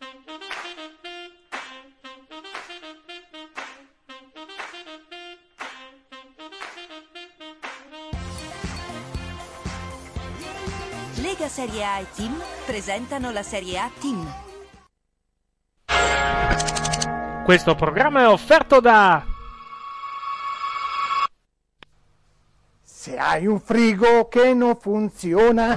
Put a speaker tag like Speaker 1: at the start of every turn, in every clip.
Speaker 1: Lega Serie A e Team presentano la Serie A Team.
Speaker 2: Questo programma è offerto da...
Speaker 3: Se hai un frigo che non funziona,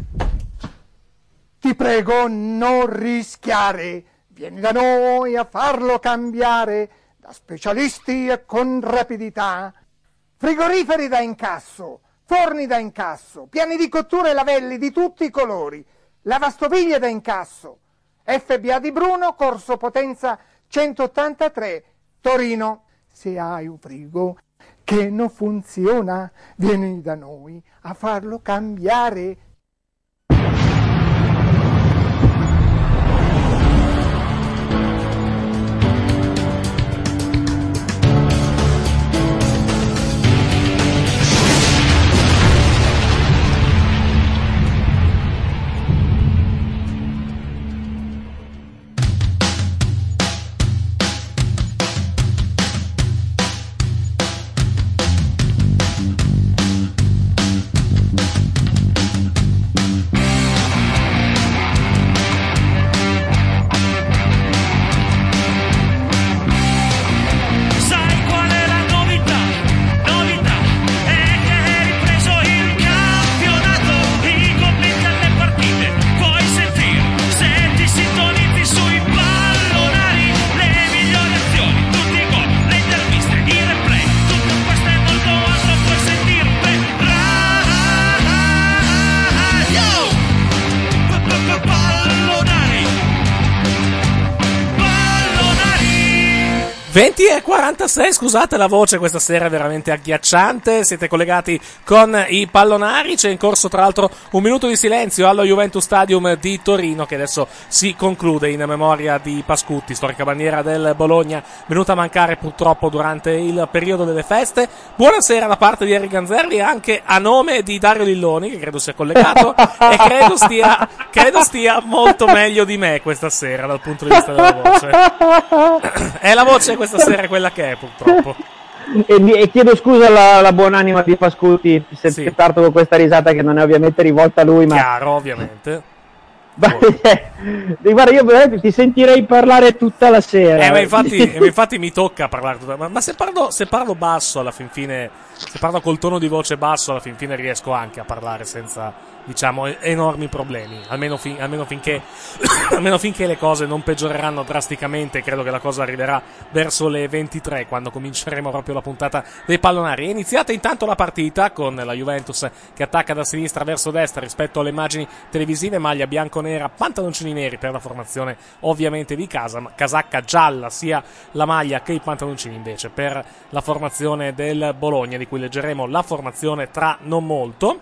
Speaker 3: ti prego non rischiare. Vieni da noi a farlo cambiare, da specialisti e con rapidità. Frigoriferi da incasso, forni da incasso, piani di cottura e lavelli di tutti i colori, lavastoviglie da incasso. FBA di Bruno, Corso Potenza 183, Torino. Se hai un frigo che non funziona, vieni da noi a farlo cambiare.
Speaker 2: Venti e 46, scusate la voce, questa sera è veramente agghiacciante. Siete collegati con i pallonari. C'è in corso tra l'altro un minuto di silenzio allo Juventus Stadium di Torino, che adesso si conclude in memoria di Pascutti, storica bandiera del Bologna, venuta a mancare purtroppo durante il periodo delle feste. Buonasera da parte di Eric Ganzerli, anche a nome di Dario Lilloni, che credo sia collegato e credo stia molto meglio di me questa sera dal punto di vista della voce. È la voce questa sera quella che è, purtroppo.
Speaker 4: E chiedo scusa alla buonanima di Pascutti se
Speaker 2: sì,
Speaker 4: parto con questa risata che non è ovviamente rivolta a lui, ma
Speaker 2: chiaro, ovviamente.
Speaker 4: Guarda, io veramente ti sentirei parlare tutta la sera.
Speaker 2: Ma infatti mi tocca parlare tutta ma se parlo basso alla fin fine, se parlo col tono di voce basso alla fin fine riesco anche a parlare senza, diciamo, enormi problemi, almeno finché le cose non peggioreranno drasticamente. Credo che la cosa arriverà verso le 23, quando cominceremo proprio la puntata dei pallonari. È iniziata intanto la partita con la Juventus che attacca da sinistra verso destra rispetto alle immagini televisive, maglia bianco-nera, pantaloncini neri per la formazione ovviamente di casa, casacca gialla sia la maglia che i pantaloncini invece per la formazione del Bologna, di cui leggeremo la formazione tra non molto.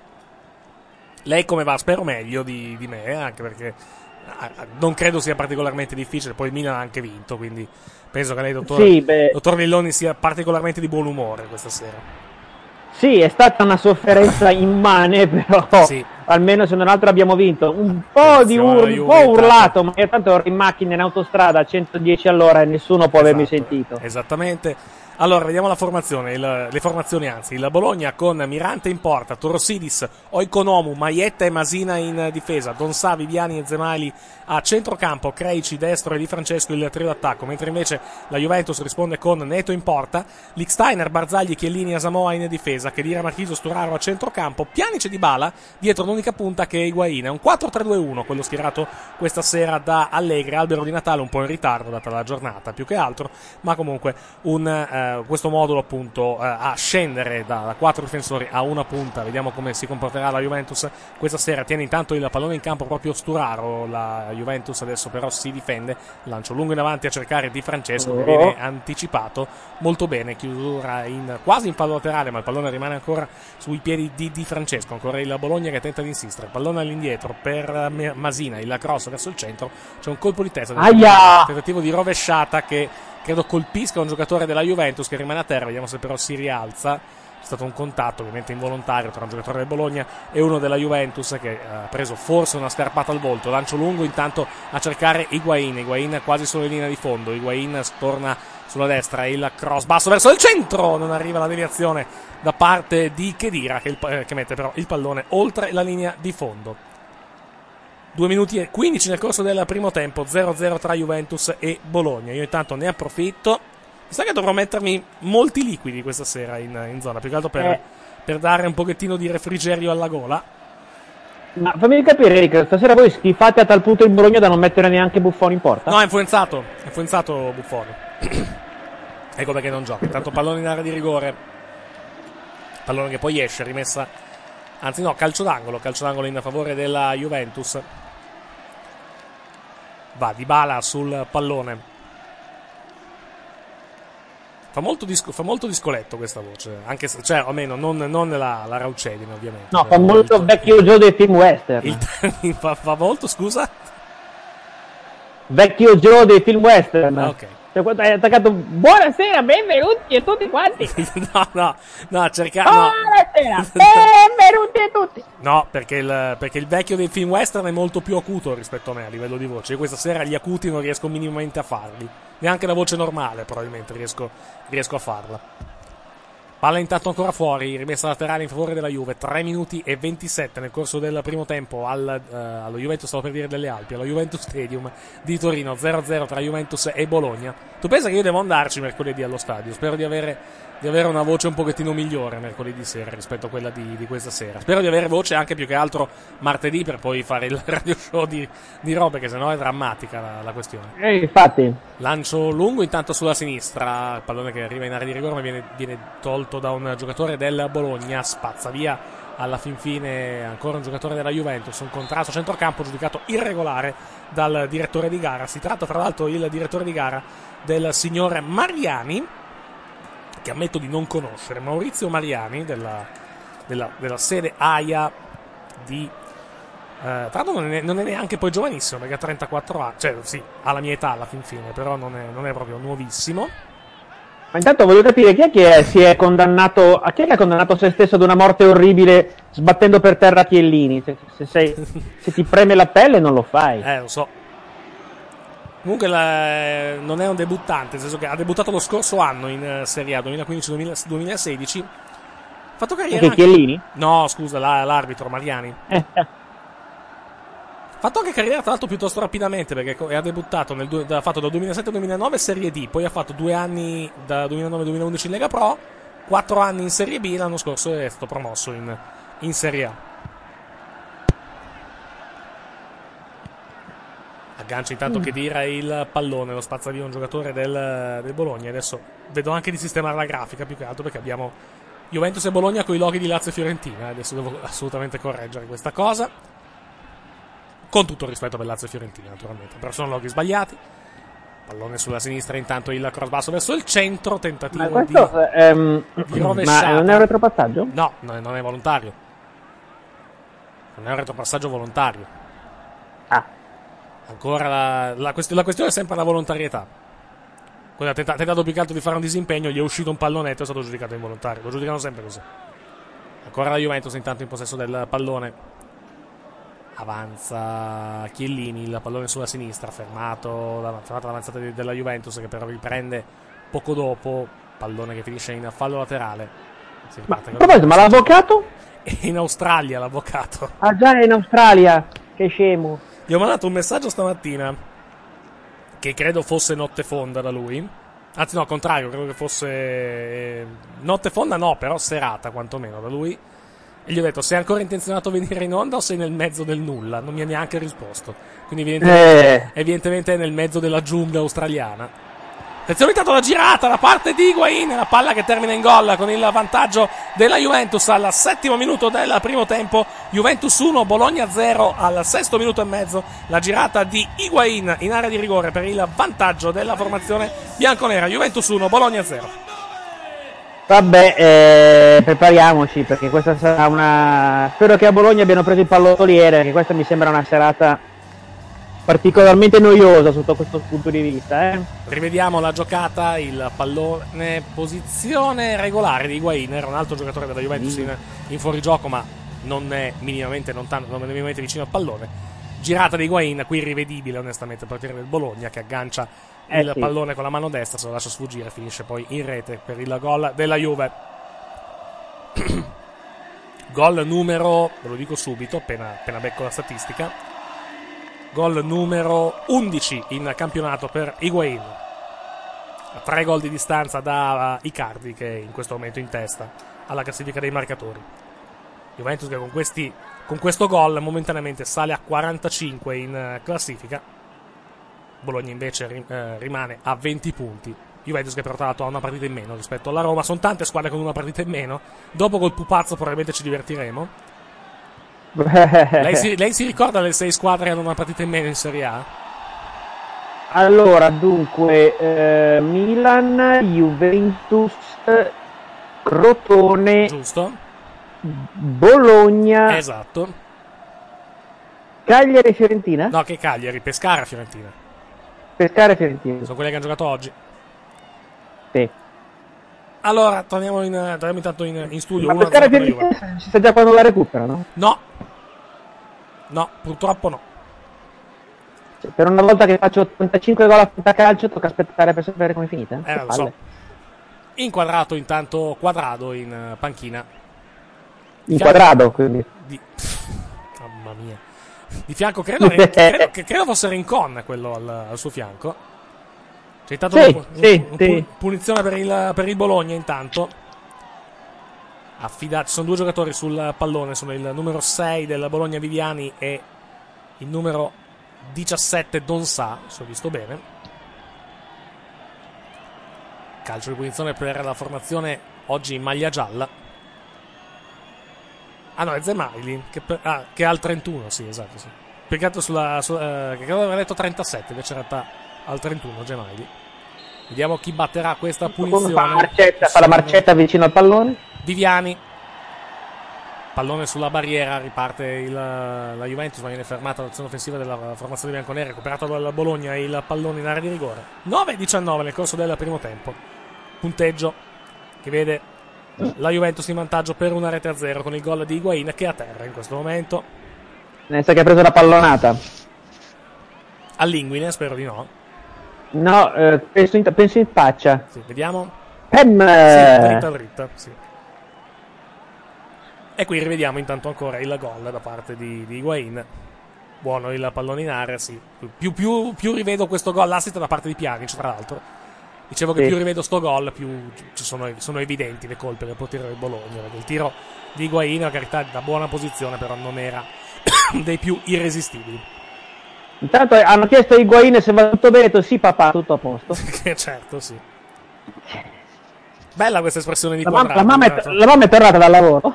Speaker 2: Lei come va? Spero meglio di me, anche perché non credo sia particolarmente difficile, poi il Milan ha anche vinto, quindi penso che lei, dottor Villoni, sia particolarmente di buon umore questa sera.
Speaker 4: Sì, è stata una sofferenza immane, però sì, almeno se non altro abbiamo vinto. Un po' urlato, ma io tanto ero in macchina in autostrada a 110 all'ora e nessuno può avermi sentito.
Speaker 2: Esattamente. Allora, vediamo la formazione, le formazioni anzi. Il Bologna con Mirante in porta, Torosidis, Oikonomu, Maietta e Masina in difesa, Donsà, Viviani e Zemali a centrocampo, Krejci destro e Di Francesco il trio d'attacco, mentre invece la Juventus risponde con Neto in porta, Lichtsteiner, Barzagli, Chiellini e Samoa in difesa, Khedira, Marchisio, Sturaro a centrocampo, Pjanic e Dybala dietro l'unica punta che è Higuain. È un 4-3-2-1 quello schierato questa sera da Allegri, albero di Natale un po' in ritardo data la giornata più che altro, ma comunque questo modulo appunto a scendere da 4 difensori a una punta. Vediamo come si comporterà la Juventus questa sera. Tiene intanto il pallone in campo proprio Sturaro, la Juventus adesso però si difende, lancio lungo in avanti a cercare Di Francesco che viene anticipato molto bene, chiusura quasi in fallo laterale, ma il pallone rimane ancora sui piedi di Di Francesco. Ancora il Bologna che tenta di insistere, pallone all'indietro per Masina, il cross verso il centro, c'è un colpo di testa, tentativo di rovesciata che credo colpisca un giocatore della Juventus che rimane a terra. Vediamo se però si rialza. stato un contatto ovviamente involontario tra un giocatore del Bologna e uno della Juventus, che ha preso forse una scarpata al volto. Lancio lungo intanto a cercare Higuain quasi sulla linea di fondo. Higuain torna sulla destra, il cross basso verso il centro, non arriva la deviazione da parte di Khedira che mette però il pallone oltre la linea di fondo. 2 minuti e 15 nel corso del primo tempo, 0-0 tra Juventus e Bologna. Io intanto ne approfitto. Mi sa che dovrò mettermi molti liquidi questa sera in zona, più che altro per dare un pochettino di refrigerio alla gola.
Speaker 4: Ma fammi capire, Eric, stasera voi schifate a tal punto il Bologna da non mettere neanche Buffon in porta?
Speaker 2: No, è influenzato Buffon. Ecco perché non gioca. Intanto pallone in area di rigore, pallone che poi esce, rimessa, anzi no, calcio d'angolo in favore della Juventus. Va Dybala sul pallone. Fa molto discoletto questa voce, anche se, cioè, almeno non la Raucedine, ovviamente.
Speaker 4: No, fa molto vecchio Joe dei film western.
Speaker 2: Fa molto, scusa?
Speaker 4: Vecchio Joe dei film western.
Speaker 2: Ah, ok.
Speaker 4: Hai attaccato buonasera, benvenuti a tutti quanti.
Speaker 2: no, cercare.
Speaker 4: Buonasera, benvenuti a tutti.
Speaker 2: No, perché il vecchio dei film western è molto più acuto rispetto a me a livello di voce. Io questa sera gli acuti non riesco minimamente a farli. Neanche la voce normale probabilmente riesco a farla. Palla intanto ancora fuori, rimessa laterale in favore della Juve, 3 minuti e 27 nel corso del primo tempo allo Juventus, stavo per dire delle Alpi, allo Juventus Stadium di Torino, 0-0 tra Juventus e Bologna. Tu pensa che io devo andarci mercoledì allo stadio? Spero di avere una voce un pochettino migliore mercoledì sera rispetto a quella di questa sera. Spero di avere voce anche più che altro martedì per poi fare il radio show di Robe, che sennò è drammatica la questione.
Speaker 4: Infatti.
Speaker 2: Lancio lungo intanto sulla sinistra, il pallone che arriva in area di rigore ma viene tolto da un giocatore del Bologna, spazza via alla fin fine ancora un giocatore della Juventus, un contrasto a centrocampo giudicato irregolare dal direttore di gara. Si tratta tra l'altro il direttore di gara del signor Mariani, che ammetto di non conoscere, Maurizio Mariani della sede AIA di tra l'altro non è neanche poi giovanissimo, perché ha 34 anni, cioè sì, ha la mia età alla fin fine, però non è proprio nuovissimo.
Speaker 4: Ma intanto voglio capire chi è che si è condannato, a chi è che ha condannato se stesso ad una morte orribile sbattendo per terra Chiellini? Se ti preme la pelle non lo fai.
Speaker 2: Lo so. Comunque non è un debuttante, nel senso che ha debuttato lo scorso anno in Serie A 2015-2016. Fatto carriera
Speaker 4: anche Chiellini?
Speaker 2: No, scusa, l'arbitro Mariani. Fatto anche carriera tra l'altro piuttosto rapidamente, perché ha debuttato ha fatto dal 2007 al 2009 Serie D, poi ha fatto 2 anni da 2009-2011 in Lega Pro, 4 anni in Serie B, l'anno scorso è stato promosso in Serie A. Aggancia intanto Khedira il pallone, lo spazza via un giocatore del Bologna. Adesso vedo anche di sistemare la grafica, più che altro perché abbiamo Juventus e Bologna con i loghi di Lazio e Fiorentina. Adesso devo assolutamente correggere questa cosa, con tutto il rispetto per Lazio e Fiorentina naturalmente, però sono loghi sbagliati. Pallone sulla sinistra, intanto il cross basso verso il centro, tentativo di rovesciata.
Speaker 4: Ma non è un retropassaggio?
Speaker 2: No, non è volontario. Non è un retropassaggio volontario. Ancora la questione è sempre la volontarietà. Quello ha tentato più che altro di fare un disimpegno, gli è uscito un pallonetto e è stato giudicato involontario. Lo giudicano sempre così. Ancora la Juventus intanto in possesso del pallone. Avanza Chiellini, il pallone sulla sinistra, fermato l'avanzata della Juventus, che però riprende poco dopo. Pallone che finisce in fallo laterale.
Speaker 4: Ma l'avvocato?
Speaker 2: È in Australia l'avvocato.
Speaker 4: Ah già, è in Australia, che scemo.
Speaker 2: Gli ho mandato un messaggio stamattina che credo fosse notte fonda da lui. Anzi no, al contrario, credo che fosse notte fonda no, però serata quantomeno da lui. E gli ho detto: sei ancora intenzionato a venire in onda o sei nel mezzo del nulla? Non mi ha neanche risposto. Quindi evidentemente è nel mezzo della giungla australiana. Attenzione, intanto la girata da parte di Higuain, la palla che termina in gol con il vantaggio della Juventus al 7° minuto del primo tempo. Juventus 1, Bologna 0 al 6° minuto e mezzo. La girata di Higuain in area di rigore per il vantaggio della formazione bianconera. Juventus 1, Bologna 0.
Speaker 4: Vabbè, prepariamoci, perché questa sarà spero che a Bologna abbiano preso il pallottoliere, perché questa mi sembra una serata particolarmente noiosa sotto questo punto di vista.
Speaker 2: Rivediamo la giocata, il pallone, posizione regolare di Higuaín, era un altro giocatore della Juventus in fuorigioco, ma non è minimamente lontano, non è minimamente vicino al pallone. Girata di Higuaín, qui rivedibile onestamente il portiere del Bologna, che aggancia il pallone con la mano destra, se lo lascia sfuggire, finisce poi in rete per il gol della Juve. Gol numero, ve lo dico subito, appena becco la statistica, gol numero 11 in campionato per Higuaín, a 3 gol di distanza da Icardi, che è in questo momento in testa alla classifica dei marcatori. Juventus che con questo gol momentaneamente sale a 45 in classifica. Bologna invece rimane a 20 punti. Juventus che però tra l'altro ha una partita in meno rispetto alla Roma. Sono tante squadre con una partita in meno. Dopo col pupazzo probabilmente ci divertiremo. Lei si ricorda le 6 squadre che hanno una partita in meno in Serie A?
Speaker 4: Allora, dunque, Milan, Juventus, Crotone,
Speaker 2: giusto,
Speaker 4: Bologna,
Speaker 2: esatto,
Speaker 4: Cagliari e Fiorentina?
Speaker 2: No, che Cagliari, Pescara e Fiorentina.
Speaker 4: Pescara e Fiorentina.
Speaker 2: Sono quelle che hanno giocato oggi.
Speaker 4: Sì.
Speaker 2: Allora, torniamo intanto in studio.
Speaker 4: Ma Pescara e Fiorentina si sa già quando la recuperano?
Speaker 2: No, purtroppo no.
Speaker 4: Cioè, per una volta che faccio 85 gol a fantacalcio tocca aspettare per sapere come è finita?
Speaker 2: Lo so. Inquadrato intanto Quadrado in panchina.
Speaker 4: Inquadrato, quindi.
Speaker 2: Mamma mia. Di fianco credo fosse Rincon quello al suo fianco. C'è stato una punizione per il Bologna intanto. Ci sono 2 giocatori sul pallone, sono il numero 6 del Bologna Viviani e il numero 17 Donsà, se ho visto bene. Calcio di punizione per la formazione oggi in maglia gialla. Ah no, è Zemaili che ha il 31, sì, esatto, sì. Peccato che credo avrei detto 37, invece in realtà al 31 Zemaili. Vediamo chi batterà questa punizione.
Speaker 4: Fa la marcetta vicino al pallone.
Speaker 2: Viviani. Pallone sulla barriera, riparte la Juventus, ma viene fermata l'azione offensiva della formazione bianconera, recuperato dalla Bologna il pallone in area di rigore. 9-19 nel corso del primo tempo. Punteggio che vede la Juventus in vantaggio per 1-0 con il gol di Higuaín, che è a terra in questo momento.
Speaker 4: Pensa che ha preso la pallonata.
Speaker 2: All'inguine, spero di no.
Speaker 4: No, penso in faccia.
Speaker 2: Sì, vediamo.
Speaker 4: Sì,
Speaker 2: dritta, sì. E qui rivediamo intanto ancora il gol da parte di Higuaín. Buono il pallone in area, sì. Più rivedo questo gol, l'assist da parte di Pjanic, tra l'altro. Dicevo che più rivedo sto gol, più sono evidenti le colpe del portiere del Bologna. Perché il tiro di Higuaín, a carità, da buona posizione, però non era dei più irresistibili.
Speaker 4: Intanto hanno chiesto a Higuaín se va tutto bene, ho detto sì papà, tutto a posto.
Speaker 2: Certo, sì. Bella questa espressione di
Speaker 4: la
Speaker 2: Quadrado.
Speaker 4: La mamma è tornata dal lavoro.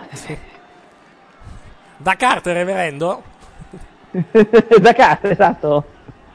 Speaker 2: Da Carter, reverendo?
Speaker 4: Da Carter, esatto.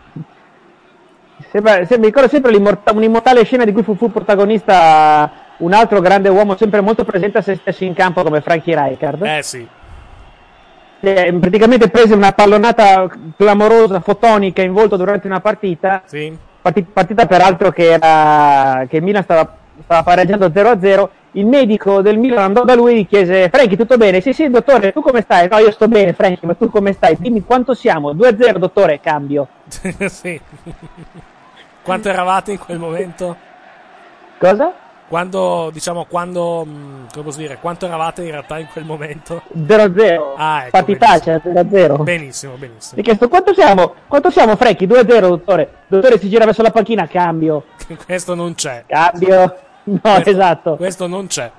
Speaker 4: Mi ricordo sempre un'immortale scena di cui fu protagonista un altro grande uomo sempre molto presente a se stesso in campo come Frankie Rijkaard.
Speaker 2: Sì.
Speaker 4: Praticamente prese una pallonata clamorosa, fotonica in volto durante una partita.
Speaker 2: Sì.
Speaker 4: Partita peraltro che Milan stava pareggiando 0-0. Il medico del Milan andò da lui e gli chiese: Frankie, tutto bene? Sì, dottore, tu come stai? No, io sto bene, Frankie, ma tu come stai? Dimmi quanto siamo? 2-0, dottore, cambio.
Speaker 2: Sì. Quanto eravate in quel momento?
Speaker 4: Cosa?
Speaker 2: Quando come posso dire, quanto eravate in realtà in quel momento?
Speaker 4: 0-0.
Speaker 2: Ecco,
Speaker 4: partitaccia, 0-0.
Speaker 2: Benissimo.
Speaker 4: Mi ha chiesto quanto siamo, Frankie? 2-0, dottore. Dottore, si gira verso la panchina, cambio.
Speaker 2: Questo non c'è.
Speaker 4: Cambio. No, esatto.
Speaker 2: Questo non c'è.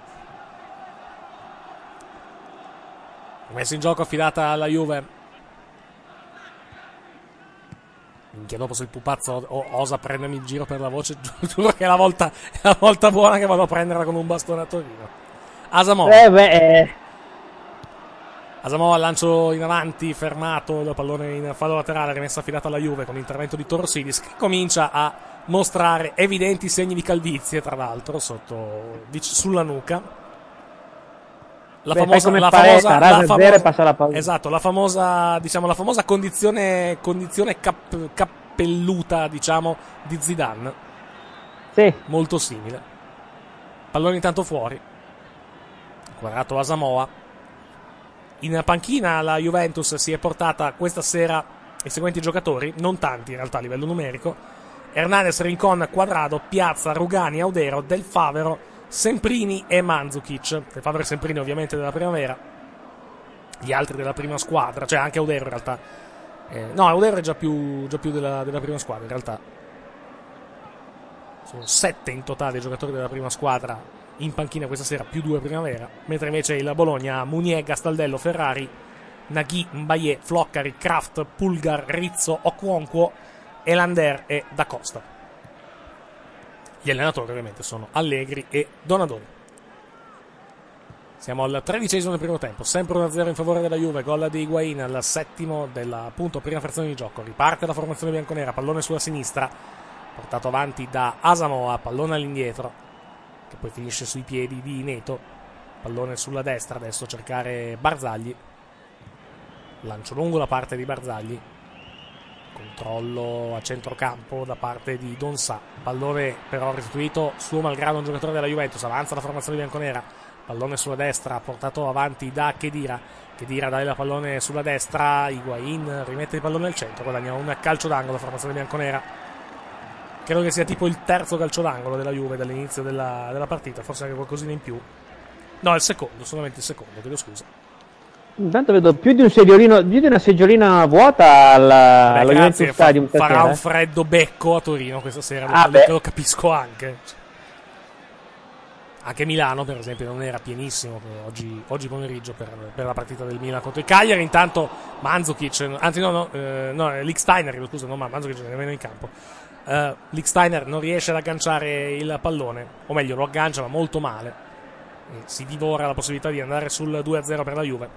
Speaker 2: Messa in gioco affidata alla Juve. Minchia, dopo se il pupazzo osa prendermi in giro per la voce, giuro che è la volta buona che vado a prenderla con un bastone a Torino. Asamoah. Asamoah al lancio in avanti, fermato, il pallone in fallo laterale, rimessa affidata alla Juve con l'intervento di Torsidis, che comincia a mostrare evidenti segni di calvizie, tra l'altro, sulla nuca. Esatto, la famosa condizione cappelluta, diciamo, di Zidane.
Speaker 4: Sì.
Speaker 2: Molto simile. Pallone intanto fuori. Quadrato a Samoa. In panchina la Juventus si è portata questa sera i seguenti giocatori, non tanti in realtà a livello numerico: Hernanes, Rincon, Quadrado, Piazza, Rugani, Audero, Del Favero, Semprini e Mandzukic. Del Favero e Semprini ovviamente della primavera, gli altri della prima squadra, cioè anche Audero in realtà. No, Audero è già più della prima squadra in realtà. Sono 7 in totale i giocatori della prima squadra in panchina questa sera, più 2 primavera, mentre invece il Bologna ha Munier, Gastaldello, Ferrari, Naghi, Mbaye, Floccari, Kraft, Pulgar, Rizzo, Okonkwo, Elander e Da Costa. Gli allenatori ovviamente sono Allegri e Donadoni. Siamo al 13° del primo tempo, sempre 1-0 in favore della Juve, gol di Higuain al 7° della appunto prima frazione di gioco. Riparte la formazione bianconera, pallone sulla sinistra, portato avanti da Asamoah, pallone all'indietro, che poi finisce sui piedi di Neto. Pallone sulla destra, adesso cercare Barzagli. Lancio lungo da parte di Barzagli. Controllo a centrocampo da parte di Donsà. Pallone però restituito suo malgrado a un giocatore della Juventus. Avanza la formazione bianconera. Pallone sulla destra, portato avanti da Khedira. Khedira dà il pallone sulla destra. Higuain rimette il pallone al centro. Guadagna un calcio d'angolo la formazione bianconera. Credo che sia tipo il terzo calcio d'angolo della Juve dall'inizio della partita. Forse anche qualcosina in più. No, il secondo, solamente il secondo, chiedo scusa.
Speaker 4: Intanto vedo più di una seggiolina vuota allo Juventus Stadium.
Speaker 2: Farà un freddo becco a Torino questa sera, lo capisco anche. Anche Milano, per esempio, non era pienissimo oggi pomeriggio per la partita del Milan contro il Cagliari. Intanto Mandzukic, anzi Lichtsteiner, scusa, non Mandzukic non è nemmeno in campo. Lichtsteiner non riesce ad agganciare il pallone, o meglio lo aggancia ma molto male, e si divora la possibilità di andare sul 2-0 per la Juve.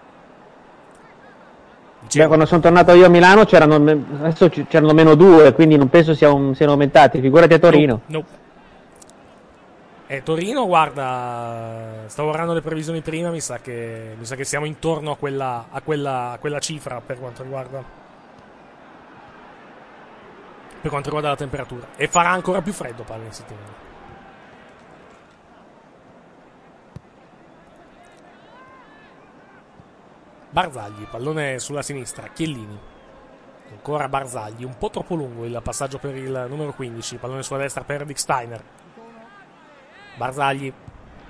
Speaker 4: Beh, quando sono tornato io a Milano adesso c'erano -2, quindi non penso siano aumentati, figurati a Torino.
Speaker 2: No. Torino, guarda, stavo guardando le previsioni prima, mi sa che siamo intorno a quella cifra per quanto riguarda la temperatura, e farà ancora più freddo pare in settimana. Barzagli, pallone sulla sinistra, Chiellini, ancora Barzagli, un po' troppo lungo il passaggio per il numero 15, pallone sulla destra per Lichtsteiner. Barzagli,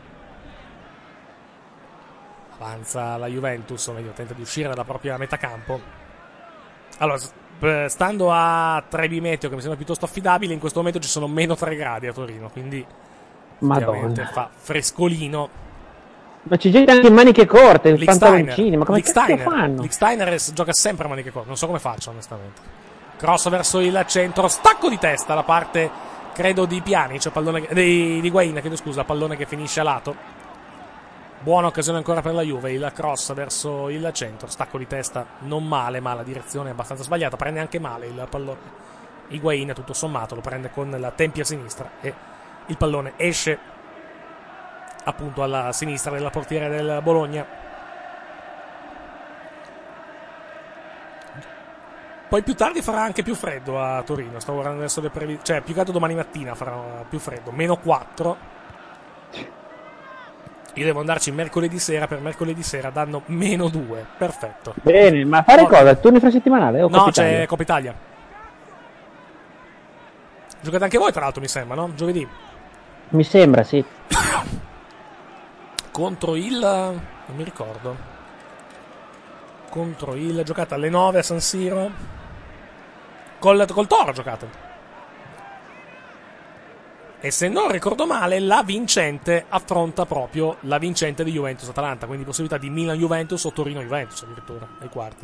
Speaker 2: avanza la Juventus, o meglio tenta di uscire dalla propria metà campo. Allora, stando a Trebi Meteo, che mi sembra piuttosto affidabile, in questo momento ci sono -3 gradi a Torino, quindi ovviamente fa frescolino.
Speaker 4: Ma c'è gente anche in maniche corte, in pantaloncini, ma come cazzo fanno?
Speaker 2: Lichtsteiner gioca sempre a maniche corte, non so come faccia onestamente. Cross verso il centro, stacco di testa da parte, credo, di Pjanic, pallone di Higuain, chiedo scusa, pallone che finisce a lato. Buona occasione ancora per la Juve, il cross verso il centro, stacco di testa non male, ma la direzione è abbastanza sbagliata, prende anche male il pallone. Higuain tutto sommato lo prende con la tempia sinistra e il pallone esce appunto alla sinistra della portiere del Bologna. Poi più tardi farà anche più freddo a Torino, stavo guardando adesso le previsioni, cioè più che altro domani mattina farà più freddo, -4. Io devo andarci mercoledì sera, per mercoledì sera danno -2, perfetto.
Speaker 4: Bene, ma fare cosa? Il turno infrasettimanale?
Speaker 2: No, c'è Coppa Italia. Giocate anche voi tra l'altro, mi sembra, no? Giovedì.
Speaker 4: Mi sembra, sì.
Speaker 2: Contro non mi ricordo. Contro giocate alle 9 a San Siro. Col Toro giocate. E se non ricordo male, la vincente affronta proprio la vincente di Juventus-Atalanta, quindi possibilità di Milan-Juventus o Torino-Juventus addirittura ai quarti.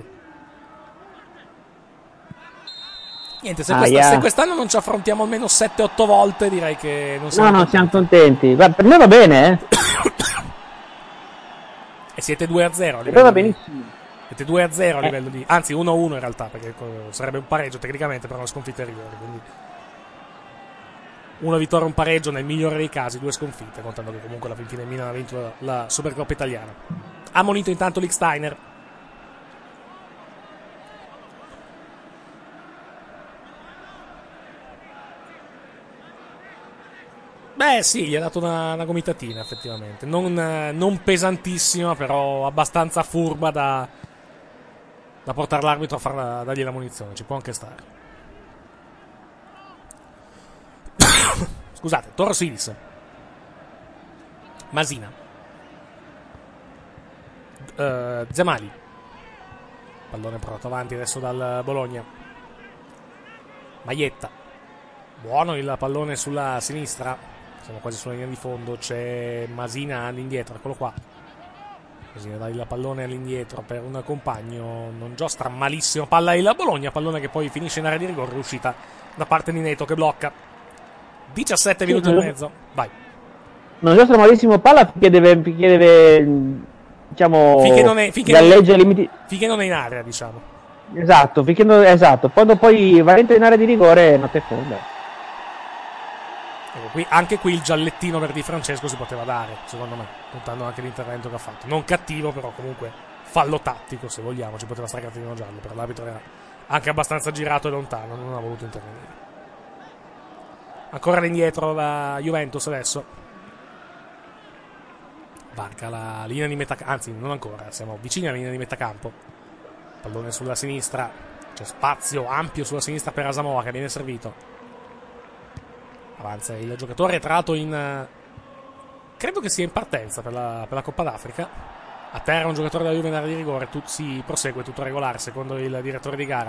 Speaker 2: Niente, se quest'anno non ci affrontiamo almeno 7-8 volte, direi che non siamo
Speaker 4: contenti. Siamo contenti. Per me va bene,
Speaker 2: E siete 2-0 a
Speaker 4: livello va benissimo.
Speaker 2: Siete 2-0 a livello di... Anzi, 1-1 in realtà, perché sarebbe un pareggio tecnicamente per una sconfitta ai rigori, quindi... una vittoria, un pareggio, nel migliore dei casi 2 sconfitte, contando che comunque alla fine il Milan ha vinto la Supercoppa italiana. Ha ammonito intanto Lichtsteiner. Beh sì, gli ha dato una gomitatina effettivamente, non pesantissima, però abbastanza furba da portare l'arbitro a dargli la munizione, ci può anche stare. Scusate, Torosidis, Masina, Zemali, pallone portato avanti adesso dal Bologna, Maietta, buono il pallone sulla sinistra. Siamo quasi sulla linea di fondo, c'è Masina all'indietro, eccolo qua. Masina dà il pallone all'indietro per un compagno, non giostra malissimo, palla il Bologna, pallone che poi finisce in area di rigore, uscita da parte di Neto che blocca. 17 minuti e mezzo, vai.
Speaker 4: Non giostra malissimo palla finché deve diciamo,
Speaker 2: finché non è in area, diciamo.
Speaker 4: Esatto, quando poi va dentro in area di rigore notte fonda.
Speaker 2: Anche qui il giallettino per Di Francesco si poteva dare, secondo me, contando anche l'intervento che ha fatto. Non cattivo, però comunque fallo tattico, se vogliamo, ci poteva stare cartellino giallo, però l'arbitro era anche abbastanza girato e lontano, non ha voluto intervenire. Ancora all'indietro la Juventus adesso. Varca la linea di metà, anzi non ancora, siamo vicini alla linea di metà campo. Pallone sulla sinistra, c'è spazio ampio sulla sinistra per Asamoah che viene servito. Avanza il giocatore, tra l'altro credo che sia in partenza per la Coppa d'Africa. A terra un giocatore della Juve in area di rigore, si prosegue tutto regolare secondo il direttore di gara.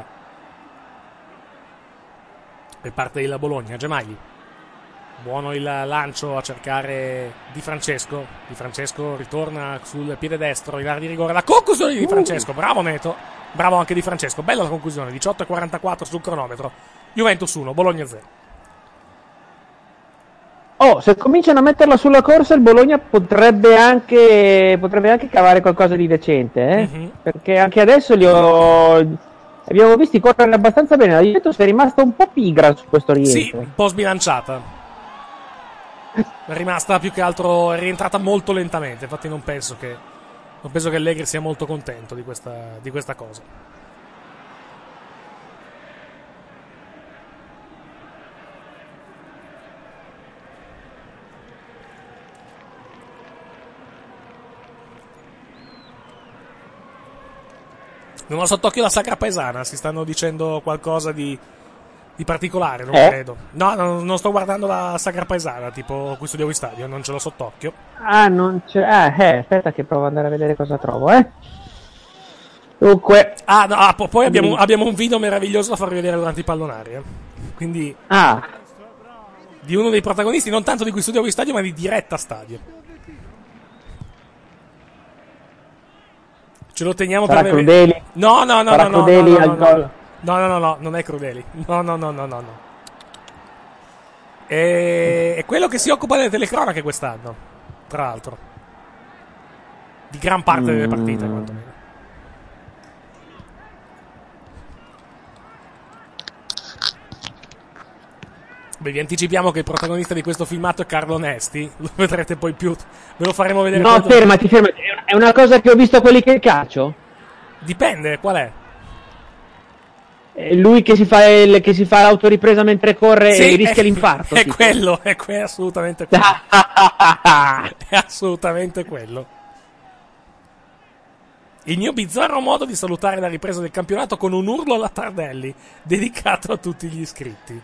Speaker 2: Per parte del Bologna, Gemagli. Buono il lancio a cercare Di Francesco. Di Francesco ritorna sul piede destro in area di rigore. La conclusione di Di Francesco, bravo Neto. Bravo anche Di Francesco, bella la conclusione, 18:44 sul cronometro. Juventus 1, Bologna 0.
Speaker 4: Se cominciano a metterla sulla corsa, il Bologna potrebbe anche cavare qualcosa di decente, perché anche adesso abbiamo visti correre abbastanza bene. La Juventus è rimasta un po' pigra su questo rientro.
Speaker 2: Sì, un po' sbilanciata. È rimasta più che altro, è rientrata molto lentamente. Infatti non penso che Allegri sia molto contento di questa cosa. Non ho sott'occhio la Sacra Paesana, si stanno dicendo qualcosa di particolare, non credo. No, non sto guardando la Sacra Paesana, tipo qui Studio Stadio, non ce l'ho sott'occhio.
Speaker 4: Non c'è. Aspetta che provo ad andare a vedere cosa trovo, Dunque.
Speaker 2: Poi abbiamo un video meraviglioso da farvi vedere durante i pallonari, Quindi. Di uno dei protagonisti, non tanto di qui Studio Stadio, ma di Diretta Stadio. Ce lo teniamo
Speaker 4: sarà
Speaker 2: per
Speaker 4: Crudeli.
Speaker 2: No,
Speaker 4: Crudeli al gol.
Speaker 2: No, non è Crudeli. No. È quello che si occupa delle telecronache quest'anno, tra l'altro. Di gran parte delle partite, quantomeno. Beh, vi anticipiamo che il protagonista di questo filmato è Carlo Nesti. Lo vedrete poi più. Ve lo faremo vedere.
Speaker 4: No, fermati. È una cosa che ho visto a quelli che calcio?
Speaker 2: Dipende, qual è?
Speaker 4: Lui che si fa l'autoripresa mentre corre e rischia l'infarto.
Speaker 2: È quello, è assolutamente quello. È assolutamente quello. Il mio bizzarro modo di salutare la ripresa del campionato con un urlo alla Tardelli, dedicato a tutti gli iscritti.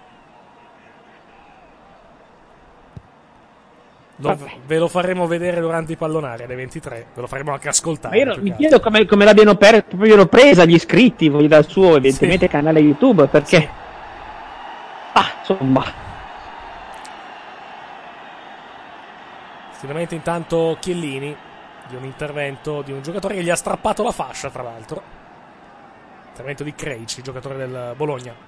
Speaker 2: Ve lo faremo vedere durante i pallonari alle 23, ve lo faremo anche ascoltare.
Speaker 4: Ma io mi chiedo come l'abbiano presa gli iscritti dal suo evidentemente canale YouTube, perché sì. Insomma.
Speaker 2: Sicuramente intanto Chiellini di un intervento di un giocatore che gli ha strappato la fascia, tra l'altro. Intervento di Krejci, giocatore del Bologna.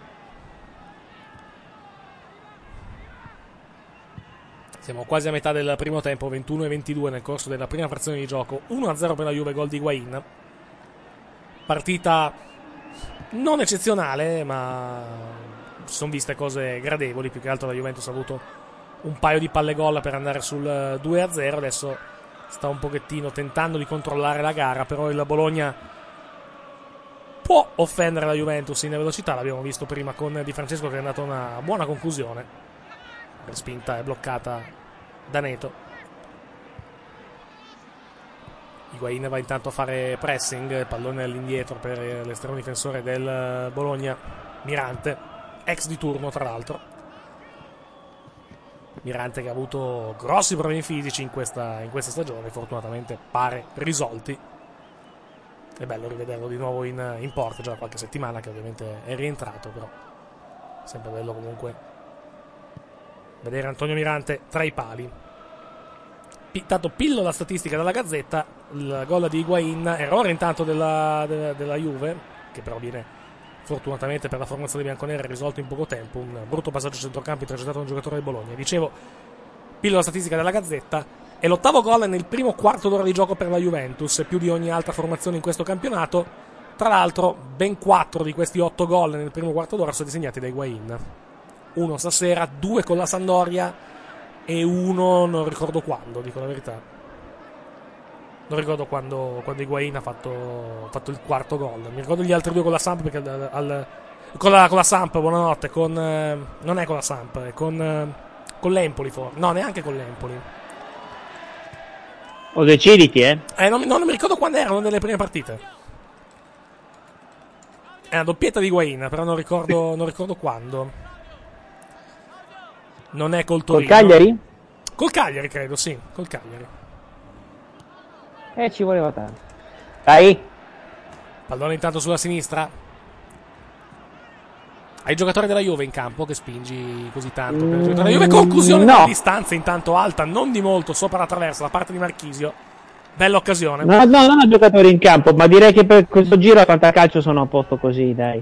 Speaker 2: Siamo quasi a metà del primo tempo, 21-22 nel corso della prima frazione di gioco. 1-0 per la Juve, gol di Higuain. Partita non eccezionale, ma sono viste cose gradevoli. Più che altro la Juventus ha avuto un paio di palle gol per andare sul 2-0, adesso sta un pochettino tentando di controllare la gara, però il Bologna può offendere la Juventus in velocità, l'abbiamo visto prima con Di Francesco che è andata una buona conclusione, la spinta è bloccata da Neto. Higuain va intanto a fare pressing, pallone all'indietro per l'estremo difensore del Bologna, Mirante, ex di turno tra l'altro. Mirante che ha avuto grossi problemi fisici in questa stagione, fortunatamente pare risolti. È bello rivederlo di nuovo in porta, già da qualche settimana che ovviamente è rientrato, però sempre bello comunque vedere Antonio Mirante tra i pali. Intanto pillo la statistica dalla Gazzetta, il gol di Higuain, errore intanto della Juve, che però viene fortunatamente per la formazione bianconera risolto in poco tempo, un brutto passaggio a centrocampo intercettato da un giocatore del Bologna. Dicevo, pillo la statistica della Gazzetta, è l'8º gol nel primo quarto d'ora di gioco per la Juventus, più di ogni altra formazione in questo campionato. Tra l'altro ben 4 di questi 8 gol nel primo quarto d'ora sono disegnati da Higuain, uno stasera, 2 con la Sampdoria e uno non ricordo quando, dico la verità, non ricordo quando Higuain ha fatto il quarto gol. Mi ricordo gli altri 2 con la Samp, perché con la Samp, buonanotte, non è con la Samp, è con l'Empoli, no, neanche con l'Empoli.
Speaker 4: O deciditi,
Speaker 2: non mi ricordo quando erano nelle prime partite. È una doppietta di Higuain, però non ricordo quando. Non è col Torino.
Speaker 4: Col Cagliari?
Speaker 2: Col Cagliari, credo, sì, col Cagliari.
Speaker 4: Ci voleva tanto. Dai.
Speaker 2: Pallone intanto sulla sinistra. Hai il giocatore della Juve in campo che spingi così tanto. Per il giocatore della Juve, conclusione dalla distanza intanto alta, non di molto, sopra la traversa, da parte di Marchisio. Bella occasione.
Speaker 4: No, non ho giocatori in campo, ma direi che per questo giro a fantacalcio sono a posto così, dai.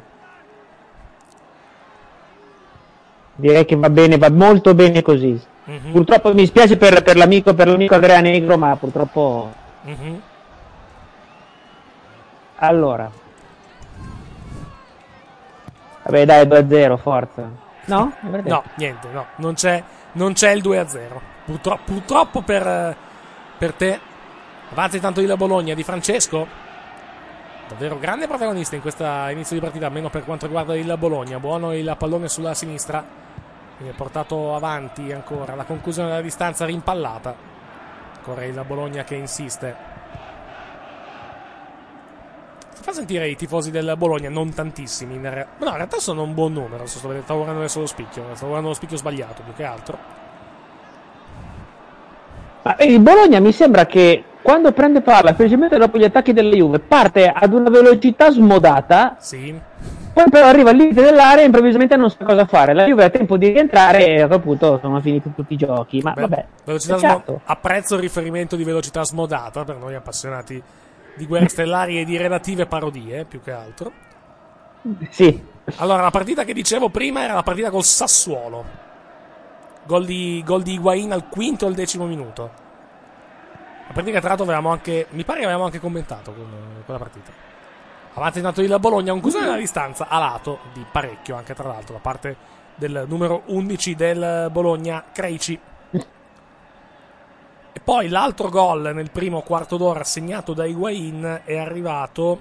Speaker 4: Direi che va bene, va molto bene così. Mm-hmm. Purtroppo mi spiace per l'amico Andrea Negro, ma purtroppo. Mm-hmm. Allora, vabbè, dai, 2-0, forza. No?
Speaker 2: No, niente, no, non c'è il 2-0. Purtroppo per te. Avanza intanto il Bologna di Francesco, davvero grande protagonista in questa inizio di partita, almeno per quanto riguarda il Bologna. Buono il pallone sulla sinistra, viene portato avanti ancora, la conclusione della distanza rimpallata. Ancora il Bologna che insiste. Si fa sentire i tifosi del Bologna, non tantissimi, no, in realtà sono un buon numero. Stavo guardando adesso lo spicchio sbagliato più che altro.
Speaker 4: Ma il Bologna mi sembra che quando prende palla, specialmente dopo gli attacchi della Juve, parte ad una velocità smodata.
Speaker 2: Sì.
Speaker 4: Poi però arriva al limite dell'area e improvvisamente non sa cosa fare. La Juve ha tempo di rientrare e a quel punto sono finiti tutti i giochi. Ma vabbè.
Speaker 2: Apprezzo il riferimento di velocità smodata per noi appassionati di Guerre Stellari e di relative parodie, più che altro.
Speaker 4: Sì.
Speaker 2: Allora, la partita che dicevo prima era la partita col Sassuolo. Gol di Higuain al quinto e al 10° minuto. La partita che tra l'altro mi pare che avevamo anche commentato con quella partita. Avanti intanto il Bologna, conclusione della distanza a lato di parecchio, anche tra l'altro da parte del numero 11 del Bologna, Creici. E poi l'altro gol nel primo quarto d'ora segnato da Higuain è arrivato,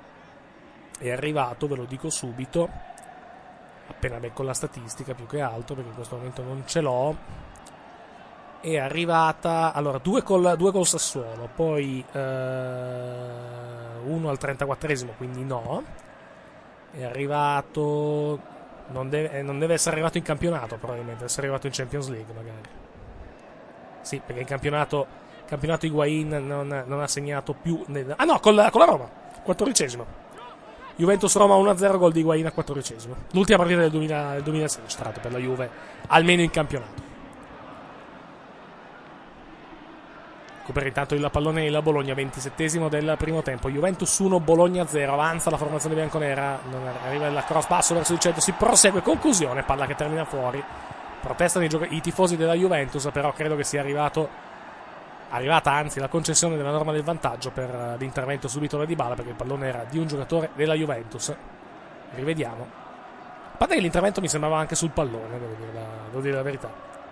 Speaker 2: ve lo dico subito, appena becco la statistica più che altro, perché in questo momento non ce l'ho. È arrivata, allora, 2 col Sassuolo, poi 1 al 34esimo, quindi no. È arrivato, non deve essere arrivato in campionato, probabilmente deve essere arrivato in Champions League magari. Sì, perché in campionato Higuain non ha segnato più con la Roma, 14esimo. Juventus-Roma 1-0, gol di Higuain al 14esimo. L'ultima partita del 2016, tra l'altro, per la Juve, almeno in campionato. Recupera intanto il pallone il Bologna, 27esimo del primo tempo. Juventus 1, Bologna 0. Avanza la formazione bianconera. Arriva il cross basso verso il centro. Si prosegue. Conclusione. Palla che termina fuori. Protestano i tifosi della Juventus. Però credo che sia arrivata anzi la concessione della norma del vantaggio per l'intervento subito da Dybala, perché il pallone era di un giocatore della Juventus. Rivediamo. A parte che l'intervento mi sembrava anche sul pallone, devo dire la verità.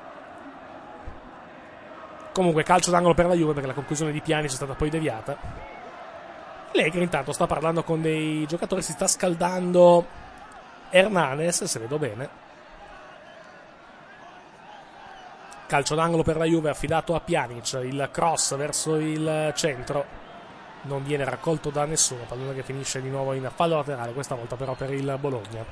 Speaker 2: Comunque calcio d'angolo per la Juve, perché la conclusione di Pjanic è stata poi deviata. Allegri intanto sta parlando con dei giocatori, si sta scaldando Hernanes, se vedo bene. Calcio d'angolo per la Juve affidato a Pjanic, il cross verso il centro non viene raccolto da nessuno, pallone che finisce di nuovo in fallo laterale, questa volta però per il Bologna.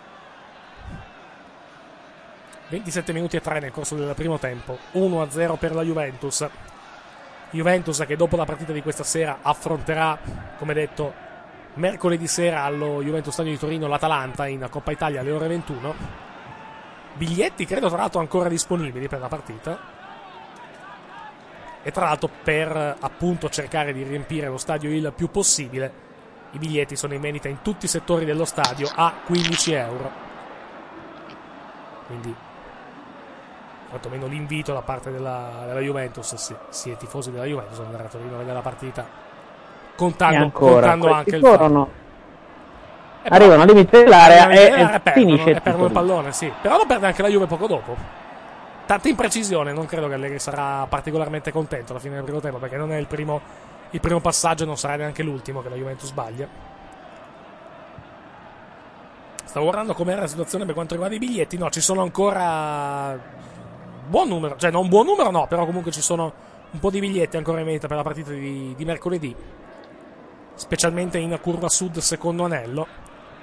Speaker 2: 27 minuti e 3 nel corso del primo tempo, 1-0 per la Juventus. Juventus che dopo la partita di questa sera affronterà, come detto, mercoledì sera allo Juventus Stadio di Torino l'Atalanta in Coppa Italia alle ore 21. Biglietti credo tra l'altro ancora disponibili per la partita. E tra l'altro per appunto cercare di riempire lo stadio il più possibile, i biglietti sono in vendita in tutti i settori dello stadio a 15 euro. Quindi quantomeno l'invito da parte della Juventus, se si è tifosi della Juventus, ad andare a Torino a vedere la partita, contando anche il fatto.
Speaker 4: Arrivano al limite dell'area e finisce
Speaker 2: e perdono il pallone, sì. Però lo perde anche la Juve poco dopo. Tanta imprecisione, non credo che Allegri sarà particolarmente contento alla fine del primo tempo, perché non è il primo passaggio, non sarà neanche l'ultimo che la Juventus sbaglia. Stavo guardando com'era la situazione per quanto riguarda i biglietti. No, ci sono ancora buon numero, cioè non buon numero no, però comunque ci sono un po' di biglietti ancora in vendita per la partita di mercoledì, specialmente in curva sud secondo anello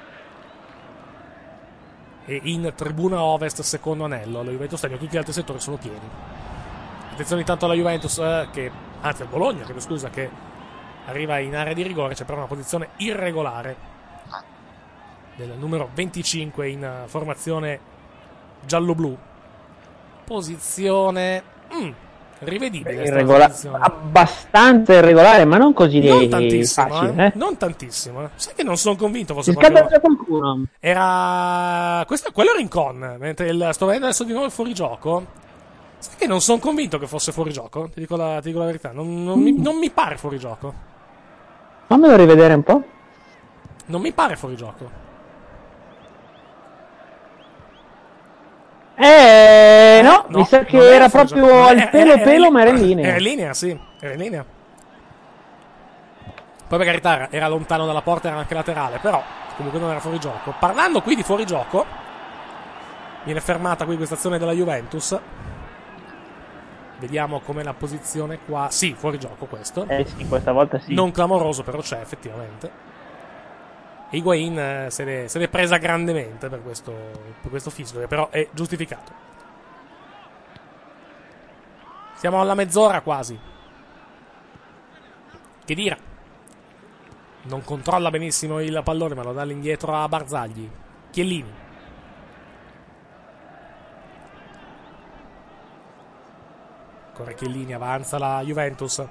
Speaker 2: e in tribuna ovest secondo anello. La Juventus Stadio, tutti gli altri settori sono pieni. Attenzione intanto alla Juventus anzi al Bologna, che arriva in area di rigore. C'è però una posizione irregolare del numero 25 in formazione giallo-blu. Posizione rivedibile,
Speaker 4: abbastanza irregolare, ma non così
Speaker 2: non tantissimo,
Speaker 4: facile,
Speaker 2: non tantissimo. Sai che non sono convinto fosse
Speaker 4: proprio qualcuno.
Speaker 2: Quello era Rincon, mentre sto vedendo adesso di nuovo il fuorigioco. Sai che non sono convinto che fosse fuorigioco, ti dico la verità, non mi pare fuorigioco.
Speaker 4: Fammelo rivedere un po'.
Speaker 2: Non mi pare fuorigioco.
Speaker 4: No, mi sa che era proprio al pelo, ma era in linea.
Speaker 2: Era in linea, sì, era in linea. Poi per carità era lontano dalla porta, era anche laterale, però comunque non era fuorigioco. Parlando qui di fuorigioco, viene fermata qui questa azione della Juventus. Vediamo com'è la posizione qua. Sì, fuorigioco questo.
Speaker 4: Sì, questa volta sì.
Speaker 2: Non clamoroso, però c'è effettivamente. Higuain se l'è presa grandemente per questo fischio, che però è giustificato. Siamo alla mezz'ora quasi. Khedira non controlla benissimo il pallone, ma lo dà all'indietro a Barzagli. Chiellini. Ancora Chiellini, avanza la Juventus.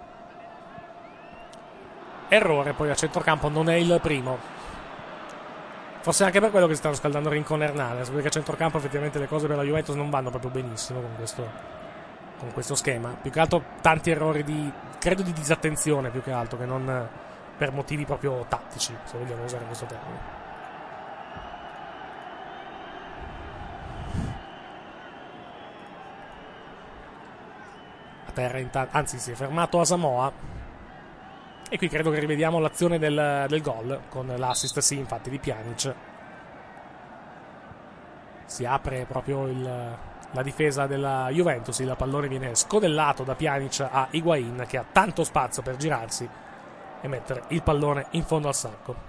Speaker 2: Errore poi a centrocampo, non è il primo. Forse anche per quello che si stanno scaldando Rincon e Hernanes, perché a centrocampo effettivamente le cose per la Juventus non vanno proprio benissimo con questo schema. Più che altro tanti errori credo di disattenzione, più che altro che non per motivi proprio tattici, se vogliamo usare questo termine. A terra intanto, anzi si è fermato Asamoah. E qui credo che rivediamo l'azione del gol con l'assist, sì, infatti, di Pjanic. Si apre proprio la difesa della Juventus, il pallone viene scodellato da Pjanic a Higuain, che ha tanto spazio per girarsi e mettere il pallone in fondo al sacco.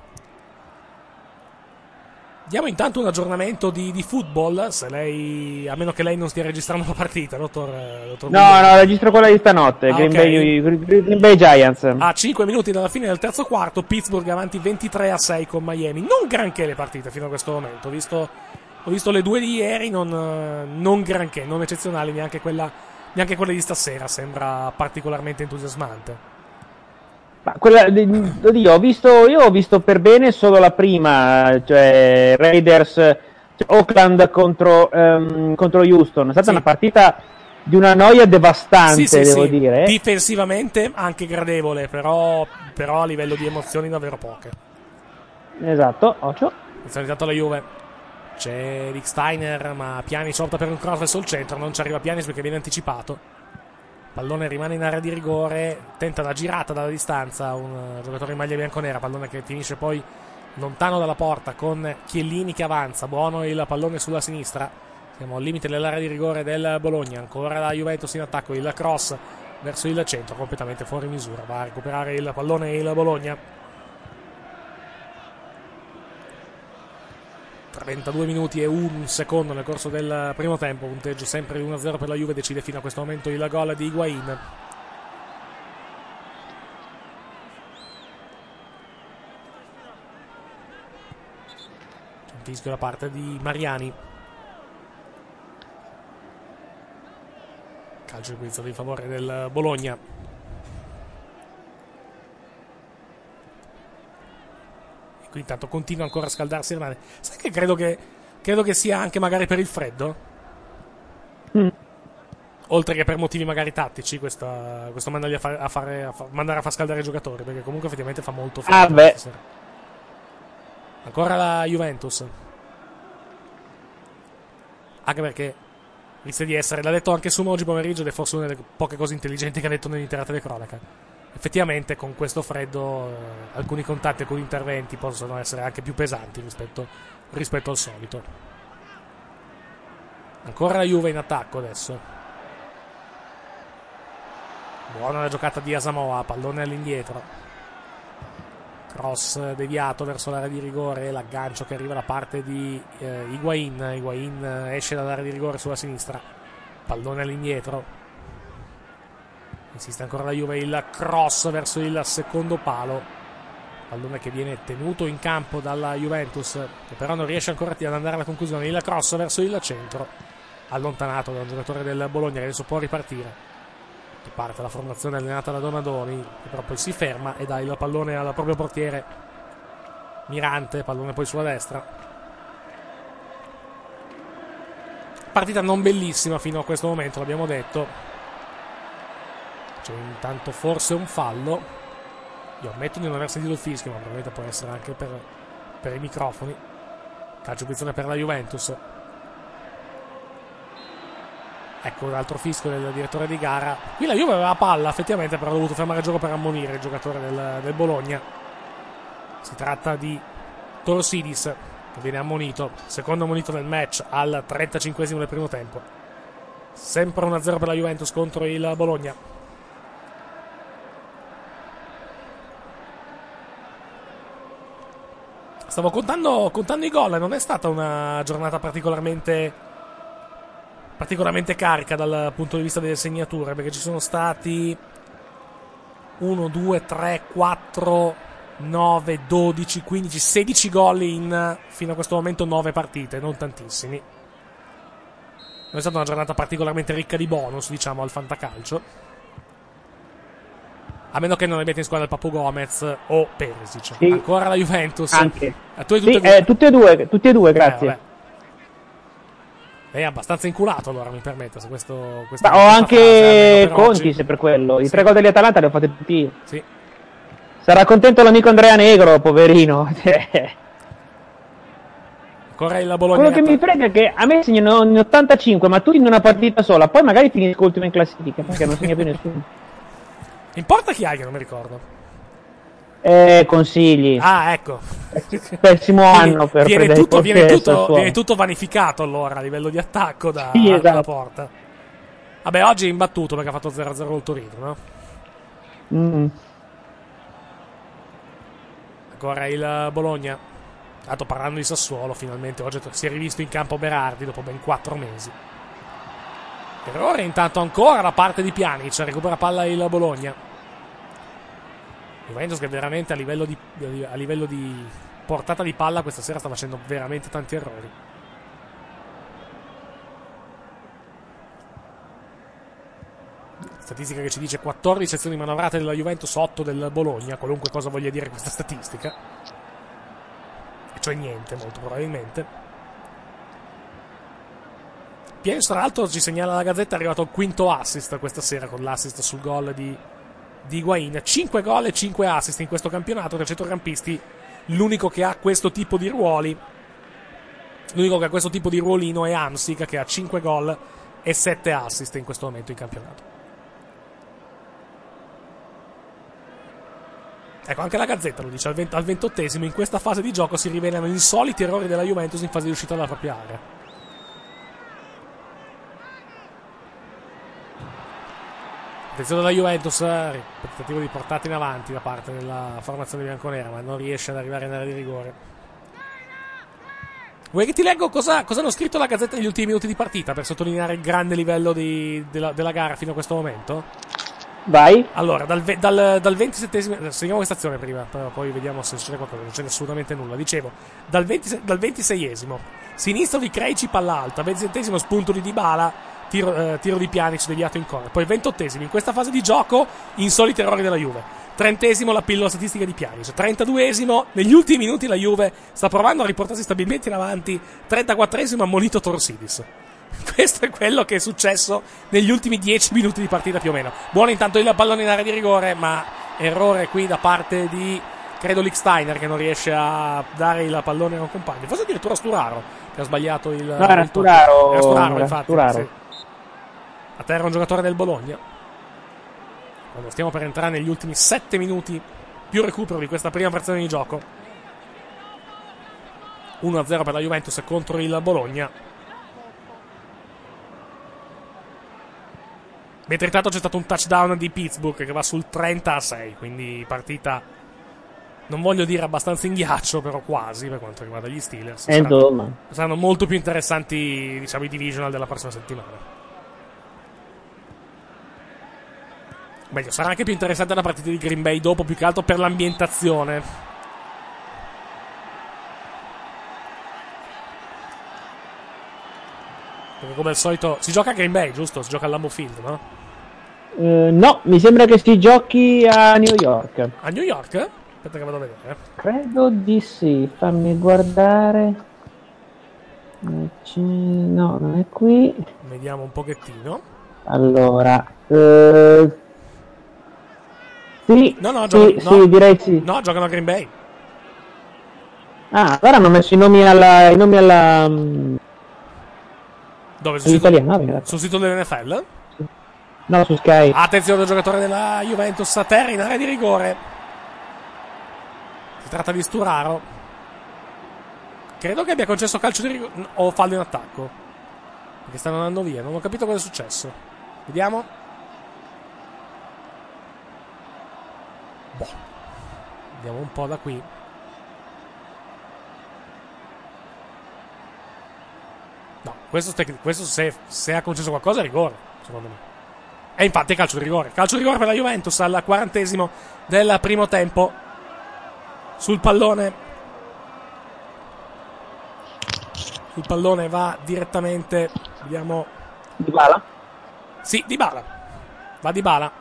Speaker 2: Diamo intanto un aggiornamento di football, a meno che lei non stia registrando la partita, dottor
Speaker 4: No, registro quella di stanotte, Green Bay Giants.
Speaker 2: A 5 minuti dalla fine del terzo quarto, Pittsburgh avanti 23-6 con Miami. Non granché le partite fino a questo momento, ho visto le due di ieri, non granché, non eccezionali, neanche quella di stasera sembra particolarmente entusiasmante.
Speaker 4: Ma io ho visto per bene solo la prima, cioè Raiders, Oakland contro Houston. È stata una partita di una noia devastante, devo dire.
Speaker 2: Difensivamente anche gradevole, però a livello di emozioni davvero poche.
Speaker 4: Esatto, Ocio.
Speaker 2: Intanto la Juve C'è Rick Steiner, ma Pjanic opta per un cross verso il centro, non ci arriva Pjanic perché viene anticipato. Pallone rimane in area di rigore, tenta la girata dalla distanza un giocatore in maglia bianconera, pallone che finisce poi lontano dalla porta con Chiellini che avanza, buono il pallone sulla sinistra, siamo al limite dell'area di rigore del Bologna, ancora la Juventus in attacco, il cross verso il centro completamente fuori misura, va a recuperare il pallone il Bologna. 32 minuti e un secondo nel corso del primo tempo, punteggio sempre di 1-0 per la Juve, decide fino a questo momento il gol di Higuain. C'è un fischio da parte di Mariani. Calcio inizio in favore del Bologna. Qui intanto continua ancora a scaldarsi Hernandez. Sai che credo che sia anche magari per il freddo? Oltre che per motivi magari tattici, questo mandarli mandare a far scaldare i giocatori, perché comunque effettivamente fa molto freddo. Ancora la Juventus. Anche perché rischia di essere, l'ha detto anche Sumo oggi pomeriggio, ed è forse una delle poche cose intelligenti che ha detto nell'intera telecronaca. Effettivamente con questo freddo alcuni contatti, alcuni interventi possono essere anche più pesanti rispetto al solito. Ancora la Juve in attacco adesso. Buona la giocata di Asamoah, pallone all'indietro. Cross deviato verso l'area di rigore, l'aggancio che arriva da parte di Higuain. Higuain esce dall'area di rigore sulla sinistra, pallone all'indietro. Insiste ancora la Juve, il cross verso il secondo palo, pallone che viene tenuto in campo dalla Juventus, che però non riesce ancora ad andare alla conclusione. Il cross verso il centro, allontanato da un giocatore del Bologna che adesso può ripartire. Parte la formazione allenata da Donadoni, che però poi si ferma e dà il pallone al proprio portiere Mirante, pallone poi sulla destra. Partita non bellissima fino a questo momento, l'abbiamo detto. C'è intanto forse un fallo. Io ammetto di non aver sentito il fischio, ma probabilmente può essere anche per i microfoni. Calcio punizione per la Juventus. Ecco un altro fischio del direttore di gara. Qui la Juve aveva la palla effettivamente, però ha dovuto fermare il gioco per ammonire il giocatore del Bologna. Si tratta di Torosidis, che viene ammonito, secondo ammonito del match al 35esimo del primo tempo. Sempre 1-0 per la Juventus contro il Bologna. Stavo contando i gol, non è stata una giornata particolarmente carica dal punto di vista delle segnature, perché ci sono stati 1, 2, 3, 4, 9, 12, 15, 16 gol in fino a questo momento 9 partite, non tantissimi. Non è stata una giornata particolarmente ricca di bonus, diciamo, al fantacalcio. A meno che non abbiate in squadra il Papu Gomez o Perisic. Sì. Ancora la Juventus.
Speaker 4: Anche.
Speaker 2: Tu
Speaker 4: tutte e due, grazie.
Speaker 2: Vabbè. È abbastanza inculato, allora, mi permetta. Se questo
Speaker 4: ho anche Conti, oggi. Se per quello. I 3 gol dell'Atalanta li ho fatti tutti io.
Speaker 2: Sì.
Speaker 4: Sarà contento l'amico Andrea Negro, poverino.
Speaker 2: Ancora il Bologna.
Speaker 4: Quello che mi frega è che a me segnano in 85, ma tu in una partita sola. Poi magari finisco ultimo in classifica, perché non segna più nessuno.
Speaker 2: In porta chi hai che non mi ricordo?
Speaker 4: Consigli.
Speaker 2: Ah, ecco.
Speaker 4: Pessimo anno per
Speaker 2: viene tutto vanificato allora a livello di attacco dalla porta. Vabbè, oggi è imbattuto perché ha fatto 0-0 col Torino, no? Ancora il Bologna. Tanto parlando di Sassuolo, finalmente oggi si è rivisto in campo Berardi dopo ben 4 mesi. Errore intanto ancora da parte di Pjanic, recupera palla il Bologna. Juventus che veramente a livello di portata di palla questa sera sta facendo veramente tanti errori. Statistica che ci dice 14 azioni manovrate della Juventus, 8 del Bologna, qualunque cosa voglia dire questa statistica. E cioè niente, molto probabilmente. Pjanic, tra l'altro, ci segnala la Gazzetta, è arrivato al 5º assist questa sera con l'assist sul gol di Higuain. 5 gol e 5 assist in questo campionato. Tra centrocampisti l'unico che ha questo tipo di ruoli L'unico che ha questo tipo di ruolino è Hamsik, che ha 5 gol e 7 assist in questo momento in campionato. Ecco, anche la Gazzetta lo dice, al 28esimo in questa fase di gioco si rivelano insoliti errori della Juventus in fase di uscita dalla propria area. Attenzione della Juventus, tentativo di portata in avanti da parte della formazione bianconera, ma non riesce ad arrivare in area di rigore. Vuoi che ti leggo cosa hanno scritto la Gazzetta negli ultimi minuti di partita per sottolineare il grande livello della gara fino a questo momento?
Speaker 4: Vai.
Speaker 2: Allora, dal 27esimo, segniamo questa azione prima, però poi vediamo se succede qualcosa. Non c'è assolutamente nulla. Dicevo, dal 26esimo, sinistro di Krejci, palla alta. 27esimo, spunto di Dybala, tiro di Pjanic deviato in corner. Poi 28esimo, in questa fase di gioco, insoliti errori della Juve. 30esimo, la pillola statistica di Pjanic. 32esimo, negli ultimi minuti la Juve sta provando a riportarsi stabilmente in avanti. 34esimo, ammonito Torsidis. Questo è quello che è successo negli ultimi 10 minuti di partita più o meno. Buono intanto il pallone in area di rigore, ma errore qui da parte di, credo, Lichtsteiner, che non riesce a dare il pallone a un compagno. Forse addirittura Sturaro che ha sbagliato il...
Speaker 4: No, era Sturaro.
Speaker 2: Era Sturaro, infatti.
Speaker 4: Sturaro.
Speaker 2: Sì. A terra un giocatore del Bologna. Quando stiamo per entrare negli ultimi 7 minuti più recupero di questa prima frazione di gioco. 1-0 per la Juventus contro il Bologna. Mentre intanto c'è stato un touchdown di Pittsburgh che va sul 30-6, quindi partita, non voglio dire abbastanza in ghiaccio, però quasi per quanto riguarda gli Steelers. Saranno molto più interessanti, diciamo, i divisional della prossima settimana. Meglio, sarà anche più interessante la partita di Green Bay dopo, più che altro per l'ambientazione. Perché come al solito si gioca a Green Bay, giusto? Si gioca al Lambeau Field, no?
Speaker 4: No, mi sembra che si giochi a New York.
Speaker 2: A New York? Aspetta che vado a vedere.
Speaker 4: Credo di sì, fammi guardare. No, non è qui.
Speaker 2: Vediamo un pochettino.
Speaker 4: Allora, sì,
Speaker 2: no,
Speaker 4: sì, direi sì.
Speaker 2: No, giocano a Green Bay.
Speaker 4: Ah, allora hanno messo i nomi alla
Speaker 2: Dove? Sul sito dell'NFL?
Speaker 4: No, su Sky.
Speaker 2: Attenzione al giocatore della Juventus a terra in area di rigore. Si tratta di Sturaro. Credo che abbia concesso calcio di rigore o fallo in attacco, perché stanno andando via. Non ho capito cosa è successo. Vediamo. Vediamo un po' da qui. No, questo se ha concesso qualcosa è rigore, secondo me. E infatti è calcio di rigore. Calcio di rigore per la Juventus al 40esimo del primo tempo. Sul pallone va direttamente. Vediamo.
Speaker 4: Dybala?
Speaker 2: Sì, Dybala. Va Dybala.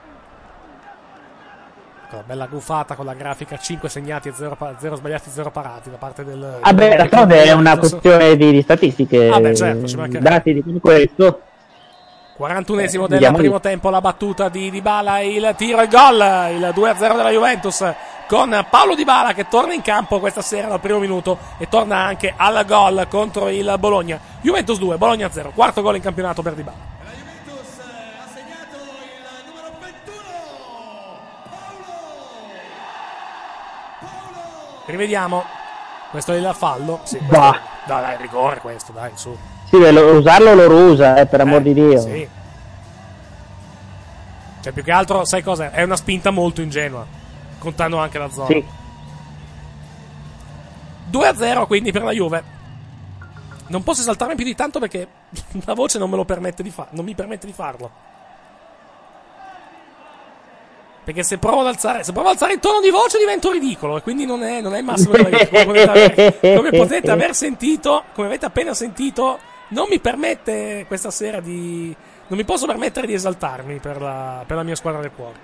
Speaker 2: Bella gufata con la grafica, 5 segnati e 0 sbagliati, 0 parati da parte del...
Speaker 4: d'altronde è una questione di statistiche.
Speaker 2: Certo, ci mancherebbe.
Speaker 4: Dati di questo.
Speaker 2: 41esimo del primo tempo, la battuta di Dybala, il tiro e il gol, il 2-0 della Juventus con Paulo Dybala che torna in campo questa sera dal primo minuto e torna anche al gol contro il Bologna. Juventus 2, Bologna 0, quarto gol in campionato per Dybala. Rivediamo. Questo è il fallo. Sì, dai, rigore questo, dai, su.
Speaker 4: Sì, usarlo lo usa, per amor di Dio.
Speaker 2: Sì. Cioè, più che altro, sai cosa? È una spinta molto ingenua, contando anche la zona. Sì. 2-0 quindi per la Juve. Non posso esaltarmi più di tanto perché la voce non me lo permette non mi permette di farlo. Perché se provo ad alzare il tono di voce divento ridicolo e quindi non è il massimo della vita. Come potete aver sentito, come avete appena sentito, non mi permette questa sera non mi posso permettere di esaltarmi per la mia squadra del cuore.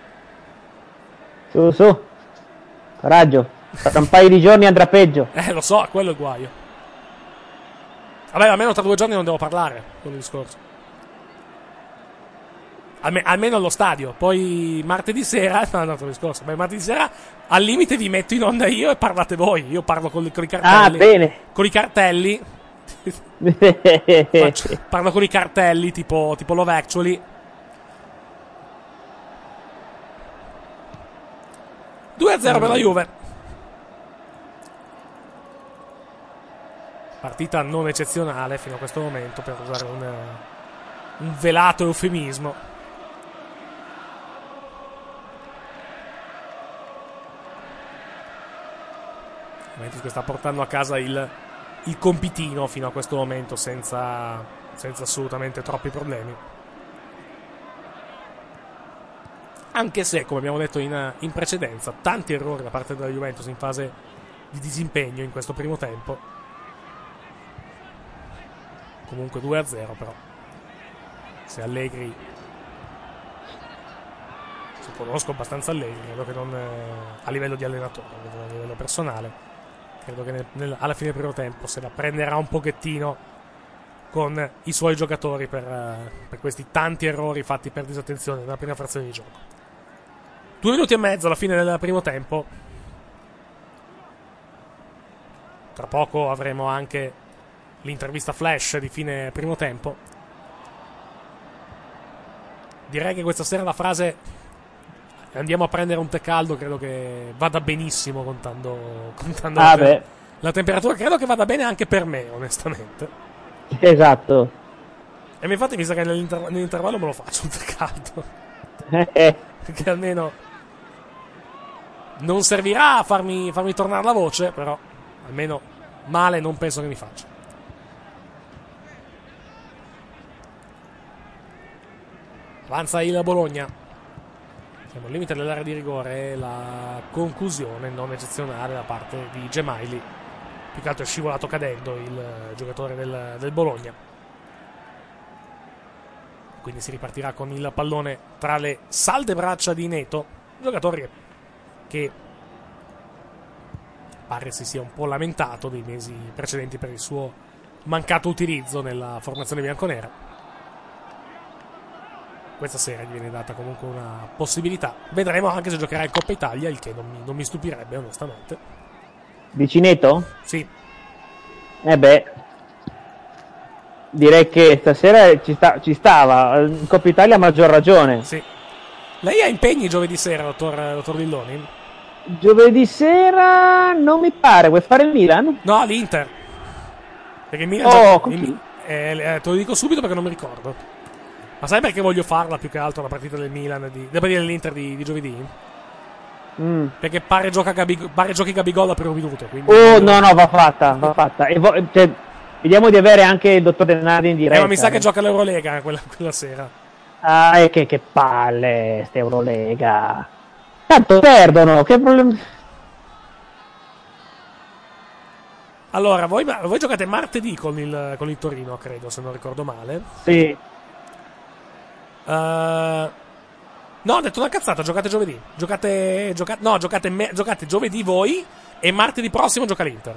Speaker 4: Su, coraggio, tra un paio di giorni andrà peggio.
Speaker 2: Lo so, quello è il guaio. Vabbè, almeno tra 2 giorni non devo parlare, quello discorso. Almeno allo stadio. Poi martedì sera, no, un altro discorso, ma martedì sera al limite vi metto in onda io e parlate voi. Io parlo con i cartelli.
Speaker 4: Ah, bene.
Speaker 2: Con i cartelli. Parlo con i cartelli tipo Love Actually. 2-0 per la Juve. Partita non eccezionale fino a questo momento, per usare un velato eufemismo. Che sta portando a casa il compitino fino a questo momento senza assolutamente troppi problemi. Anche se, come abbiamo detto in precedenza, tanti errori da parte della Juventus in fase di disimpegno in questo primo tempo. Comunque 2-0 però. Se Allegri, se conosco abbastanza Allegri, credo che non a livello di allenatore, a livello personale, credo che alla fine del primo tempo se la prenderà un pochettino con i suoi giocatori per questi tanti errori fatti per disattenzione nella prima frazione di gioco. 2 minuti e mezzo alla fine del primo tempo. Tra poco avremo anche l'intervista flash di fine primo tempo. Direi che questa sera la frase "andiamo a prendere un tè caldo" credo che vada benissimo, contando la temperatura. Credo che vada bene anche per me, onestamente.
Speaker 4: Esatto.
Speaker 2: E infatti mi sa che nell'intervallo me lo faccio un tè caldo. Perché almeno non servirà a farmi tornare la voce, però almeno male non penso che mi faccia. Avanza il Bologna. Siamo al limite dell'area di rigore. La conclusione non eccezionale da parte di Gemayli. Più che altro è scivolato cadendo il giocatore del Bologna. Quindi si ripartirà con il pallone tra le salde braccia di Neto, giocatore che pare si sia un po' lamentato dei mesi precedenti per il suo mancato utilizzo nella formazione bianconera. Questa sera gli viene data comunque una possibilità. Vedremo anche se giocherà in Coppa Italia, il che non mi stupirebbe onestamente.
Speaker 4: Dici Neto?
Speaker 2: Sì.
Speaker 4: Direi che stasera ci stava. In Coppa Italia a maggior ragione.
Speaker 2: Sì. Lei ha impegni giovedì sera, dottor Villoni?
Speaker 4: Giovedì sera non mi pare. Vuoi fare il Milan?
Speaker 2: No, l'Inter. Perché il Milan te lo dico subito perché non mi ricordo. Ma sai perché voglio farla più che altro la partita del Milan dell'Inter di giovedì? Perché pare giochi Gabigol al primo minuto. Quindi
Speaker 4: no, va fatta. E vediamo di avere anche il dottor Denardi in diretta.
Speaker 2: Ma mi sa che gioca l'Eurolega quella sera.
Speaker 4: Ah, e che palle sta Eurolega. Tanto perdono, che problema.
Speaker 2: Allora, voi giocate martedì con il Torino, credo, se non ricordo male.
Speaker 4: Sì.
Speaker 2: No, ho detto una cazzata, giocate giovedì. Giocate giovedì voi e martedì prossimo gioca l'Inter.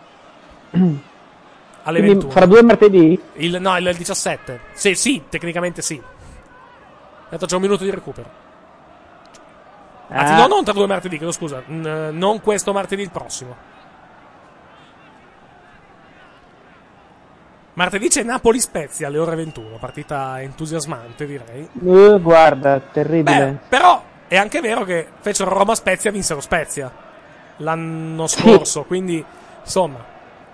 Speaker 2: Alle
Speaker 4: Quindi
Speaker 2: 21.
Speaker 4: Fra 2 martedì?
Speaker 2: Il 17. Sì, tecnicamente sì. Ho detto c'è un minuto di recupero. Anzi, no, non tra 2 martedì, chiedo scusa. Non questo martedì, il prossimo. Martedì c'è Napoli-Spezia alle ore 21, partita entusiasmante direi.
Speaker 4: Guarda, terribile.
Speaker 2: Beh, però è anche vero che fecero Roma-Spezia, vinsero Spezia l'anno scorso, quindi insomma.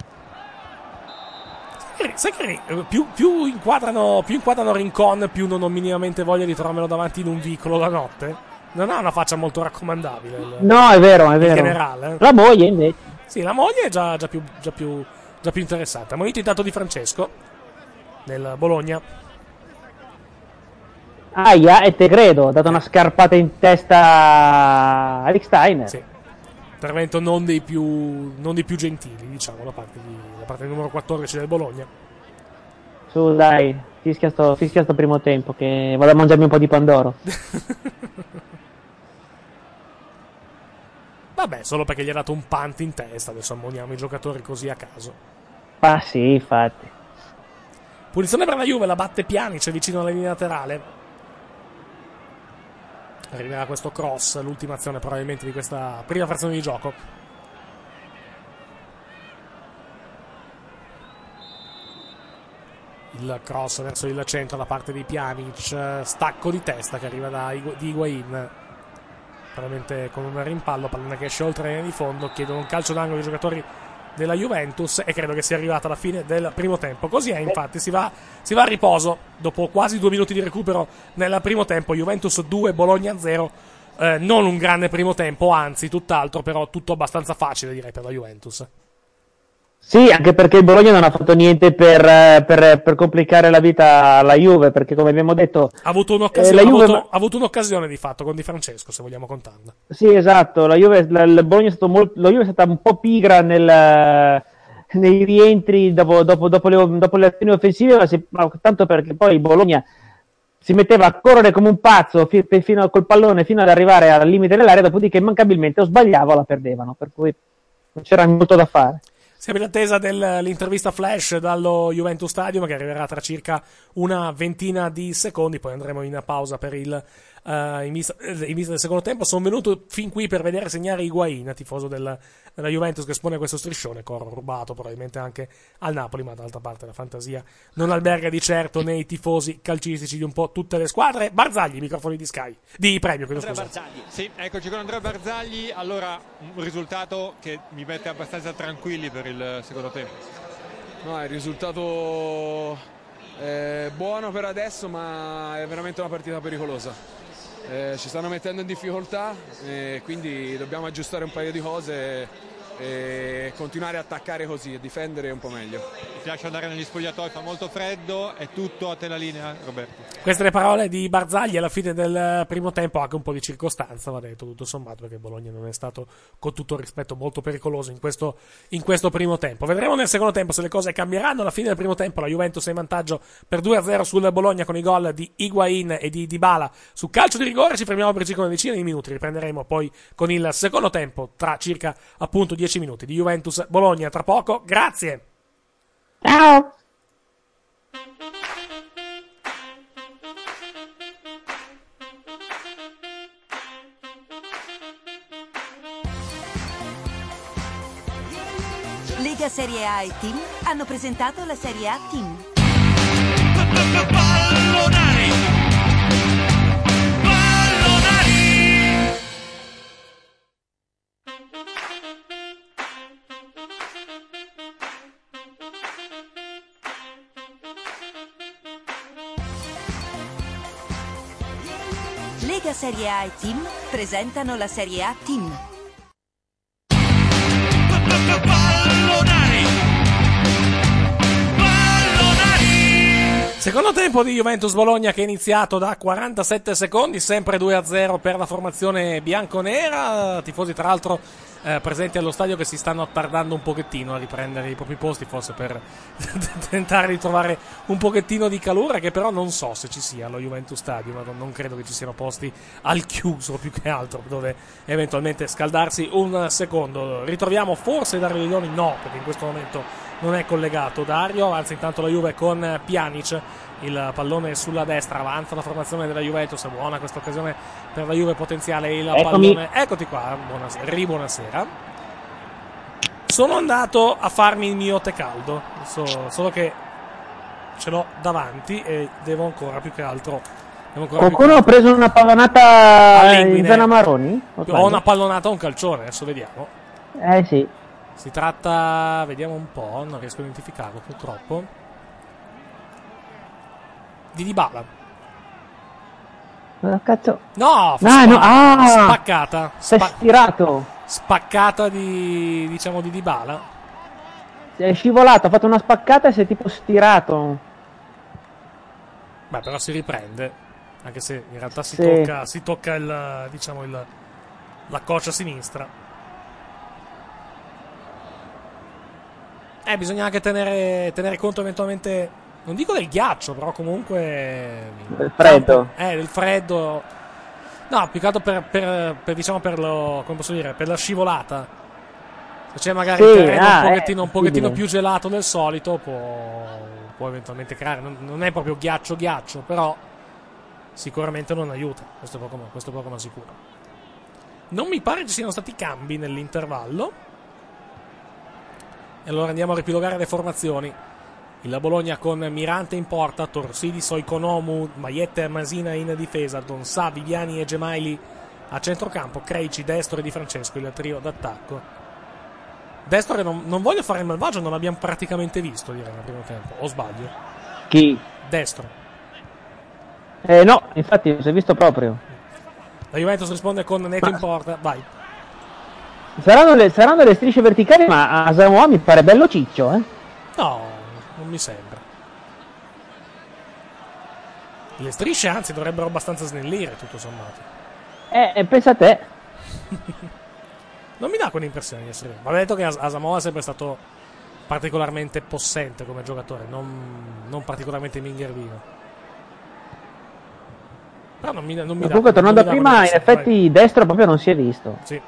Speaker 2: Sai che più inquadrano Rincon, più non ho minimamente voglia di trovarmelo davanti in un vicolo la notte. Non ha una faccia molto raccomandabile.
Speaker 4: No, è vero.
Speaker 2: In generale.
Speaker 4: La moglie invece.
Speaker 2: Sì, la moglie è già più interessante. Ammonito intanto di Francesco nel Bologna.
Speaker 4: Aia, e te credo, ha dato una scarpata in testa a Rick Steiner.
Speaker 2: Sì. Intervento non dei più gentili, diciamo, da parte del numero 14 del Bologna.
Speaker 4: Su, dai, fischia sto primo tempo che vado a mangiarmi un po' di pandoro.
Speaker 2: Vabbè, solo perché gli ha dato un punt in testa, adesso ammoniamo i giocatori così a caso.
Speaker 4: Ah sì, infatti.
Speaker 2: Punizione per la Juve, la batte Pjanic vicino alla linea laterale. Arriverà questo cross, l'ultima azione probabilmente di questa prima frazione di gioco. Il cross verso il centro da parte di Pjanic, stacco di testa che arriva di Higuain, probabilmente con un rimpallo, pallone che esce oltre la linea di fondo, chiedono un calcio d'angolo i giocatori della Juventus e credo che sia arrivata la fine del primo tempo. Così è, infatti, si va a riposo dopo quasi 2 minuti di recupero nel primo tempo. Juventus 2, Bologna 0. Non un grande primo tempo, anzi tutt'altro, però tutto abbastanza facile, direi, per la Juventus.
Speaker 4: Sì, anche perché il Bologna non ha fatto niente per complicare la vita alla Juve, perché come abbiamo detto
Speaker 2: ha avuto un'occasione di fatto con Di Francesco, se vogliamo contarla.
Speaker 4: Sì, esatto, il Bologna la Juve è stata un po' pigra nei rientri dopo le azioni offensive, ma tanto perché poi il Bologna si metteva a correre come un pazzo fino col pallone fino ad arrivare al limite dell'area, dopodiché immancabilmente o sbagliava o la perdevano, per cui non c'era molto da fare.
Speaker 2: Siamo in attesa dell'intervista flash dallo Juventus Stadium, che arriverà tra circa una ventina di secondi, poi andremo in pausa per in vista del secondo tempo. Sono venuto fin qui per vedere segnare Higuain, tifoso della Juventus, che espone questo striscione, corro rubato probabilmente anche al Napoli, ma d'altra parte la fantasia non alberga di certo nei tifosi calcistici di un po' tutte le squadre. Barzagli, microfoni di Sky, di Premio,
Speaker 5: Andrea Barzagli. Sì, eccoci con Andrea Barzagli. Allora, un risultato che mi mette abbastanza tranquilli per il secondo tempo.
Speaker 6: No, il risultato è buono per adesso, ma è veramente una partita pericolosa. Ci stanno mettendo in difficoltà, quindi dobbiamo aggiustare un paio di cose e continuare a attaccare così e difendere un po' meglio.
Speaker 5: Ti lascio andare negli spogliatoi, fa molto freddo, è tutto a te la linea, Roberto.
Speaker 2: Queste le parole di Barzagli alla fine del primo tempo, anche un po' di circostanza, va detto tutto sommato, perché Bologna non è stato, con tutto il rispetto, molto pericoloso in questo primo tempo. Vedremo nel secondo tempo se le cose cambieranno. Alla fine del primo tempo la Juventus è in vantaggio per 2-0 sul Bologna con i gol di Higuain e di Dybala su calcio di rigore. Ci fermiamo per circa una decina di minuti, riprenderemo poi con il secondo tempo tra circa appunto 10 minuti di Juventus Bologna tra poco. Grazie.
Speaker 4: Ciao.
Speaker 1: Lega Serie A e Team hanno presentato la Serie A Team. Lega Serie A e Team presentano la Serie A Team.
Speaker 2: Secondo tempo di Juventus Bologna che è iniziato da 47 secondi, sempre 2-0 per la formazione bianconera. Tifosi tra l'altro presenti allo stadio che si stanno attardando un pochettino a riprendere i propri posti, forse per tentare di trovare un pochettino di calore, che però non so se ci sia allo Juventus Stadium. Non credo che ci siano posti al chiuso più che altro dove eventualmente scaldarsi un secondo. Ritroviamo forse Dario Leoni? No, perché in questo momento non è collegato Dario, avanza intanto la Juve con Pjanic, il pallone sulla destra, avanza la formazione della Juventus, è buona questa occasione per la Juve potenziale, il pallone, eccoti qua, buonasera. Sono andato a farmi il mio tè caldo, solo che ce l'ho davanti e devo ancora più che altro.
Speaker 4: Qualcuno ha preso una pallonata in zona Maroni?
Speaker 2: Ho una pallonata o un calcione, adesso vediamo.
Speaker 4: Sì.
Speaker 2: Si tratta, vediamo un po', non riesco a identificarlo purtroppo, di Dybala.
Speaker 4: Cazzo.
Speaker 2: No,
Speaker 4: spaccata. Stirato.
Speaker 2: Spaccata di Dybala.
Speaker 4: È scivolato, ha fatto una spaccata e si è tipo stirato.
Speaker 2: Beh, però si riprende, anche se in realtà si tocca la coscia sinistra. Bisogna anche tenere conto eventualmente, non dico del ghiaccio, però comunque
Speaker 4: del freddo.
Speaker 2: Del freddo. No, più che altro per la scivolata. Se c'è magari il terreno un pochettino più gelato del solito, può eventualmente creare. Non è proprio ghiaccio, però sicuramente non aiuta, questo è poco ma sicuro. Non mi pare ci siano stati cambi nell'intervallo, e allora andiamo a ripilogare le formazioni. Il Bologna con Mirante in porta, Torsidis, Oikonomu, Maietta e Masina in difesa, Donsà, Viviani e Gemaili a centrocampo, Creici, Destro e Di Francesco il trio d'attacco. Destro che non voglio fare il malvagio, non l'abbiamo praticamente visto, direi, nel primo tempo, o sbaglio?
Speaker 4: Chi?
Speaker 2: Destro.
Speaker 4: No, infatti non si è visto proprio.
Speaker 2: La Juventus risponde con Neto in porta, vai.
Speaker 4: Saranno le strisce verticali, ma a Samoa mi pare bello ciccio,
Speaker 2: No, non mi sembra. Le strisce anzi dovrebbero abbastanza snellire, tutto sommato.
Speaker 4: Pensa a te.
Speaker 2: Non mi dà quell'impressione di essere. Ma detto che Asamoah è sempre stato particolarmente possente come giocatore, non particolarmente mingherlino. Però non mi dà.
Speaker 4: Comunque, tornando a prima, in effetti Destro proprio non si è visto.
Speaker 2: Sì.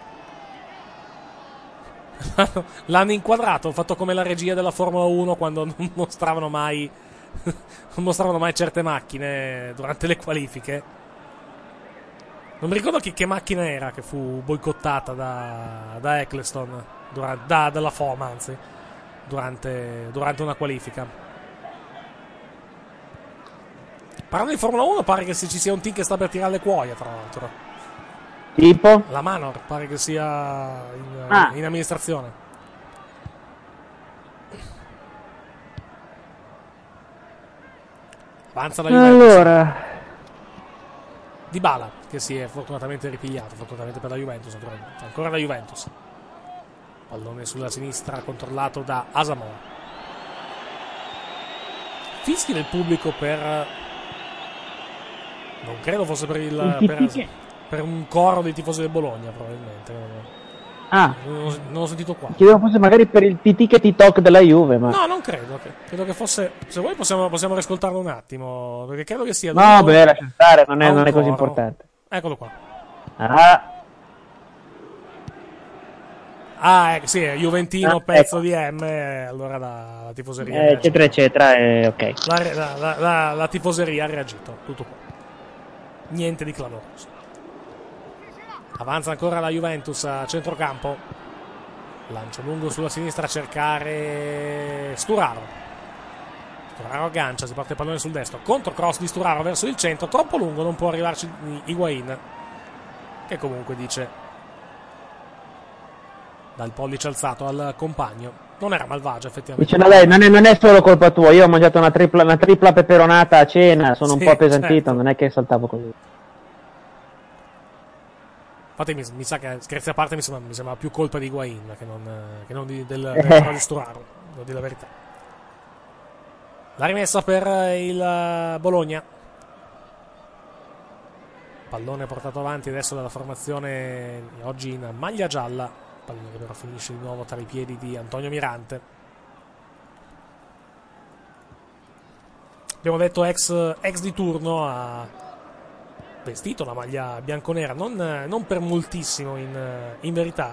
Speaker 2: L'hanno inquadrato, fatto come la regia della Formula 1 quando non mostravano mai certe macchine durante le qualifiche. Non mi ricordo che macchina era che fu boicottata da Eccleston dalla FOM, anzi, durante una qualifica. Parlando di Formula 1, pare che ci sia un team che sta per tirare le cuoia, tra l'altro.
Speaker 4: Tipo?
Speaker 2: La Manor, pare che sia in amministrazione. Avanza la Juventus.
Speaker 4: Allora,
Speaker 2: Dybala, che si è fortunatamente ripigliato, fortunatamente per la Juventus, naturalmente. Ancora la Juventus. Pallone sulla sinistra controllato da Asamoah. Fischi del pubblico per... Non credo fosse per un coro dei tifosi del Bologna, probabilmente. Non ho sentito qua.
Speaker 4: Chiedevo forse magari per il TikTok della Juve, ma...
Speaker 2: No, non credo. Credo che fosse... Se vuoi possiamo riascoltarlo un attimo, perché credo che sia...
Speaker 4: No, beh, lascia stare, non è così importante.
Speaker 2: Eccolo qua. Sì, è Juventino, pezzo
Speaker 4: ecco.
Speaker 2: di M, allora la tifoseria
Speaker 4: eccetera eccetera, ok.
Speaker 2: La tifoseria ha reagito, tutto qua. Niente di clamoroso. Avanza ancora la Juventus a centrocampo. Lancio lungo sulla sinistra a cercare Sturaro. Sturaro aggancia, si porta il pallone sul destro. Controcross di Sturaro verso il centro, troppo lungo, non può arrivarci Higuain, che comunque dice dal pollice alzato al compagno. Non era malvagio, effettivamente.
Speaker 4: Dice, lei, non è solo colpa tua, io ho mangiato una tripla peperonata a cena, sono un po' appesantito, certo. Non è che saltavo così.
Speaker 2: Infatti mi sa che, scherzi a parte, mi sembra più colpa di Higuain che non del Sturaro, devo dire la verità. La rimessa per il Bologna. Pallone portato avanti adesso dalla formazione oggi in maglia gialla. Pallone che però finisce di nuovo tra i piedi di Antonio Mirante. Abbiamo detto ex di turno, ha vestito la maglia bianconera, non per moltissimo in verità.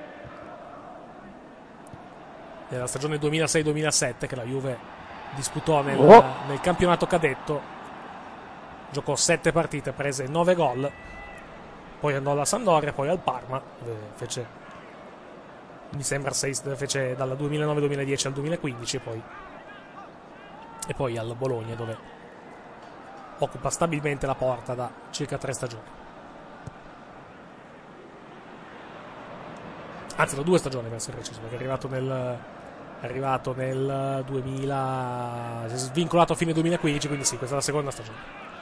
Speaker 2: Nella stagione 2006-2007 che la Juve disputò nel campionato cadetto, giocò 7 partite, prese 9 gol, poi andò alla Sampdoria, poi al Parma, fece mi sembra fece dal 2009-2010 al 2015 e poi al Bologna, dove occupa stabilmente la porta da circa 3 stagioni, anzi da 2 stagioni per essere preciso, perché è arrivato nel 2000, si è svincolato a fine 2015, quindi sì, questa è la seconda stagione.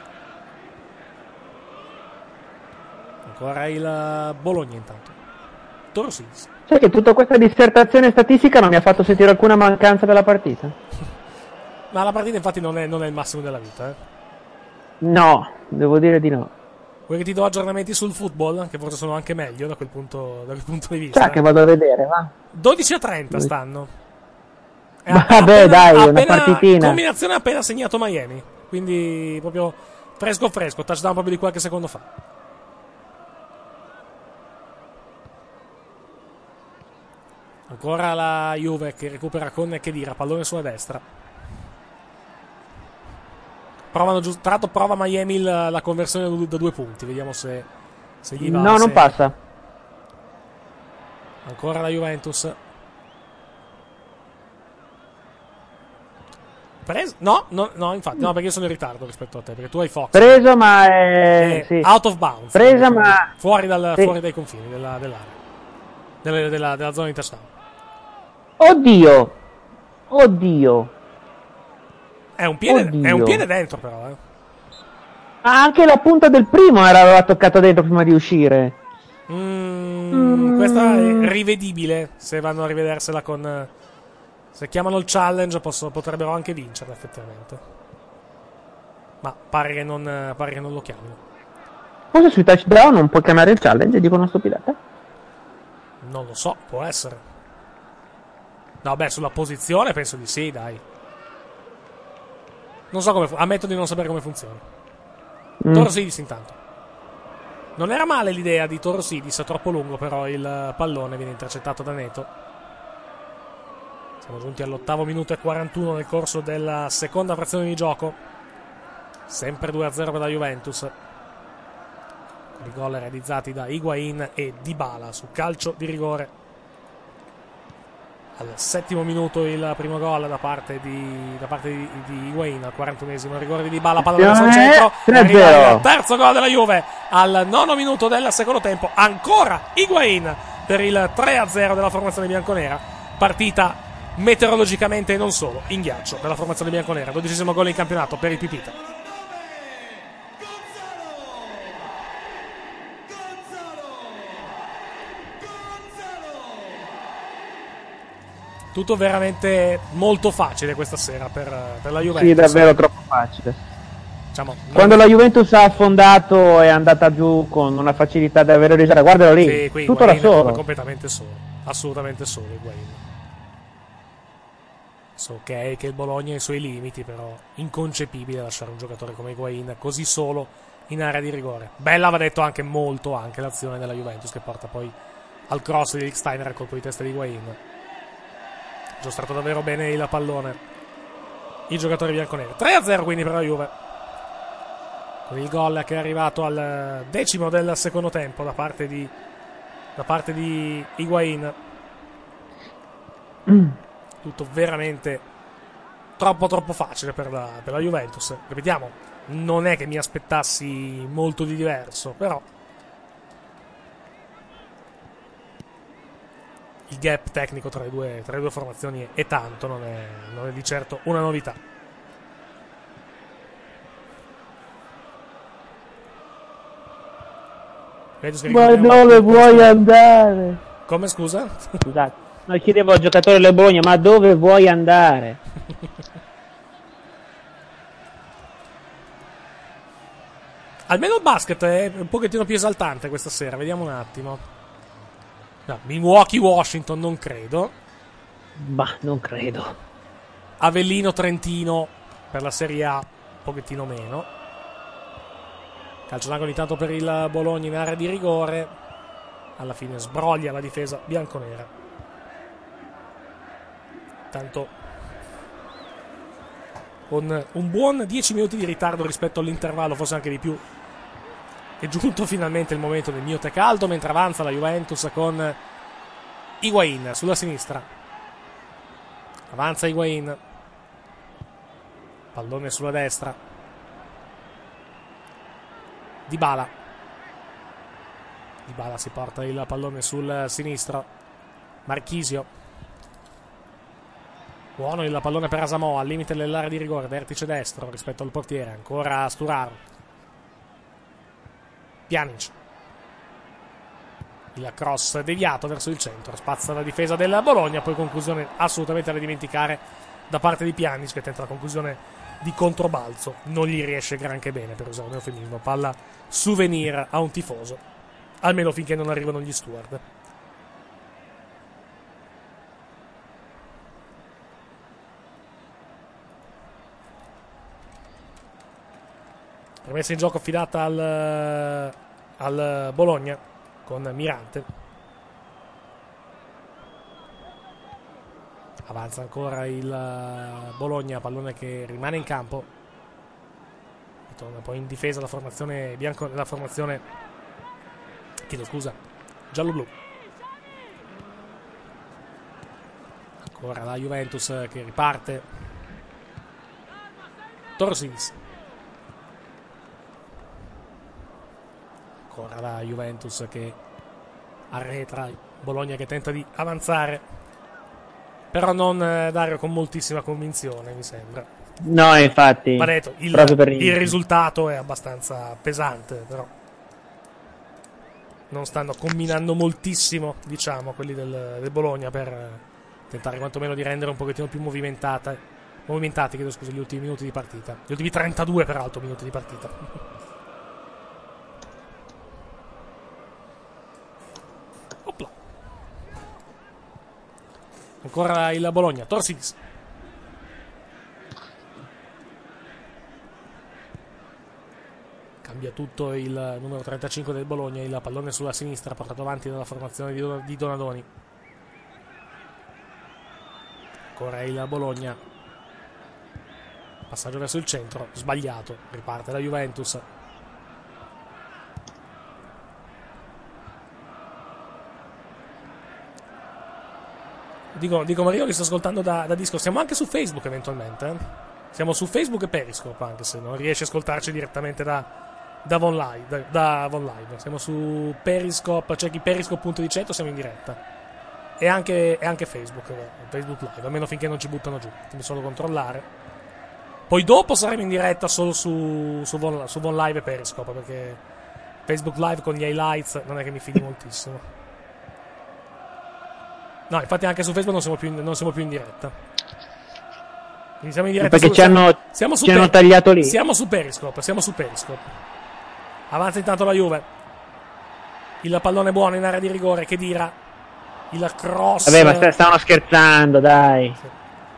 Speaker 2: Ancora il Bologna intanto. Torsidis.
Speaker 4: Sai che tutta questa dissertazione statistica non mi ha fatto sentire alcuna mancanza della partita?
Speaker 2: Ma la partita infatti non è il massimo della vita,
Speaker 4: No, devo dire di no.
Speaker 2: Vuoi che ti do aggiornamenti sul football? Che forse sono anche meglio da quel punto di vista.
Speaker 4: Sa che vado a vedere, va.
Speaker 2: 12-30 stanno.
Speaker 4: Vabbè, dai, una partitina.
Speaker 2: Combinazione appena segnato Miami. Quindi proprio fresco, touchdown proprio di qualche secondo fa. Ancora la Juve che recupera con Khedira, pallone sulla destra. Tra l'altro prova Miami la conversione da 2 punti. Vediamo se gli va.
Speaker 4: No, non passa.
Speaker 2: Ancora la Juventus. Preso? No, infatti, no, perché io sono in ritardo rispetto a te, perché tu hai Fox.
Speaker 4: Preso, ma è sì.
Speaker 2: Out of bounds.
Speaker 4: Presa, ma
Speaker 2: fuori
Speaker 4: sì.
Speaker 2: fuori dai confini dell'area. Della zona di touchdown.
Speaker 4: Oddio.
Speaker 2: È un piede dentro, però,
Speaker 4: Anche la punta del primo aveva toccato dentro prima di uscire.
Speaker 2: Questa è rivedibile. Se vanno a rivedersela con. Se chiamano il challenge, potrebbero anche vincere, effettivamente. Ma pare che non lo chiamino.
Speaker 4: Forse sui touchdown non puoi chiamare il challenge? Dico una stupidata?
Speaker 2: Non lo so, può essere. No, beh, sulla posizione penso di sì, dai. Non so come ammetto di non sapere come funziona. Torosidis intanto. Non era male l'idea di Torosidis, è troppo lungo, però il pallone viene intercettato da Neto. Siamo giunti all'8° minuto e 41 nel corso della seconda frazione di gioco. Sempre 2-0 per la Juventus. Con i gol realizzati da Higuain e Dybala su calcio di rigore. Al 7° minuto il primo gol da parte di Higuain, al 41esimo rigore di Dybala, palla verso il centro, arriva il terzo gol della Juve al 9° minuto del secondo tempo, ancora Higuain per il 3-0 della formazione bianconera. Partita meteorologicamente e non solo in ghiaccio per la formazione bianconera, 12° gol in campionato per il Pipita. Tutto veramente molto facile questa sera per la Juventus.
Speaker 4: Sì, davvero troppo facile.
Speaker 2: Diciamo,
Speaker 4: quando la Juventus ha affondato è andata giù con una facilità davvero leggera. Guardalo lì,
Speaker 2: sì, qui
Speaker 4: tutto da solo.
Speaker 2: Completamente solo, assolutamente solo Higuain. So che il Bologna ha i suoi limiti, però inconcepibile lasciare un giocatore come Higuain così solo in area di rigore. Bella, va detto anche molto anche l'azione della Juventus che porta poi al cross di Lichtsteiner al colpo di testa di Higuain. Giostrato davvero bene il pallone i giocatori bianconeri. 3-0 quindi per la Juve, con il gol che è arrivato al 10° del secondo tempo da parte di Higuain. Tutto veramente troppo facile per la Juventus. Ripetiamo, non è che mi aspettassi molto di diverso, però il gap tecnico tra le due formazioni è tanto, non è di certo una novità.
Speaker 4: Ma dove vuoi andare?
Speaker 2: Come, scusa?
Speaker 4: Scusate, no, chiedevo al giocatore del Bologna, ma dove vuoi andare?
Speaker 2: Almeno il basket è un pochettino più esaltante questa sera, vediamo un attimo. No, Milwaukee-Washington non credo.
Speaker 4: Bah, non credo.
Speaker 2: Avellino-Trentino per la Serie A, un pochettino meno. Calcio d'angolo intanto per il Bologna in area di rigore. Alla fine sbroglia la difesa bianconera. Tanto con un buon 10 minuti di ritardo rispetto all'intervallo, forse anche di più. È giunto finalmente il momento del mio tè caldo, mentre avanza la Juventus con Higuain sulla sinistra. Avanza Higuain. Pallone sulla destra. Dybala si porta il pallone sul sinistro. Marchisio. Buono il pallone per Asamoah al limite dell'area di rigore, vertice destro rispetto al portiere. Ancora Sturaro. Pjanic. Il cross deviato verso il centro, spazza la difesa del Bologna, poi conclusione assolutamente da dimenticare da parte di Pjanic, che tenta la conclusione di controbalzo, non gli riesce granché bene, per usare un eufemismo, palla souvenir a un tifoso, almeno finché non arrivano gli steward. Rimessa in gioco affidata al Bologna con Mirante. Avanza ancora il Bologna, pallone che rimane in campo. Benetton. Poi in difesa la formazione giallo-blu. Ancora la Juventus che riparte. Torsidis. Ancora la Juventus che arretra. Bologna che tenta di avanzare, però non Dario con moltissima convinzione, mi sembra.
Speaker 4: No, infatti.
Speaker 2: Ma detto, il risultato è abbastanza pesante, però non stanno combinando moltissimo, diciamo, quelli del Bologna, per tentare quantomeno di rendere un pochettino più movimentati, gli ultimi minuti di partita. Gli ultimi 32 peraltro minuti di partita. Opla. Ancora il Bologna, Torsidis. Cambia tutto il numero 35 del Bologna, il pallone sulla sinistra portato avanti dalla formazione di Donadoni. Ancora il Bologna. Passaggio verso il centro, sbagliato, riparte la Juventus. Dico Mario, li sto ascoltando da Discord. Siamo anche su Facebook eventualmente. Siamo su Facebook e Periscope, anche se non riesci a ascoltarci direttamente da Von Live. Siamo su Periscope, c'è chi Periscope.dicetto, siamo in diretta. E anche Facebook Live, almeno finché non ci buttano giù. Devi solo controllare. Poi dopo saremo in diretta solo su Von Live e Periscope, perché Facebook Live con gli highlights non è che mi fidi moltissimo. No, infatti anche su Facebook non siamo più in diretta. Quindi siamo in diretta
Speaker 4: perché ci hanno tagliato lì.
Speaker 2: Siamo su Periscope. Avanza intanto la Juve. Il pallone buono in area di rigore, Khedira. Il cross.
Speaker 4: Vabbè, ma stavano scherzando, dai.
Speaker 2: Sì.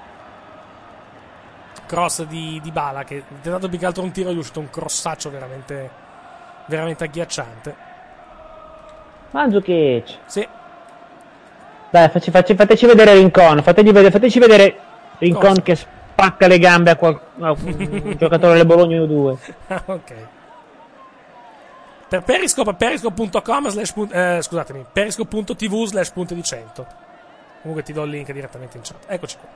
Speaker 2: Cross di Dybala, che è dato più che altro un tiro, è uscito un crossaccio veramente agghiacciante.
Speaker 4: Mandzukic.
Speaker 2: Sì.
Speaker 4: Dai, fateci vedere Rincon. Fateci vedere Rincon che spacca le gambe a un giocatore del Bologna U2.
Speaker 2: Ok. Per Periscope, periscope.com scusatemi, periscope.tv/punte di 100. Comunque ti do il link direttamente in chat. Eccoci qua.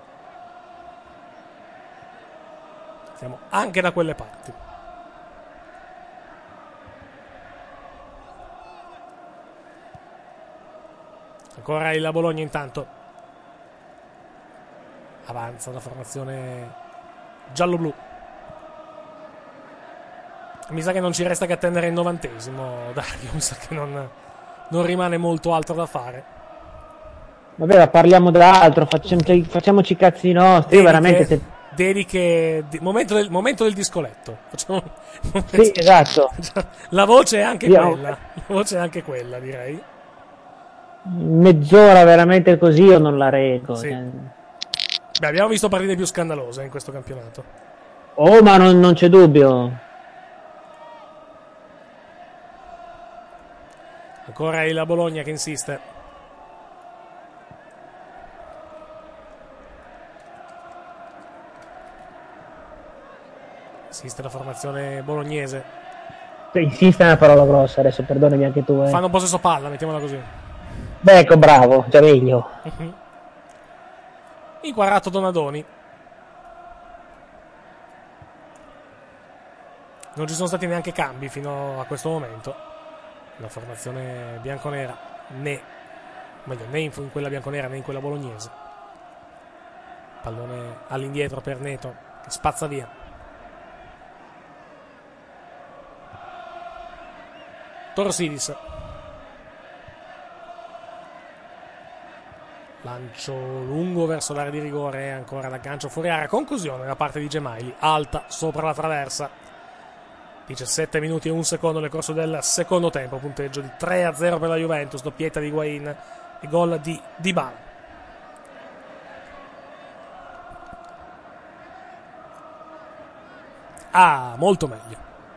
Speaker 2: Siamo anche da quelle parti. Ancora il Bologna intanto. Avanza la formazione giallo-blu. Mi sa che non ci resta che attendere il 90esimo, Dario. Mi sa che non rimane molto altro da fare.
Speaker 4: Vabbè, ma parliamo d'altro, facciamoci i cazzi nostri. Io veramente
Speaker 2: momento del discoletto.
Speaker 4: Sì, esatto.
Speaker 2: La voce è anche quella. La voce è anche quella, direi.
Speaker 4: Mezz'ora veramente così io non la reggo.
Speaker 2: Sì. Beh, abbiamo visto partite più scandalose in questo campionato.
Speaker 4: Oh, ma non c'è dubbio.
Speaker 2: Ancora il Bologna che insiste. Insiste la formazione bolognese.
Speaker 4: Insiste è una parola grossa, adesso perdonami anche tu.
Speaker 2: Fanno un possesso palla, mettiamola così.
Speaker 4: Beh, ecco, bravo, già meglio.
Speaker 2: Inquadrato Donadoni. Non ci sono stati neanche cambi fino a questo momento. La formazione bianconera né in quella bianconera né in quella bolognese. Pallone all'indietro per Neto che spazza via. Torsidis. Lancio lungo verso l'area di rigore, ancora l'aggancio fuori area, conclusione da parte di Gemaili, alta sopra la traversa. 17 minuti e 1 secondo nel corso del secondo tempo, punteggio di 3-0 per la Juventus, doppietta di Higuain e gol di Dybala. Ah, molto meglio.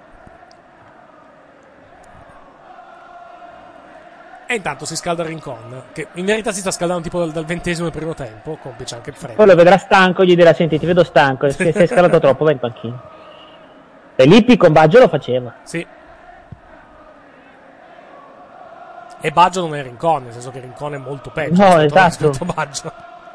Speaker 2: E intanto si scalda Rincon, che in verità si sta scaldando tipo dal 20esimo del primo tempo, complice anche il freddo.
Speaker 4: Poi lo vedrà stanco, gli dirà: senti, ti vedo stanco, sei scaldato troppo, vai in panchina. E Lippi con Baggio lo faceva.
Speaker 2: Sì. E Baggio non è Rincon, nel senso che Rincon è molto peggio rispetto a Baggio.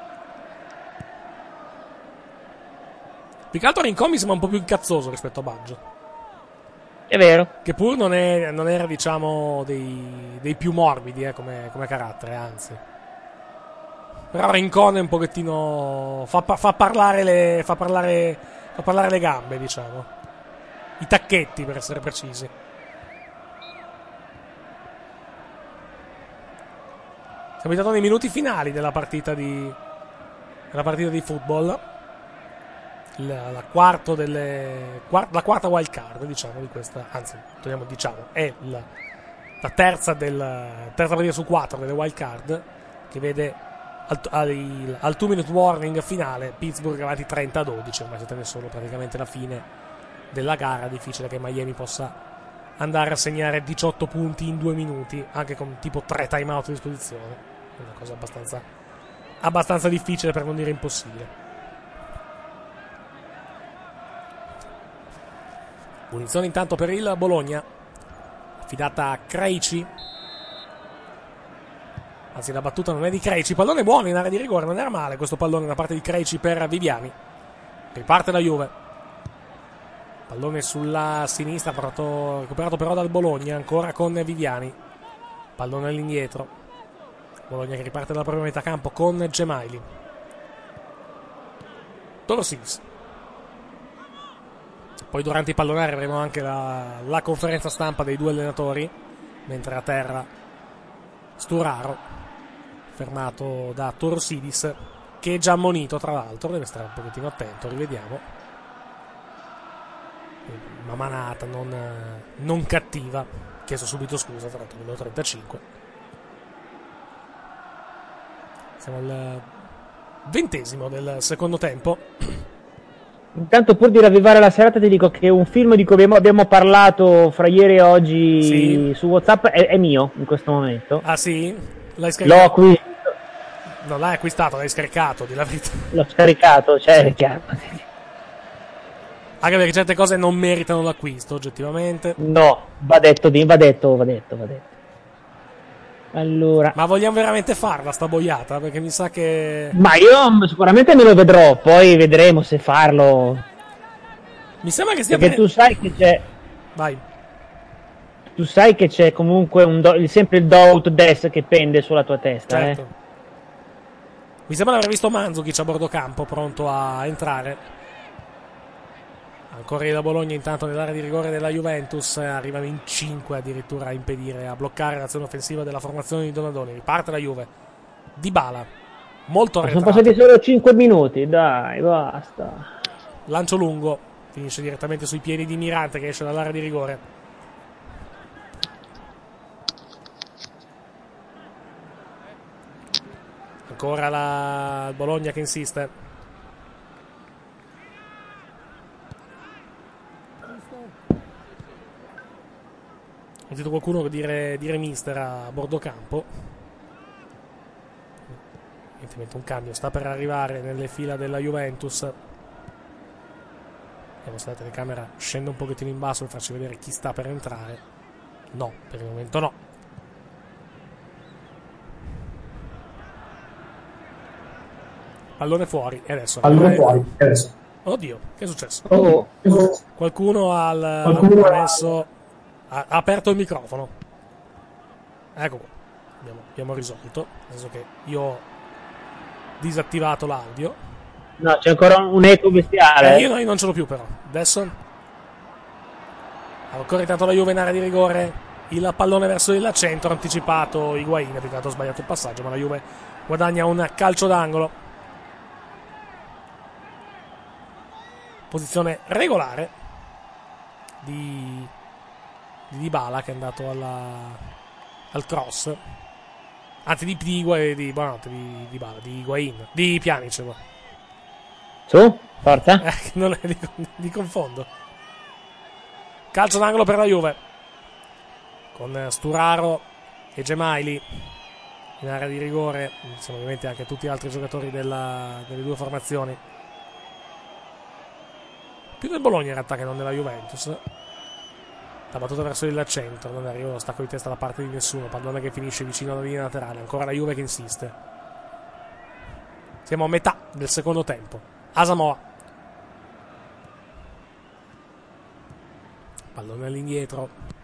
Speaker 2: Più che altro Rincon mi sembra un po' più incazzoso rispetto a Baggio.
Speaker 4: È vero.
Speaker 2: Che pur non era diciamo, dei più morbidi come carattere, anzi. Però Rincon è un pochettino... fa parlare le gambe, diciamo. I tacchetti, per essere precisi. Siamo entrati nei minuti finali della partita di football. La quarta wild card, diciamo, di questa, anzi, è la terza partita su 4 delle wild card, che vede al 2-minute warning finale Pittsburgh avanti 30-12, ormai si tenne solo praticamente la fine della gara. Difficile che Miami possa andare a segnare 18 punti in 2 minuti, anche con tipo 3 time out a disposizione. È una cosa abbastanza difficile, per non dire impossibile. Punizione intanto per il Bologna, affidata a Krejci. Anzi, la battuta non è di Krejci. Pallone buono in area di rigore, non era male questo pallone da parte di Krejci per Viviani. Riparte la Juve. Pallone sulla sinistra, recuperato però dal Bologna, ancora con Viviani. Pallone all'indietro. Bologna che riparte dalla propria metà campo con Gemaili. Torosidis. Poi durante i pallonari avremo anche la conferenza stampa dei due allenatori, mentre a terra Sturaro, fermato da Torosidis, che è già ammonito tra l'altro, deve stare un pochettino attento, rivediamo. Una manata non cattiva, chiesto subito scusa, tra l'altro numero 35. Siamo al 20° del secondo tempo.
Speaker 4: Intanto, pur di ravvivare la serata, ti dico che un film di cui abbiamo parlato fra ieri e oggi su WhatsApp è mio in questo momento.
Speaker 2: Ah sì? L'hai scaricato?
Speaker 4: L'ho acquistato.
Speaker 2: Non l'hai acquistato, l'hai scaricato, di la verità.
Speaker 4: L'ho scaricato, cioè è chiaro.
Speaker 2: Anche perché certe cose non meritano l'acquisto, oggettivamente.
Speaker 4: No, va detto. Allora.
Speaker 2: Ma vogliamo veramente farla sta boiata? Perché mi sa che...
Speaker 4: Ma io sicuramente me lo vedrò, poi vedremo se farlo.
Speaker 2: Mi sembra che stia...
Speaker 4: Perché tu sai che c'è...
Speaker 2: Vai.
Speaker 4: Tu sai che c'è comunque sempre il doubt des che pende sulla tua testa,
Speaker 2: certo. Mi sembra di aver visto Mandzukic a bordo campo, pronto a entrare. Ancora da Bologna intanto nell'area di rigore della Juventus, arrivano in 5 addirittura a impedire, a bloccare l'azione offensiva della formazione di Donadoni. Riparte la Juve. Dybala, molto arretrato.
Speaker 4: Sono passati solo 5 minuti, dai, basta.
Speaker 2: Lancio lungo, finisce direttamente sui piedi di Mirante che esce dall'area di rigore. Ancora la Bologna che insiste. Ho sentito qualcuno dire mister a bordo campo. Evidentemente un cambio sta per arrivare nelle fila della Juventus. Vediamo se la telecamera scende un pochettino in basso per farci vedere chi sta per entrare. No, per il momento no. Pallone fuori e adesso. Oddio, che è successo? Qualcuno adesso ha aperto il microfono. Ecco qua. Abbiamo risolto. Nel senso che io ho disattivato l'audio.
Speaker 4: No, c'è ancora un eco bestiale.
Speaker 2: Io non ce l'ho più però. Adesso ancora intanto la Juve in area di rigore. Il pallone verso il centro, anticipato Higuain, perché ha sbagliato il passaggio, ma la Juve guadagna un calcio d'angolo. Posizione regolare di Dybala, che è andato al cross, anzi di Higuain, di Pjanic.
Speaker 4: Su, forza.
Speaker 2: Non li confondo. Calcio d'angolo per la Juve con Sturaro e Gemaili in area di rigore, insieme ovviamente anche tutti gli altri giocatori delle due formazioni. più del Bologna in realtà che non della Juventus. La battuta verso il centro, non arriva lo stacco di testa da parte di nessuno, pallone che finisce vicino alla linea laterale, ancora la Juve che insiste. Siamo a metà del secondo tempo. Asamoah, pallone all'indietro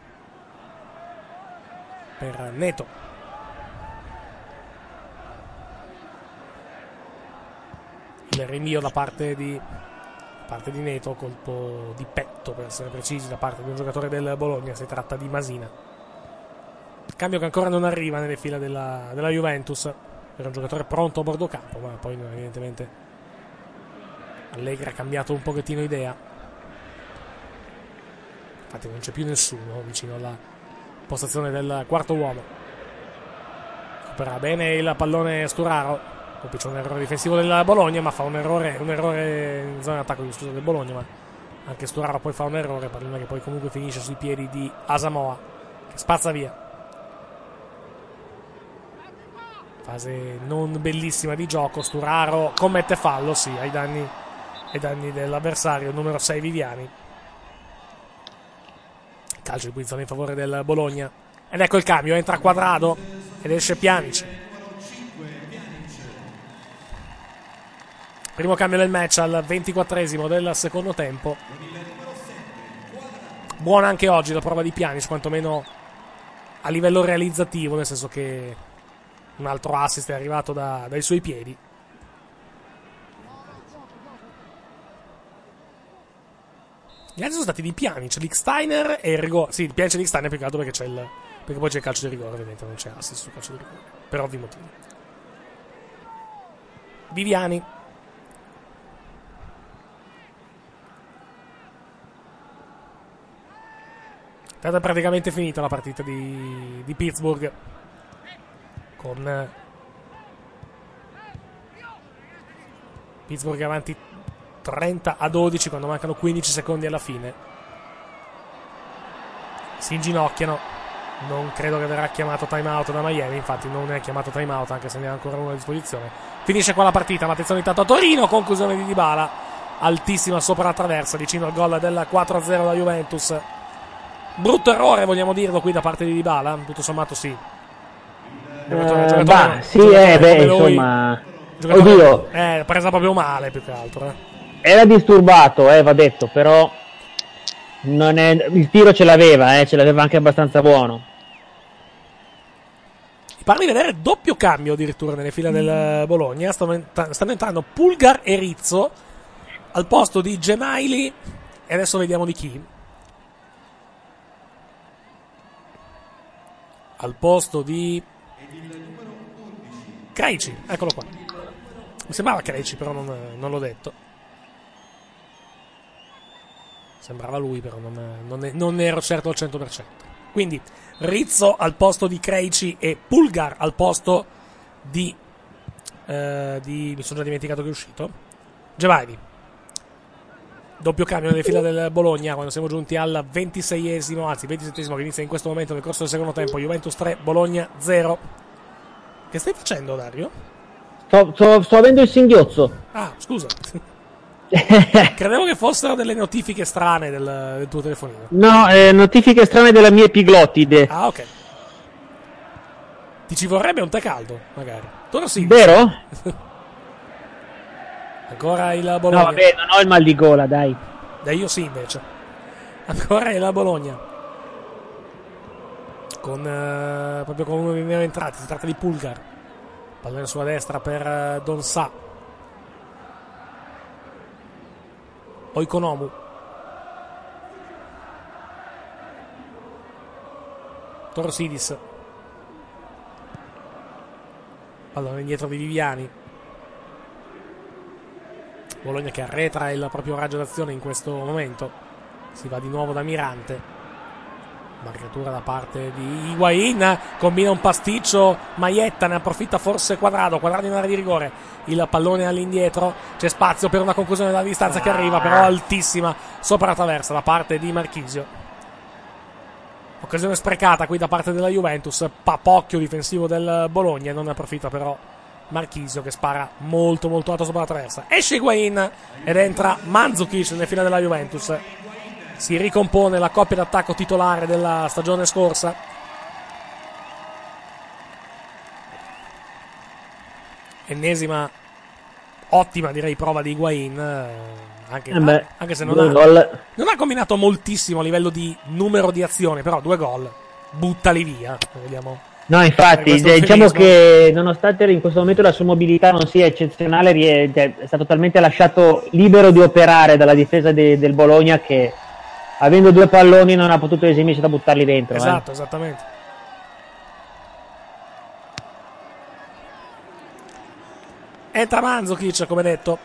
Speaker 2: per Neto. Il rinvio da parte di Neto, colpo di petto per essere precisi da parte di un giocatore del Bologna, si tratta di Masina. Cambio che ancora non arriva nelle fila della Juventus per un giocatore pronto a bordo campo, ma poi evidentemente Allegri ha cambiato un pochettino idea. Infatti non c'è più nessuno vicino alla postazione del quarto uomo. Recupera bene il pallone Sturaro. C'è un errore difensivo del Bologna, ma fa un errore in zona d'attacco del Bologna, ma anche Sturaro poi fa un errore, pallone che poi comunque finisce sui piedi di Asamoah, che spazza via. Fase non bellissima di gioco, Sturaro commette fallo, sì, ai danni dell'avversario, numero 6 Viviani. Calcio di punizione in favore del Bologna, ed ecco il cambio, entra Quadrado ed esce Pjanic. Primo cambio del match al 24esimo del secondo tempo. Buona anche oggi la prova di Pjanic, quantomeno a livello realizzativo, nel senso che un altro assist è arrivato dai suoi piedi. Gli altri sono stati di Pjanic, Lichtsteiner e il rigore. Sì, Pjanic e Lichtsteiner più che altro perché poi c'è il calcio di rigore, ovviamente non c'è assist sul calcio di rigore, per ovvi motivi. Viviani. È praticamente finita la partita di Pittsburgh, con Pittsburgh avanti 30-12 quando mancano 15 secondi alla fine. Si inginocchiano, non credo che verrà chiamato time out da Miami, infatti non è chiamato time out anche se ne ha ancora uno a disposizione. Finisce qua la partita, ma attenzione intanto a Torino, conclusione di Dybala altissima sopra la traversa, vicino al gol del 4-0 da Juventus. Brutto errore, vogliamo dirlo, qui da parte di Dybala? Tutto sommato sì.
Speaker 4: Insomma. Oddio.
Speaker 2: Presa proprio male, più che altro.
Speaker 4: Era disturbato, va detto, però il tiro ce l'aveva anche abbastanza buono.
Speaker 2: Mi pare di vedere doppio cambio addirittura nelle file del Bologna. Stanno entrando Pulgar e Rizzo al posto di Gemaili, e adesso vediamo di chi. Al posto di Krejci, eccolo qua. Mi sembrava Krejci, però non l'ho detto. Sembrava lui, però non ero certo al 100%. Quindi Rizzo al posto di Krejci e Pulgar al posto di mi sono già dimenticato che è uscito, Gemaili. Doppio cambio nelle fila del Bologna quando siamo giunti al 26esimo, anzi 27esimo, che inizia in questo momento nel corso del secondo tempo. Juventus 3, Bologna 0. Che stai facendo, Dario?
Speaker 4: Sto avendo il singhiozzo.
Speaker 2: Ah, scusa. Credevo che fossero delle notifiche strane del tuo telefonino.
Speaker 4: No, notifiche strane della mia epiglottide.
Speaker 2: Ah, ok. Ti ci vorrebbe un tè caldo, magari. Tu sì.
Speaker 4: Vero?
Speaker 2: Ancora il Bologna.
Speaker 4: No, vabbè, non ho il mal di gola, dai.
Speaker 2: Io sì, invece. Ancora il Bologna. Proprio con uno dei neoentrati. Si tratta di Pulgar. Pallone sulla destra per Donsà. Oikonomu. Torosidis. Pallone indietro di Viviani. Bologna che arretra il proprio raggio d'azione in questo momento. Si va di nuovo da Mirante. Marcatura da parte di Higuain. Combina un pasticcio Maietta, ne approfitta forse Quadrado in area di rigore. Il pallone all'indietro. C'è spazio per una conclusione dalla distanza che arriva, però altissima sopra la traversa da parte di Marchisio. Occasione sprecata qui da parte della Juventus. Papocchio difensivo del Bologna. Non ne approfitta però Marchisio che spara molto molto alto sopra la traversa. Esce Higuain ed entra Mandzukic nel finale della Juventus. Si ricompone la coppia d'attacco titolare della stagione scorsa. Ennesima ottima, direi, prova di Higuain. Anche se non ha combinato moltissimo a livello di numero di azioni, però 2 gol, buttali via. Vediamo.
Speaker 4: No, infatti, diciamo che nonostante in questo momento la sua mobilità non sia eccezionale, è stato totalmente lasciato libero di operare dalla difesa del Bologna, che avendo 2 palloni non ha potuto esimersi da buttarli dentro.
Speaker 2: Esatto, esattamente. Entra Mandzukic, come detto.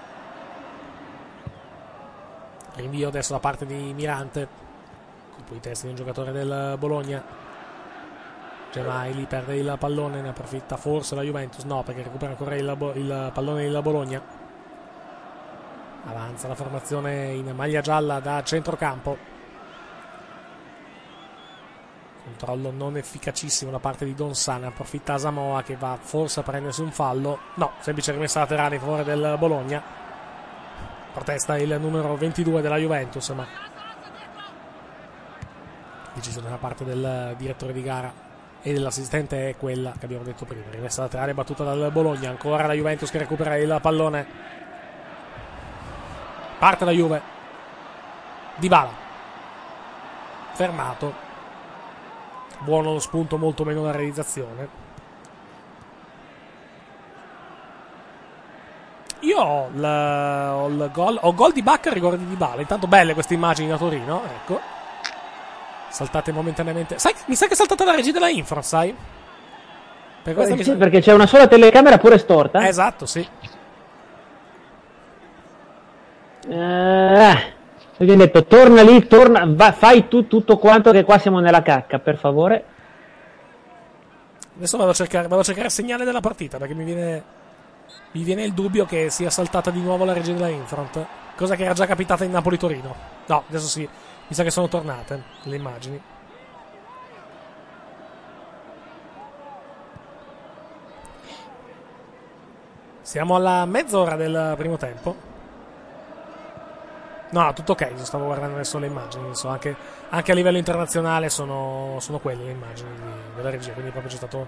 Speaker 2: Rinvio adesso da parte di Mirante. Colpo di testa di un giocatore del Bologna. Gemaili perde il pallone, ne approfitta forse la Juventus. No, perché recupera ancora il pallone della Bologna. Avanza la formazione in maglia gialla da centrocampo. Controllo non efficacissimo da parte di Donsà. Ne approfitta Asamoah, che va forse a prendersi un fallo. No, semplice rimessa laterale in favore del Bologna. Protesta il numero 22 della Juventus, ma decisione da parte del direttore di gara e dell'assistente è quella che abbiamo detto prima. Rimessa laterale battuta dal Bologna. Ancora la Juventus che recupera il pallone. Parte la Juve. Dybala fermato. Buono lo spunto, molto meno la realizzazione. Io ho il gol di Bacca a rigore di Dybala. Intanto belle queste immagini da Torino, ecco. Saltate momentaneamente. Sai, mi sa che è saltata la regia della Infra, sai?
Speaker 4: Sì, perché c'è una sola telecamera pure storta.
Speaker 2: Esatto, sì.
Speaker 4: Ho detto, torna lì, fai tu tutto quanto, che qua siamo nella cacca, per favore.
Speaker 2: Adesso vado a cercare il segnale della partita, perché mi viene il dubbio che sia saltata di nuovo la regia della Infront, cosa che era già capitata in Napoli-Torino. No, adesso sì, mi sa che sono tornate le immagini. Siamo alla mezz'ora del primo tempo. No, tutto ok, stavo guardando adesso le immagini, anche a livello internazionale sono quelle le immagini della regia, quindi proprio c'è stato...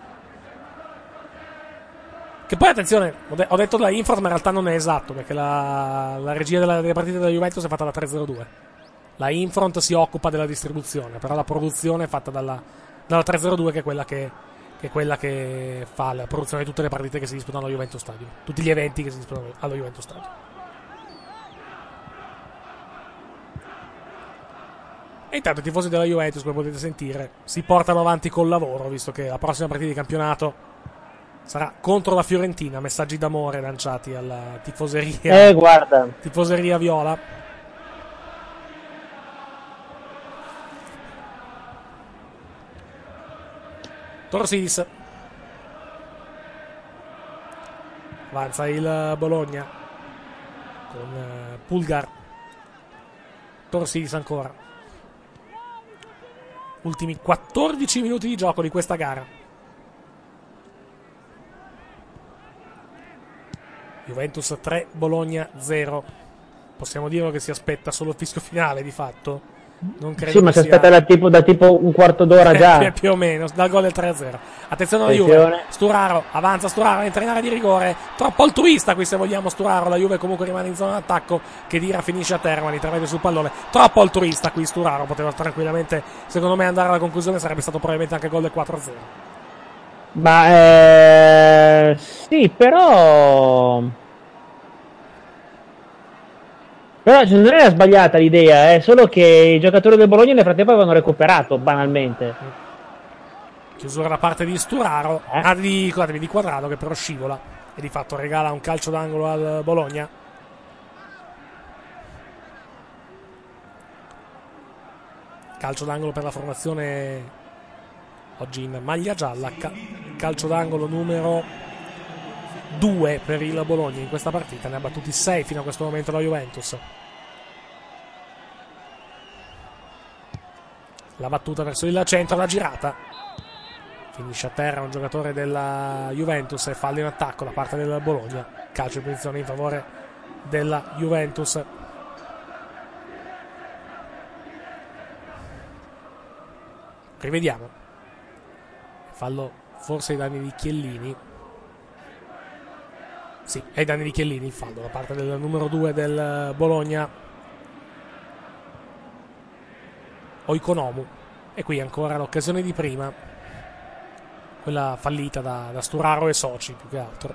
Speaker 2: Che poi, attenzione, ho detto della Infront, ma in realtà non è esatto, perché la regia delle partite della Juventus è fatta da 302. La Infront si occupa della distribuzione, però la produzione è fatta dalla 302, che è quella che fa la produzione di tutte le partite che si disputano allo Juventus Stadium, tutti gli eventi che si disputano allo Juventus Stadium. E intanto i tifosi della Juventus, come potete sentire, si portano avanti col lavoro, visto che la prossima partita di campionato sarà contro la Fiorentina. Messaggi d'amore lanciati alla tifoseria.
Speaker 4: Guarda.
Speaker 2: Tifoseria viola. Torsidis. Avanza il Bologna con Pulgar. Torsidis ancora. Ultimi 14 minuti di gioco di questa gara. Juventus 3, Bologna 0. Possiamo dire che si aspetta solo il fischio finale, di fatto. Non credo.
Speaker 4: Sì, ma si aspetta da tipo un quarto d'ora già.
Speaker 2: Più o meno, dal gol del 3-0. Attenzione alla Juve. Sturaro, avanza Sturaro, entra in area di rigore. Troppo altruista qui, se vogliamo, Sturaro. La Juve comunque rimane in zona d'attacco. Khedira finisce a terra, l'intervento sul pallone. Troppo altruista qui Sturaro. Poteva tranquillamente, secondo me, andare alla conclusione. Sarebbe stato probabilmente anche il gol del 4-0.
Speaker 4: Ma sì, però non era sbagliata l'idea, è solo che i giocatori del Bologna nel frattempo avevano recuperato, banalmente.
Speaker 2: Chiusura da parte di Sturaro, di Quadrado, che però scivola e di fatto regala un calcio d'angolo al Bologna. Calcio d'angolo per la formazione oggi in maglia gialla, calcio d'angolo numero 2 per il Bologna in questa partita. Ne ha battuti 6 fino a questo momento la Juventus. La battuta verso il centro, la girata Finisce a terra un giocatore della Juventus e fallo in attacco da parte del Bologna. Calcio in posizione in favore della Juventus. Rivediamo. Fallo forse ai danni di Chiellini. Sì, ai danni di Chiellini il fallo da parte del numero 2 del Bologna, Oikonomu. E qui ancora l'occasione di prima, quella fallita da Sturaro e Soci più che altro.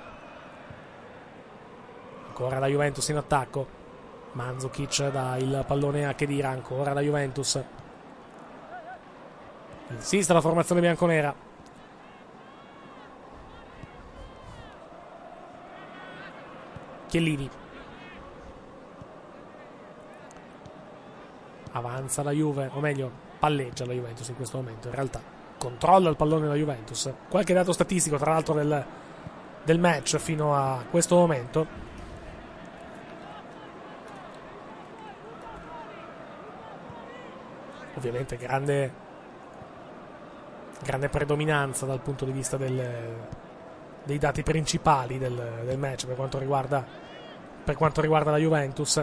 Speaker 2: Ancora la Juventus in attacco. Mandzukic dà il pallone a Khedira, ancora la Juventus. Insiste la formazione bianconera. Chiellini. Avanza la Juve, o meglio, palleggia la Juventus in questo momento. In realtà controlla il pallone la Juventus. Qualche dato statistico, tra l'altro, del match fino a questo momento. Ovviamente grande predominanza dal punto di vista dei dati principali del match per quanto riguarda la Juventus.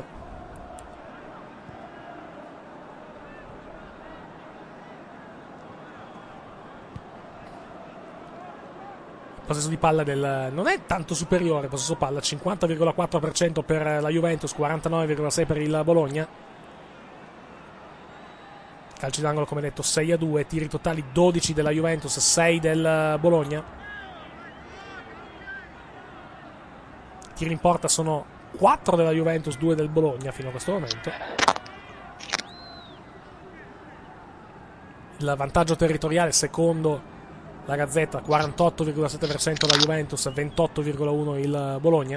Speaker 2: Possesso di palla non è tanto superiore, possesso palla 50,4% per la Juventus, 49,6% per il Bologna. Calci d'angolo come detto 6-2, tiri totali 12 della Juventus, 6 del Bologna. Tiri in porta sono 4 della Juventus, 2 del Bologna fino a questo momento. Il vantaggio territoriale secondo la Gazzetta 48,7% la Juventus, 28,1% il Bologna.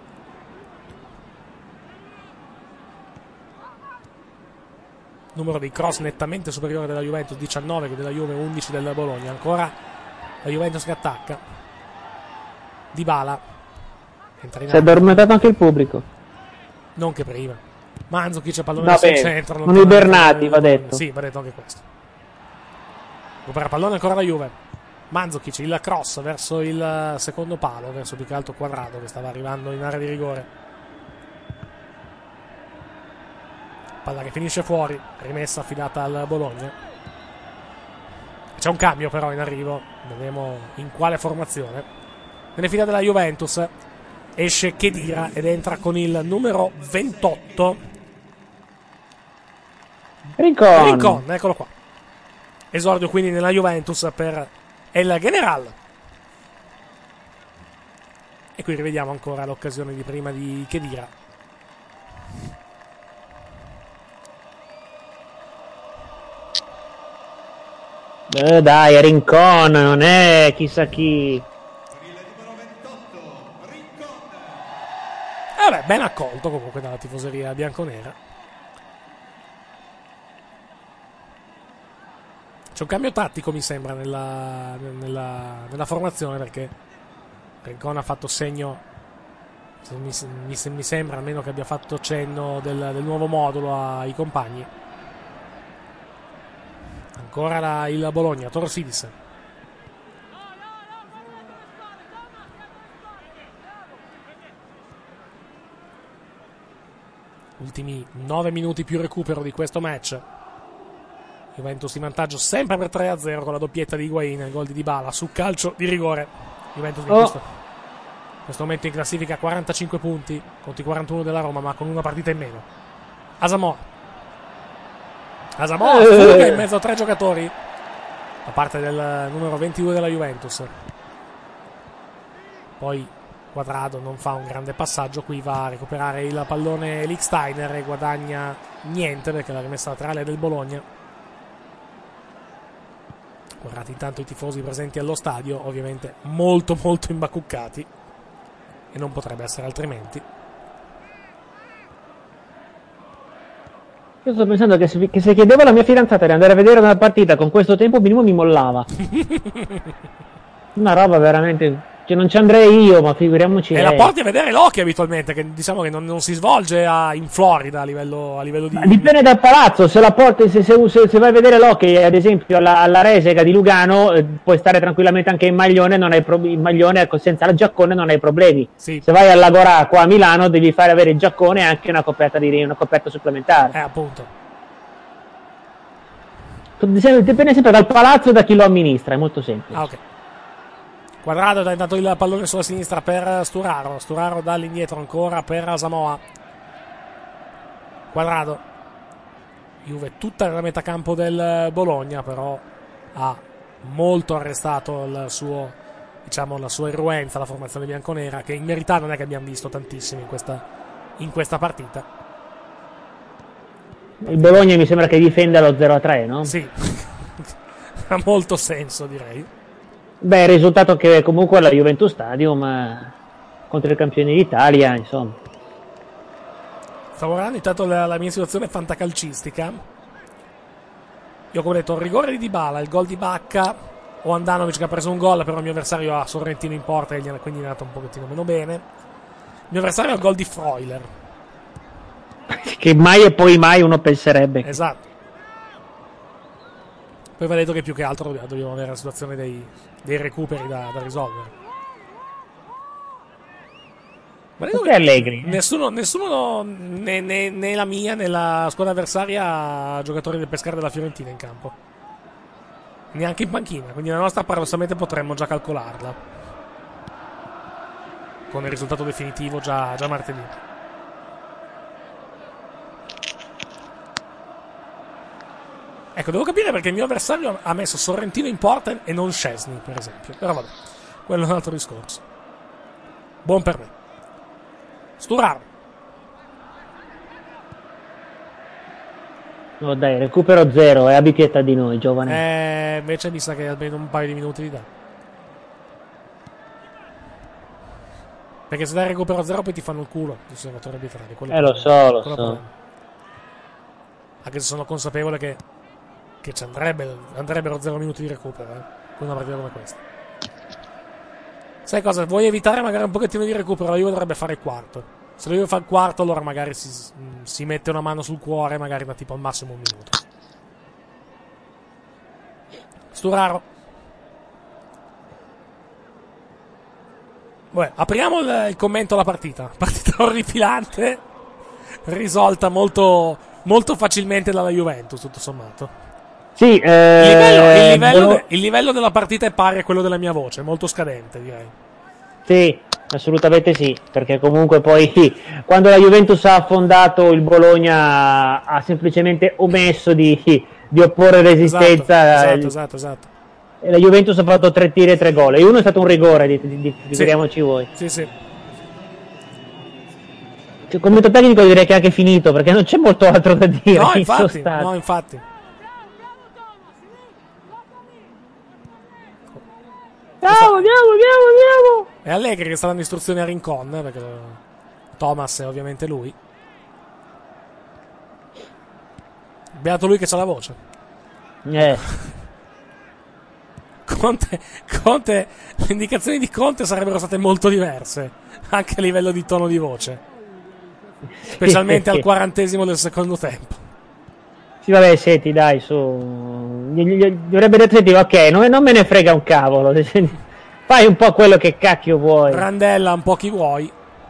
Speaker 2: Numero dei cross nettamente superiore della Juventus, 19 della Juve, 11 del Bologna. Ancora la Juventus che attacca. Dybala.
Speaker 4: Si è addormentato anche il pubblico.
Speaker 2: Non che prima. Mandzukic pallone sul centro.
Speaker 4: Non ibernati, va detto.
Speaker 2: Sì, va detto anche questo. Recupera pallone ancora la Juve. Mandzukic, il cross verso il secondo palo, verso più che altro Quadrado che stava arrivando in area di rigore. Palla che finisce fuori, rimessa affidata al Bologna. C'è un cambio però in arrivo, vedremo in quale formazione. Nelle fila della Juventus esce Khedira ed entra con il numero 28 Rincon, eccolo qua. Esordio quindi nella Juventus per El General. E qui rivediamo ancora l'occasione di prima di Khedira.
Speaker 4: Dai, è Rincon, non è chissà chi.
Speaker 2: Vabbè, ben accolto comunque dalla tifoseria bianconera. C'è un cambio tattico mi sembra nella formazione, perché Rincon ha fatto segno, mi sembra almeno che abbia fatto cenno del nuovo modulo ai compagni. Ancora il Bologna, Torosidis. Ultimi 9 minuti più recupero di questo match. Juventus in vantaggio sempre per 3-0 con la doppietta di Higuain, il gol di Dybala su calcio di rigore. Juventus in questo momento in classifica 45 punti contro i 41 della Roma, ma con una partita in meno. Asamoah fuga in mezzo a 3 giocatori da parte del numero 22 della Juventus. Poi Quadrado non fa un grande passaggio, qui va a recuperare il pallone Lichtsteiner e guadagna niente perché la rimessa laterale è del Bologna. Guardate intanto i tifosi presenti allo stadio, ovviamente molto molto imbacuccati, e non potrebbe essere altrimenti.
Speaker 4: Io sto pensando che se chiedevo alla mia fidanzata di andare a vedere una partita con questo tempo minimo mi mollava. Una roba veramente Cioè, non ci andrei io, ma figuriamoci
Speaker 2: E
Speaker 4: lei.
Speaker 2: la porti a vedere l'hockey abitualmente, che diciamo che non si svolge in Florida a livello di...
Speaker 4: Ma dipende dal palazzo, se la porti, se vai a vedere l'hockey, ad esempio alla Resega di Lugano, puoi stare tranquillamente anche in maglione, non hai in maglione, senza il giaccone non hai problemi.
Speaker 2: Sì.
Speaker 4: Se vai all'Agorà qua a Milano devi fare avere il giaccone e anche una coperta supplementare.
Speaker 2: Appunto.
Speaker 4: Dipende sempre dal palazzo e da chi lo amministra, è molto semplice.
Speaker 2: Ok. Quadrado ha dato il pallone sulla sinistra per Sturaro dall'indietro ancora per Asamoah. Quadrado. Juve tutta nella metà campo del Bologna, però ha molto arrestato la sua irruenza, la formazione bianconera, che in verità non è che abbiamo visto tantissimo in questa partita.
Speaker 4: Il Bologna mi sembra che difenda lo 0-3, no?
Speaker 2: Sì. Ha molto senso, direi.
Speaker 4: Beh, il risultato che comunque alla Juventus Stadium contro i campioni d'Italia, insomma.
Speaker 2: Stavo guardando intanto la mia situazione fantacalcistica. Io come detto, il rigore di Dybala, il gol di Bacca o Andanovic che ha preso un gol, però il mio avversario ha Sorrentino in porta e quindi è andato un pochettino meno bene. Il mio avversario ha il gol di Freuler.
Speaker 4: Che mai e poi mai uno penserebbe.
Speaker 2: Esatto. Poi va detto che più che altro dobbiamo avere la situazione dei recuperi da risolvere. Ma
Speaker 4: perché Allegri?
Speaker 2: Nessuno né la mia né la squadra avversaria ha giocatori del Pescara della Fiorentina in campo. Neanche in panchina, quindi la nostra paradossalmente potremmo già calcolarla con il risultato definitivo già martedì. Ecco, devo capire perché il mio avversario ha messo Sorrentino in porta e non Szczesny, per esempio. Però vabbè, quello è un altro discorso. Buon per me. Sturaro.
Speaker 4: No dai, recupero 0 e abbi pietà di noi, giovane.
Speaker 2: Invece mi sa che almeno un paio di minuti li dà. Perché se dai recupero 0 poi ti fanno il culo gli osservatori arbitrali.
Speaker 4: Lo so.
Speaker 2: Anche se sono consapevole che ci andrebbero 0 minuti di recupero con una partita come questa. Sai cosa? Vuoi evitare magari un pochettino di recupero? La Juve dovrebbe fare il quarto. Se la Juve fa il quarto, allora magari si mette una mano sul cuore, magari da tipo al massimo un minuto. Sturaro. Beh, apriamo il commento alla partita. Partita orripilante, risolta molto, molto facilmente dalla Juventus, tutto sommato.
Speaker 4: Sì,
Speaker 2: il livello della partita è pari a quello della mia voce, molto scadente, direi.
Speaker 4: Sì, assolutamente sì, perché comunque poi quando la Juventus ha affondato il Bologna ha semplicemente omesso di opporre resistenza.
Speaker 2: Esatto.
Speaker 4: E la Juventus ha fatto 3 tiri e 3 gol, e uno è stato un rigore, figuriamoci voi.
Speaker 2: Sì.
Speaker 4: Cioè, commento tecnico direi che è anche finito, perché non c'è molto altro da dire.
Speaker 2: No, infatti.
Speaker 4: Andiamo.
Speaker 2: È Allegri che sta dando istruzioni a Rincon, perché Thomas è ovviamente lui. Beato lui che c'ha la voce. Conte, le indicazioni di Conte sarebbero state molto diverse, anche a livello di tono di voce, specialmente al 40° del secondo tempo.
Speaker 4: Sì, vabbè, senti, dai, su. Dovrebbe detto, senti, ok, non me ne frega un cavolo. Fai un po' quello che cacchio vuoi.
Speaker 2: Randella un po' chi vuoi.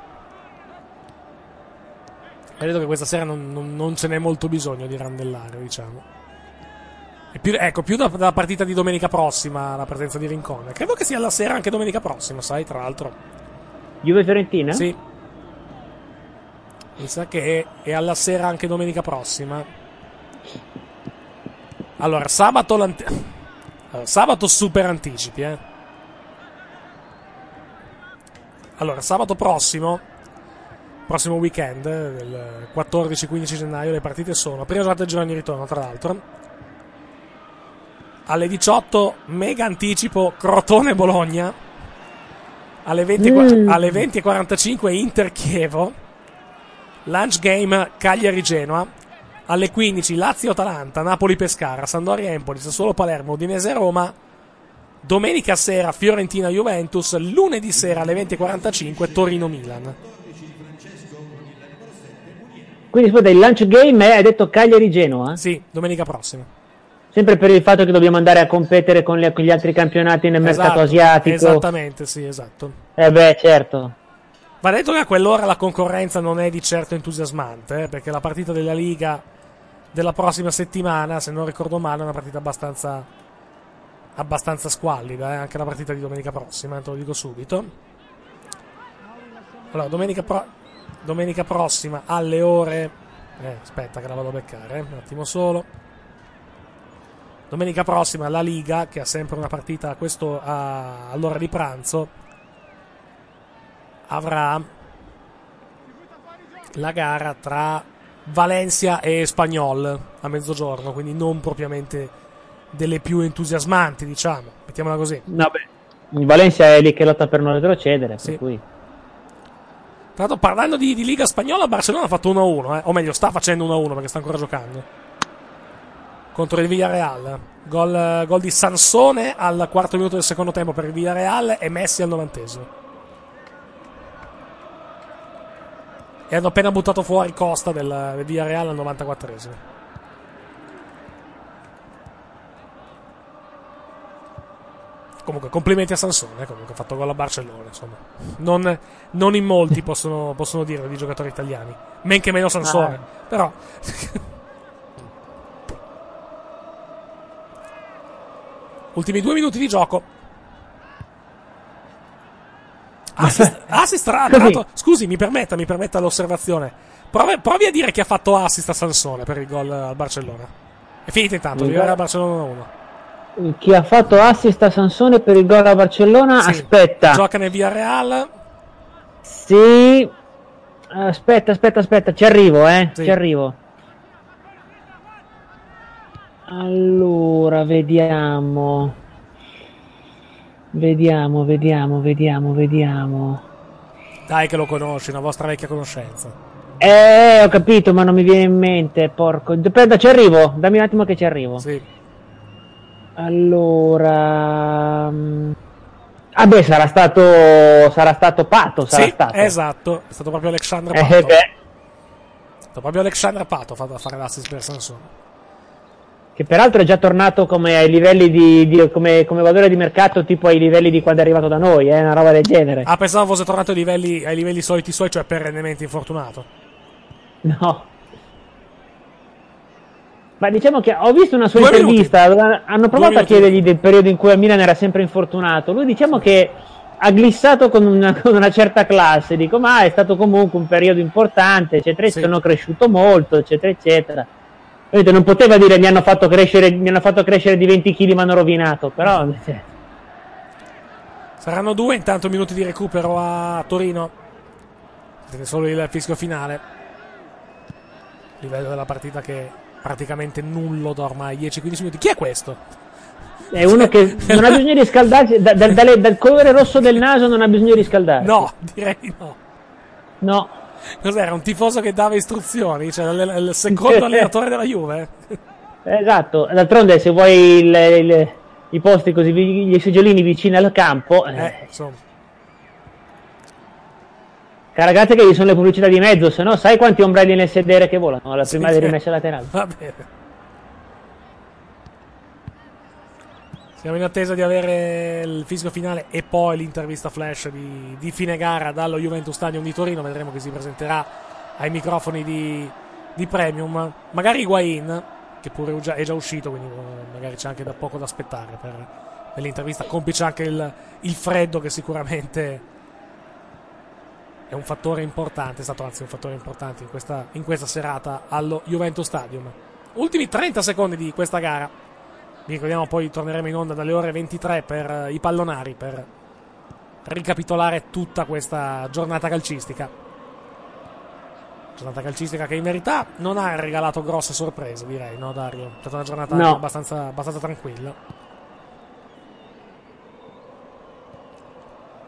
Speaker 2: Credo che questa sera non ce n'è molto bisogno di randellare, diciamo. E più dalla partita di domenica prossima la presenza di Rincon. Credo che sia alla sera anche domenica prossima, sai, tra l'altro.
Speaker 4: Juve-Fiorentina?
Speaker 2: Sì. Mi sa che è alla sera anche domenica prossima. Allora, sabato super anticipi, Allora, sabato prossimo weekend, del 14-15 gennaio, le partite sono prima giornata del girone di ritorno, tra l'altro. Alle 18 mega anticipo Crotone-Bologna. Alle 20:45 Inter-Chievo. Lunch game Cagliari-Genoa. Alle 15 Lazio-Atalanta, Napoli-Pescara, Sampdoria-Empoli, Sassuolo-Palermo, Udinese-Roma. Domenica sera Fiorentina-Juventus, lunedì sera alle 20:45 Torino-Milan.
Speaker 4: Quindi scusa, il launch game hai detto Cagliari-Genoa?
Speaker 2: Sì, domenica prossima.
Speaker 4: Sempre per il fatto che dobbiamo andare a competere con gli altri campionati nel mercato asiatico.
Speaker 2: Esattamente, sì, esatto.
Speaker 4: Certo.
Speaker 2: Va detto che a quell'ora la concorrenza non è di certo entusiasmante, perché la partita della Liga della prossima settimana, se non ricordo male, è una partita abbastanza squallida, anche la partita di domenica prossima, te lo dico subito. Allora, domenica prossima alle ore... aspetta che la vado a beccare, un attimo solo. Domenica prossima la Liga, che ha sempre una partita all'ora di pranzo, avrà la gara tra Valencia e Espanyol a mezzogiorno, quindi non propriamente delle più entusiasmanti, diciamo, mettiamola così.
Speaker 4: Vabbè, il Valencia è lì che lotta per non retrocedere,
Speaker 2: sì.
Speaker 4: Per cui...
Speaker 2: Tra l'altro, parlando di Liga Spagnola, Barcellona ha fatto 1-1, o meglio, sta facendo 1-1 perché sta ancora giocando contro il Villarreal. Gol di Sansone al 4° minuto del secondo tempo per il Villarreal e Messi al 90°. E hanno appena buttato fuori Costa del Villarreal al 94°. Comunque, complimenti a Sansone, comunque ha fatto gol a Barcellona, insomma. Non in molti possono dirlo di giocatori italiani, men che meno Sansone, però... Ultimi 2 minuti di gioco. Assist scusi, mi permetta l'osservazione. Provi a dire chi ha fatto assist a Sansone per il gol al Barcellona. È finita intanto, Villarreal Barcellona 1-1.
Speaker 4: Chi ha fatto assist a Sansone per il gol a Barcellona? Sì, aspetta.
Speaker 2: Gioca nel Villarreal.
Speaker 4: Sì. Aspetta, ci arrivo,
Speaker 2: Sì.
Speaker 4: Ci arrivo. Allora, vediamo. Dai
Speaker 2: che lo conosci, una vostra vecchia conoscenza.
Speaker 4: Ho capito, ma non mi viene in mente, porco. Aspetta, ci arrivo, dammi un attimo che ci arrivo.
Speaker 2: Sì.
Speaker 4: Allora... sarà stato Pato,
Speaker 2: sì,
Speaker 4: stato.
Speaker 2: Esatto, è stato proprio Alexandre Pato. È stato proprio Alexandre Pato a fare l'assist per Sansone.
Speaker 4: Che peraltro è già tornato come ai livelli come valore di mercato, tipo ai livelli di quando è arrivato da noi, una roba del genere.
Speaker 2: Pensavo fosse tornato ai livelli soliti suoi, cioè perennemente infortunato.
Speaker 4: No. Ma diciamo che ho visto una sua intervista, hanno provato a chiedergli del periodo in cui a Milan era sempre infortunato. Lui diciamo che ha glissato con una certa classe, dico, ma è stato comunque un periodo importante, eccetera, sì. Sono cresciuto molto, eccetera, eccetera. Non poteva dire mi hanno fatto crescere di 20 kg, mi hanno rovinato, però...
Speaker 2: Saranno 2 intanto minuti di recupero a Torino. Solo il fischio finale. Livello della partita che praticamente nullo da ormai 10-15 minuti. Chi è questo?
Speaker 4: È uno che non ha bisogno di riscaldarsi, dal colore rosso del naso non ha bisogno di riscaldarsi.
Speaker 2: No, direi no.
Speaker 4: No.
Speaker 2: Cos'era? Un tifoso che dava istruzioni? Cioè il secondo allenatore della Juve?
Speaker 4: Esatto, d'altronde se vuoi i posti così, gli seggiolini vicini al campo,
Speaker 2: insomma.
Speaker 4: Ragazzi, che gli sono le pubblicità di mezzo, se no sai quanti ombrelli nel sedere che volano alla prima di rimessa laterale.
Speaker 2: Va bene. Siamo in attesa di avere il fischio finale e poi l'intervista flash di fine gara dallo Juventus Stadium di Torino. Vedremo chi si presenterà ai microfoni di Premium. Magari Higuain, che pure è già uscito, quindi magari c'è anche da poco da aspettare per l'intervista. Complice anche il freddo, che sicuramente è un fattore importante, è stato anzi un fattore importante in questa serata allo Juventus Stadium. Ultimi 30 secondi di questa gara. Vi ricordiamo, poi torneremo in onda dalle ore 23 per i pallonari, per ricapitolare tutta questa giornata calcistica. Giornata calcistica che in verità non ha regalato grosse sorprese, direi, no Dario? È stata una giornata abbastanza tranquilla.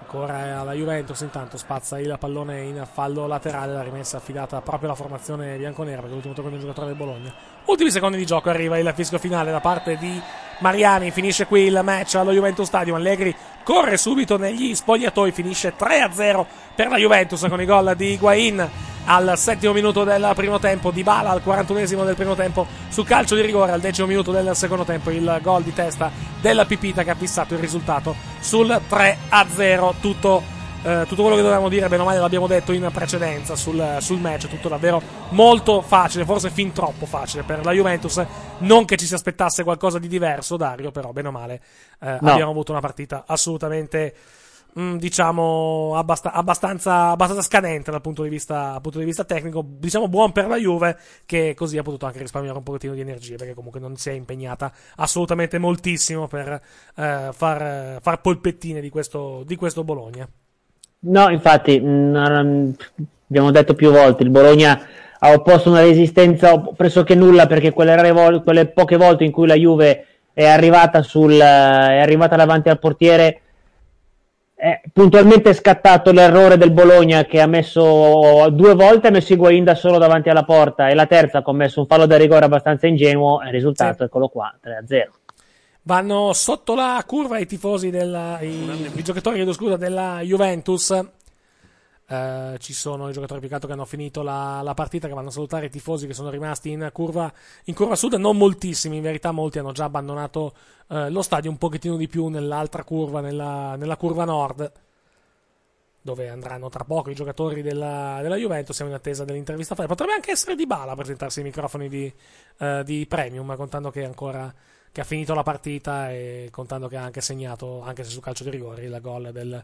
Speaker 2: Ancora la Juventus intanto spazza il pallone in fallo laterale, la rimessa affidata proprio alla formazione bianconera, perché l'ultimo tocco del giocatore del Bologna. Ultimi secondi di gioco, arriva il fischio finale da parte di Mariani, finisce qui il match allo Juventus Stadium. Allegri corre subito negli spogliatoi, finisce 3-0 per la Juventus con i gol di Higuain al 7° minuto del primo tempo, Dybala al 41esimo del primo tempo su calcio di rigore, al 10° minuto del secondo tempo il gol di testa della Pipita che ha fissato il risultato sul 3-0. Tutto quello che dovevamo dire bene o male l'abbiamo detto in precedenza sul match, tutto davvero molto facile, forse fin troppo facile per la Juventus, non che ci si aspettasse qualcosa di diverso, Dario, però bene o male abbiamo avuto una partita assolutamente diciamo abbastanza scadente dal punto di vista tecnico, diciamo buon per la Juve, che così ha potuto anche risparmiare un pochettino di energie, perché comunque non si è impegnata assolutamente moltissimo per far polpettine di questo Bologna.
Speaker 4: No, infatti abbiamo detto più volte, il Bologna ha opposto una resistenza pressoché nulla, perché quelle poche volte in cui la Juve è arrivata davanti al portiere, puntualmente è scattato l'errore del Bologna, che ha messo 2 volte Higuain da solo davanti alla porta, e la terza ha commesso un fallo da rigore abbastanza ingenuo, e il risultato eccolo qua, 3-0.
Speaker 2: Vanno sotto la curva i tifosi i giocatori della Juventus. Ci sono i giocatori più che altro che hanno finito la partita, che vanno a salutare i tifosi che sono rimasti in curva sud, non moltissimi, in verità molti hanno già abbandonato lo stadio, un pochettino di più nell'altra curva, nella curva nord, dove andranno tra poco i giocatori della Juventus. Siamo in attesa dell'intervista. Potrebbe anche essere Dybala a presentarsi ai microfoni di Premium, contando che ha finito la partita e contando che ha anche segnato, anche se su calcio di rigore, il gol del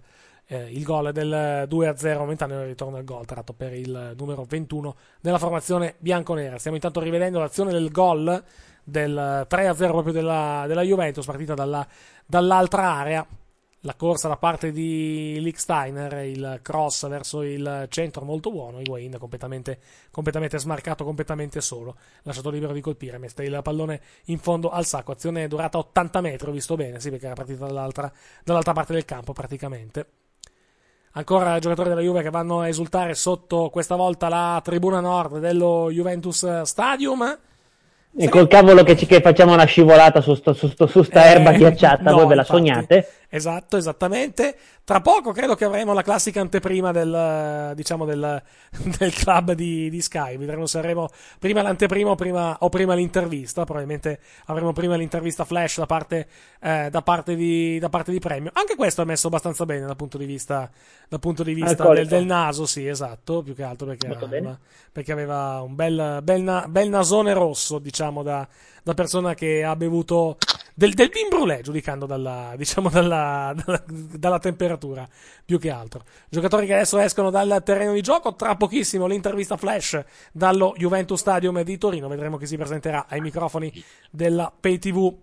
Speaker 2: 2-0 momentaneo, il ritorno del gol tratto per il numero 21 della formazione bianconera. Stiamo intanto rivedendo l'azione del gol del 3-0 proprio della Juventus, partita dall'altra area. La corsa da parte di Lichtsteiner, il cross verso il centro molto buono, Higuain completamente smarcato, completamente solo, lasciato libero di colpire, mette il pallone in fondo al sacco. Azione durata 80 metri, ho visto bene, sì, perché era partita dall'altra parte del campo praticamente. Ancora giocatori della Juve che vanno a esultare sotto questa volta la tribuna nord dello Juventus Stadium.
Speaker 4: E col cavolo che facciamo una scivolata su sta erba ghiacciata, voi ve la sognate?
Speaker 2: Esatto, esattamente. Tra poco credo che avremo la classica anteprima del club di Sky. Vedremo se avremo prima l'anteprima o prima l'intervista. Probabilmente avremo prima l'intervista flash da parte di Premio. Anche questo è messo abbastanza bene dal punto di vista del naso, sì, esatto, più che altro perché aveva un bel nasone rosso, diciamo, da persona che ha bevuto del vin brûlé, giudicando dalla temperatura, più che altro. Giocatori che adesso escono dal terreno di gioco, tra pochissimo l'intervista flash dallo Juventus Stadium di Torino, vedremo chi si presenterà ai microfoni della Pay TV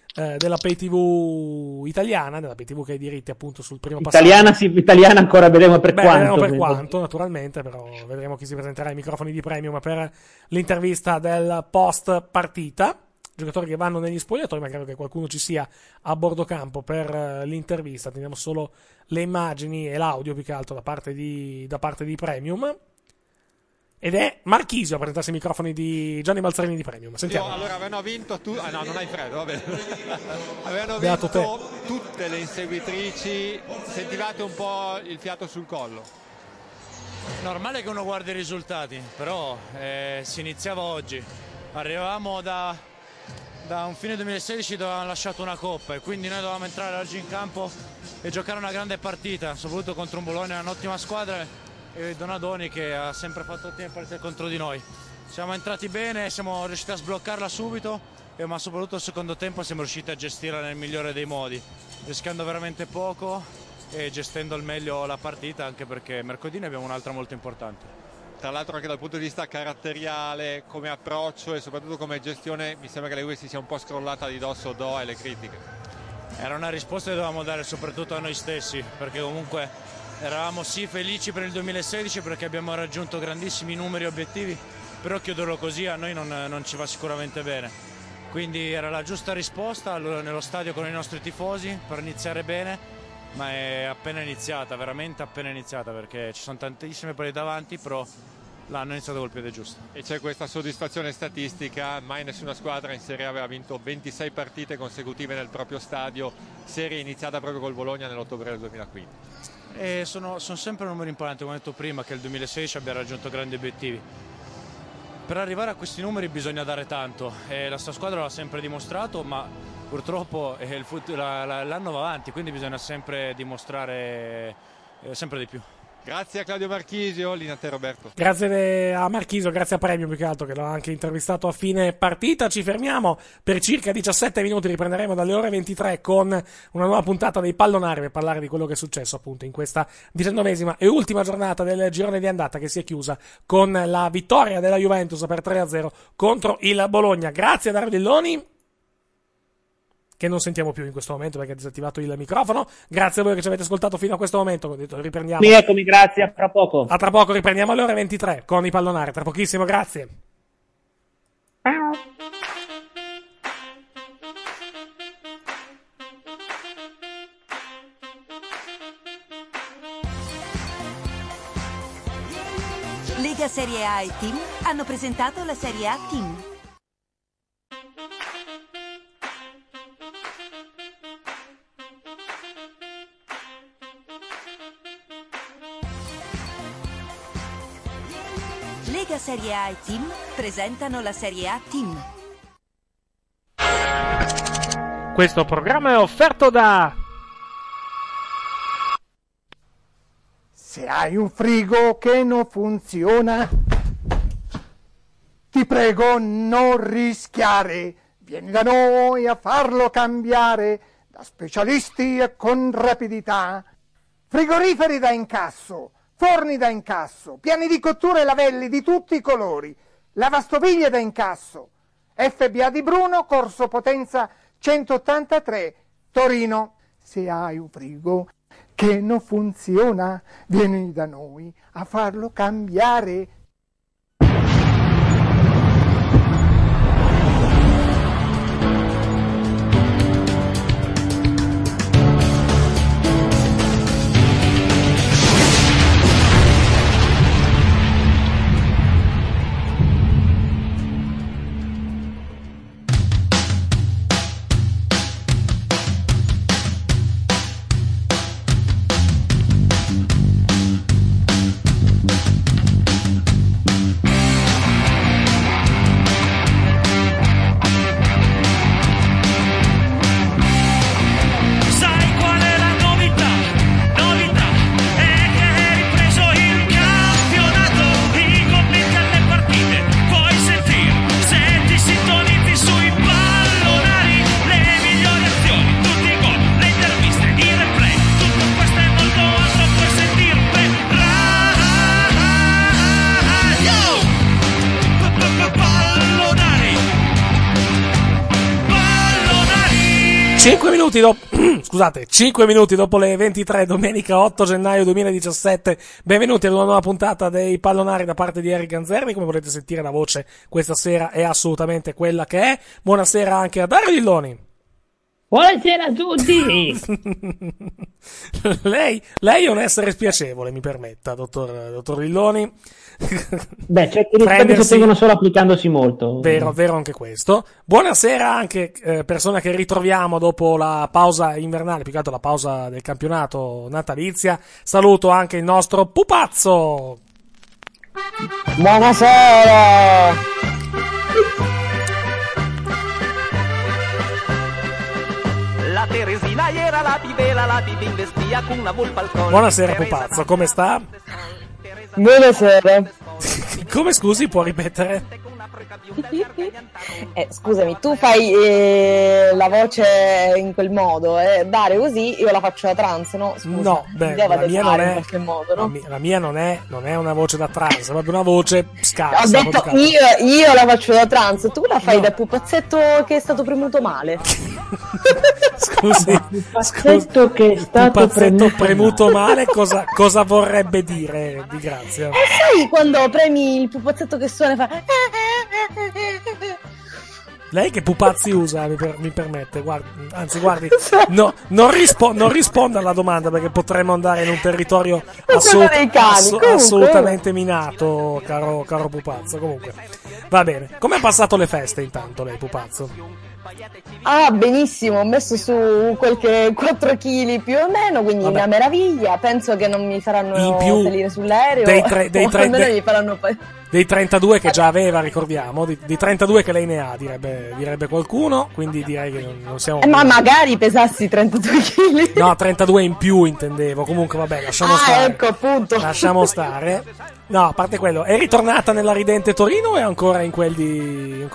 Speaker 2: italiana, della Pay TV che ha i diritti appunto sul primo passaggio.
Speaker 4: Italiana ancora vedremo per quanto.
Speaker 2: Vedremo per quanto, naturalmente, però vedremo chi si presenterà ai microfoni di Premium per l'intervista del post partita. Giocatori che vanno negli spogliatoi, ma credo che qualcuno ci sia a bordo campo per l'intervista. Teniamo solo le immagini e l'audio più che altro da parte di Premium. Ed è Marchisio a presentarsi ai microfoni di Gianni Balzarini di Premium. Sentiamo.
Speaker 5: Allora avevano vinto no, non hai freddo, vabbè. Avevano vinto tutte le inseguitrici. Sentivate un po' il fiato sul collo?
Speaker 7: Normale che uno guardi i risultati, però si iniziava oggi. Arrivavamo da un fine 2016 dove avevamo lasciato una coppa, e quindi noi dovevamo entrare oggi in campo e giocare una grande partita, soprattutto contro un Bologna, un'ottima squadra, e Donadoni che ha sempre fatto ottime partite contro di noi. Siamo entrati bene, siamo riusciti a sbloccarla subito, ma soprattutto il secondo tempo siamo riusciti a gestirla nel migliore dei modi, rischiando veramente poco e gestendo al meglio la partita, anche perché mercoledì ne abbiamo un'altra molto importante.
Speaker 5: Tra l'altro anche dal punto di vista caratteriale, come approccio e soprattutto come gestione, mi sembra che la Juve si sia un po' scrollata di dosso Doha e le critiche.
Speaker 7: Era una risposta che dovevamo dare soprattutto a noi stessi, perché comunque eravamo sì felici per il 2016 perché abbiamo raggiunto grandissimi numeri e obiettivi, però chiuderlo così a noi non ci va sicuramente bene. Quindi era la giusta risposta nello stadio con i nostri tifosi per iniziare bene, ma è appena iniziata, veramente appena iniziata, perché ci sono tantissime poi davanti, però l'hanno iniziato col piede giusto.
Speaker 5: E c'è questa soddisfazione statistica, mai nessuna squadra in Serie A aveva vinto 26 partite consecutive nel proprio stadio, serie iniziata proprio col Bologna nell'ottobre del 2015.
Speaker 7: E sono sempre numeri importanti, come ho detto prima, che il 2016 abbia raggiunto grandi obiettivi. Per arrivare a questi numeri bisogna dare tanto e la nostra squadra l'ha sempre dimostrato, ma purtroppo l'anno va avanti, quindi bisogna sempre dimostrare sempre di più.
Speaker 5: Grazie a Claudio Marchisio, linea a te Roberto.
Speaker 2: Grazie a Marchisio, grazie a Premio più che altro che l'ho anche intervistato a fine partita. Ci fermiamo per circa 17 minuti, riprenderemo dalle ore 23 con una nuova puntata dei Pallonari per parlare di quello che è successo appunto in questa 19ª e ultima giornata del girone di andata, che si è chiusa con la vittoria della Juventus per 3-0 contro il Bologna. Grazie a Dario Dilloni, che non sentiamo più in questo momento perché ha disattivato il microfono. Grazie a voi che ci avete ascoltato fino a questo momento. Come detto, riprendiamo.
Speaker 4: Eccomi, grazie, a tra poco.
Speaker 2: A tra poco, riprendiamo alle ore 23 con i Pallonari. Tra pochissimo, grazie.
Speaker 1: Lega Serie A e Team hanno presentato la Serie A Team. Lega Serie A e Team presentano la Serie A Team.
Speaker 2: Questo programma è offerto da...
Speaker 3: Se hai un frigo che non funziona, ti prego non rischiare. Vieni da noi a farlo cambiare da specialisti e con rapidità. Frigoriferi da incasso, forni da incasso, piani di cottura e lavelli di tutti i colori, lavastoviglie da incasso. FBA di Bruno, Corso Potenza 183, Torino. Se hai un frigo che non funziona, vieni da noi a farlo cambiare.
Speaker 2: Scusate, 5 minuti dopo le 23, domenica 8 gennaio 2017, benvenuti ad una nuova puntata dei Pallonari da parte di Eric Ganzerni. Come volete sentire, la voce questa sera è assolutamente quella che è. Buonasera anche a Dario Dilloni.
Speaker 4: Buonasera a tutti.
Speaker 2: lei è un essere spiacevole, mi permetta, dottor Dilloni.
Speaker 4: Beh, certi risparmi si ottengono solo applicandosi molto.
Speaker 2: Vero anche questo. Buonasera anche persona che ritroviamo dopo la pausa invernale, più che altro la pausa del campionato natalizia. Saluto anche il nostro pupazzo.
Speaker 8: Buonasera. La Teresina era la pivela, la pipì investia con una volpa al collo.
Speaker 2: Buonasera pupazzo, come sta?
Speaker 8: Buonasera.
Speaker 2: Come, scusi, può ripetere?
Speaker 8: Scusami, tu fai la voce in quel modo, Dario, così io la faccio da trans, no? Scusa,
Speaker 2: no, beh, la mia non è,
Speaker 8: modo, no?
Speaker 2: la mia non è una voce da trans, è proprio una voce scarsa.
Speaker 8: Ho detto io la faccio da trans, tu la fai da pupazzetto che è stato premuto male.
Speaker 2: Scusi,
Speaker 4: pupazzetto che è stato
Speaker 2: premuto male, cosa vorrebbe dire, di grazia?
Speaker 8: Sai quando premi il pupazzetto che suona e fa...
Speaker 2: Lei che pupazzi usa, mi permette, guardi, no, non risponda alla domanda perché potremmo andare in un territorio assolutamente minato, caro pupazzo. Comunque, va bene. Come ha passato le feste intanto lei, pupazzo?
Speaker 8: Ah, benissimo, ho messo su qualche 4 kg più o meno, quindi una meraviglia. Penso che non mi faranno salire sull'aereo. Mi faranno
Speaker 2: dei 32 che già aveva, ricordiamo, dei 32 che lei ne ha, direbbe qualcuno, quindi direi che non siamo...
Speaker 8: ma magari pesassi 32 kg.
Speaker 2: No, 32 in più intendevo, comunque vabbè, lasciamo stare.
Speaker 8: Ecco, appunto.
Speaker 2: Lasciamo stare. No, a parte quello, è ritornata nella ridente Torino o è ancora in quelli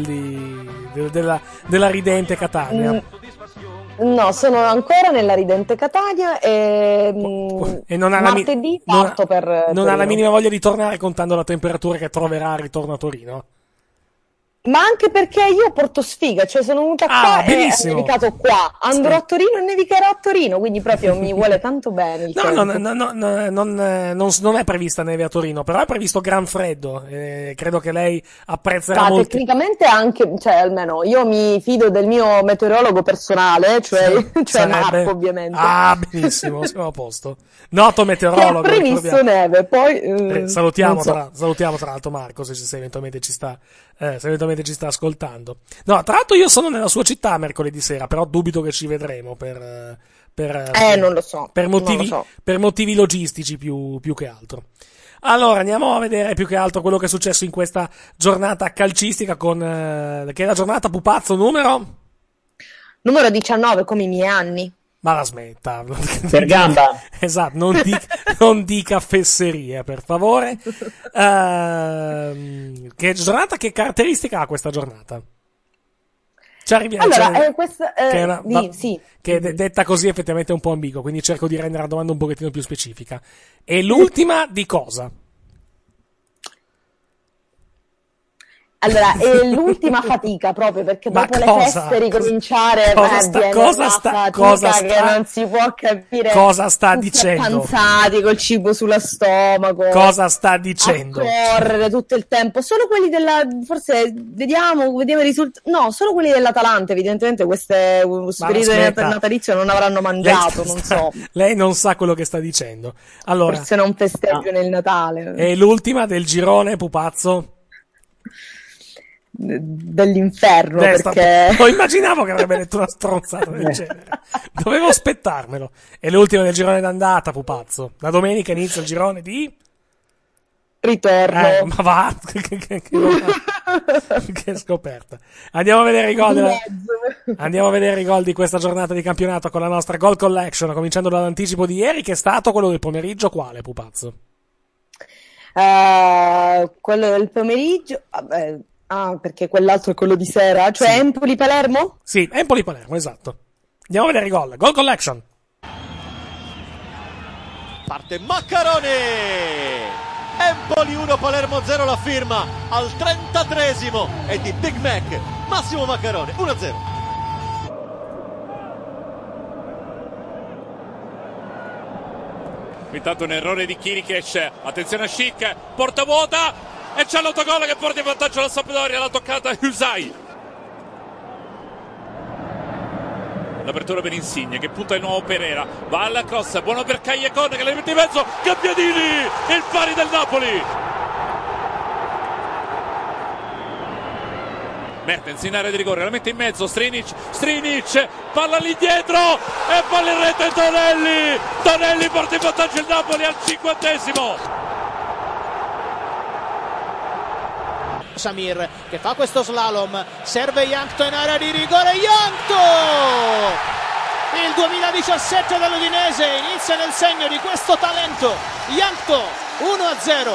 Speaker 2: della ridente Catania?
Speaker 8: No, sono ancora nella ridente Catania e
Speaker 2: non ha
Speaker 8: martedì parto per
Speaker 2: non
Speaker 8: Torino.
Speaker 2: ha la minima voglia di tornare contando la temperatura che troverà al ritorno a Torino?
Speaker 8: Ma anche perché io porto sfiga, cioè sono venuta qua e è nevicato qua, andrò a Torino e nevicherò a Torino, quindi proprio mi vuole tanto bene il tempo.
Speaker 2: Non è prevista neve a Torino, però è previsto gran freddo, credo che lei apprezzerà molto.
Speaker 8: Tecnicamente anche, cioè almeno io mi fido del mio meteorologo personale, cioè Marco ovviamente.
Speaker 2: Ah, benissimo, siamo a posto. Noto meteorologo.
Speaker 8: Che ha previsto neve, poi...
Speaker 2: salutiamo tra l'altro Marco, se eventualmente ci sta ascoltando. No, tra l'altro io sono nella sua città mercoledì sera, però dubito che ci vedremo
Speaker 8: non lo so.
Speaker 2: Per motivi logistici più che altro. Allora, andiamo a vedere più che altro quello che è successo in questa giornata calcistica che è la giornata pupazzo numero
Speaker 8: 19, come i miei anni.
Speaker 2: Ma la smetta.
Speaker 4: Per gamba.
Speaker 2: Esatto, non dica fesserie, per favore. Che giornata, che caratteristica ha questa giornata? Che detta così effettivamente è un po' ambiguo, quindi cerco di rendere la domanda un pochettino più specifica. E l'ultima di cosa?
Speaker 8: Allora, è l'ultima fatica proprio, perché dopo le feste ricominciare che non si può capire.
Speaker 2: Cosa sta dicendo?
Speaker 8: Cansati col cibo sullo stomaco.
Speaker 2: Cosa sta dicendo?
Speaker 8: A correre tutto il tempo. Solo quelli forse vediamo i risultati. No, solo quelli dell'Atalanta, evidentemente questo periodo natalizio non avranno mangiato, non so.
Speaker 2: Lei non sa quello che sta dicendo. Allora,
Speaker 8: forse non festeggio nel Natale.
Speaker 2: E l'ultima del girone, pupazzo?
Speaker 8: Dell'inferno, perché
Speaker 2: lo immaginavo che avrebbe detto una stronzata del genere, dovevo aspettarmelo. E l'ultima del girone d'andata, pupazzo, la domenica inizia il girone di
Speaker 8: ritorno.
Speaker 2: Ma va che scoperta. Andiamo a vedere i gol di questa giornata di campionato con la nostra Goal Collection, cominciando dall'anticipo di ieri, che è stato quello del pomeriggio. Quale, pupazzo?
Speaker 8: Quello del pomeriggio, perché quell'altro è quello di sera, cioè sì. Empoli-Palermo?
Speaker 2: Sì, Empoli-Palermo, esatto. Andiamo a vedere i gol. Goal Collection.
Speaker 9: Parte Maccarone. Empoli 1, Palermo 0, la firma al 33esimo è di Big Mac Massimo Maccarone, 1-0.
Speaker 10: Intanto un errore di Chiriches, attenzione a Schick, porta vuota e c'è l'autogol che porta in vantaggio la Sampdoria, la toccata Usai. L'apertura per Insigne che punta di nuovo Pereira, va alla cross, buono per Callecon che la mette in mezzo, Gabbiadini, il pari del Napoli. Mertens in area di rigore, la mette in mezzo, Strinic, palla lì dietro e palla in rete Tonelli porta in vantaggio il Napoli al 50esimo.
Speaker 11: Samir che fa questo slalom, serve Yankto in area di rigore, Yankto! Il 2017 dell'Udinese inizia nel segno di questo talento, Yankto, 1-0.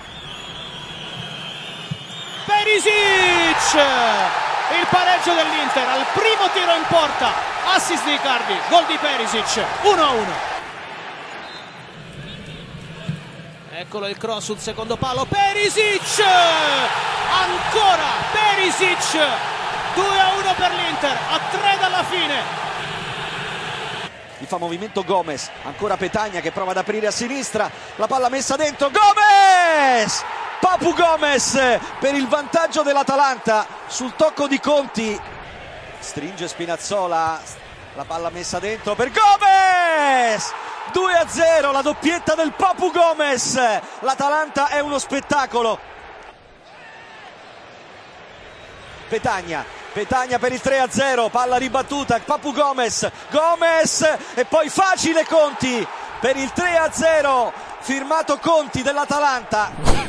Speaker 11: Perisic! Il pareggio dell'Inter al primo tiro in porta, assist di Icardi, gol di Perisic, 1-1. Eccolo il cross sul secondo palo, Perisic! Ancora Perisic! 2-1 per l'Inter, a 3 dalla fine.
Speaker 9: Fa movimento Gomez, ancora Petagna che prova ad aprire a sinistra, la palla messa dentro, Gomez!
Speaker 12: Papu Gomez per il vantaggio dell'Atalanta sul tocco di Conti. Stringe Spinazzola, la palla messa dentro per Gomez. 2-0, la doppietta del Papu Gomez. L'Atalanta è uno spettacolo. Petagna per il 3-0, palla ribattuta, Papu Gomez e poi facile Conti per il 3-0, firmato Conti dell'Atalanta.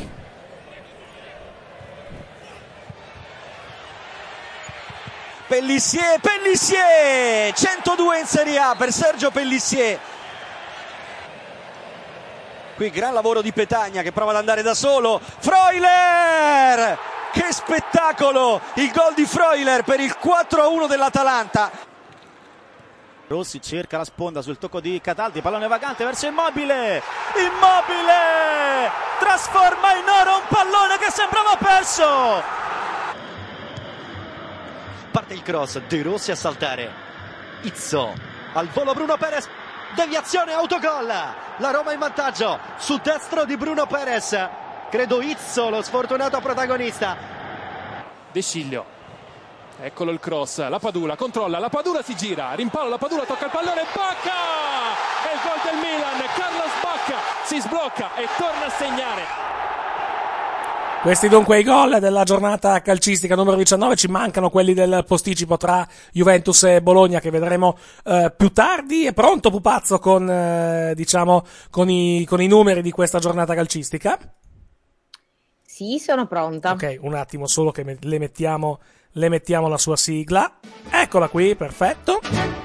Speaker 12: Pellissier, 102 in Serie A per Sergio Pellissier. Qui gran lavoro di Petagna che prova ad andare da solo. Freuler! Che spettacolo! Il gol di Freuler per il 4-1 dell'Atalanta.
Speaker 11: Rossi cerca la sponda sul tocco di Cataldi, pallone vagante verso Immobile. Trasforma in oro un pallone che sembrava perso.
Speaker 9: Parte il cross, De Rossi a saltare. Izzo, al volo Bruno Perez. Deviazione, autogol. La Roma in vantaggio su destro di Bruno Perez. Credo Izzo lo sfortunato protagonista.
Speaker 10: De Sciglio, eccolo il cross, la Padula controlla, la Padula si gira, rimpallo, la Padula tocca il pallone, Bacca! È il gol del Milan, Carlos Bacca si sblocca e torna a segnare.
Speaker 2: Questi dunque i gol della giornata calcistica numero 19, ci mancano quelli del posticipo tra Juventus e Bologna che vedremo più tardi. È pronto Pupazzo con i numeri di questa giornata calcistica?
Speaker 8: Sì, sono pronta.
Speaker 2: Ok, un attimo solo che le mettiamo la sua sigla. Eccola qui, perfetto.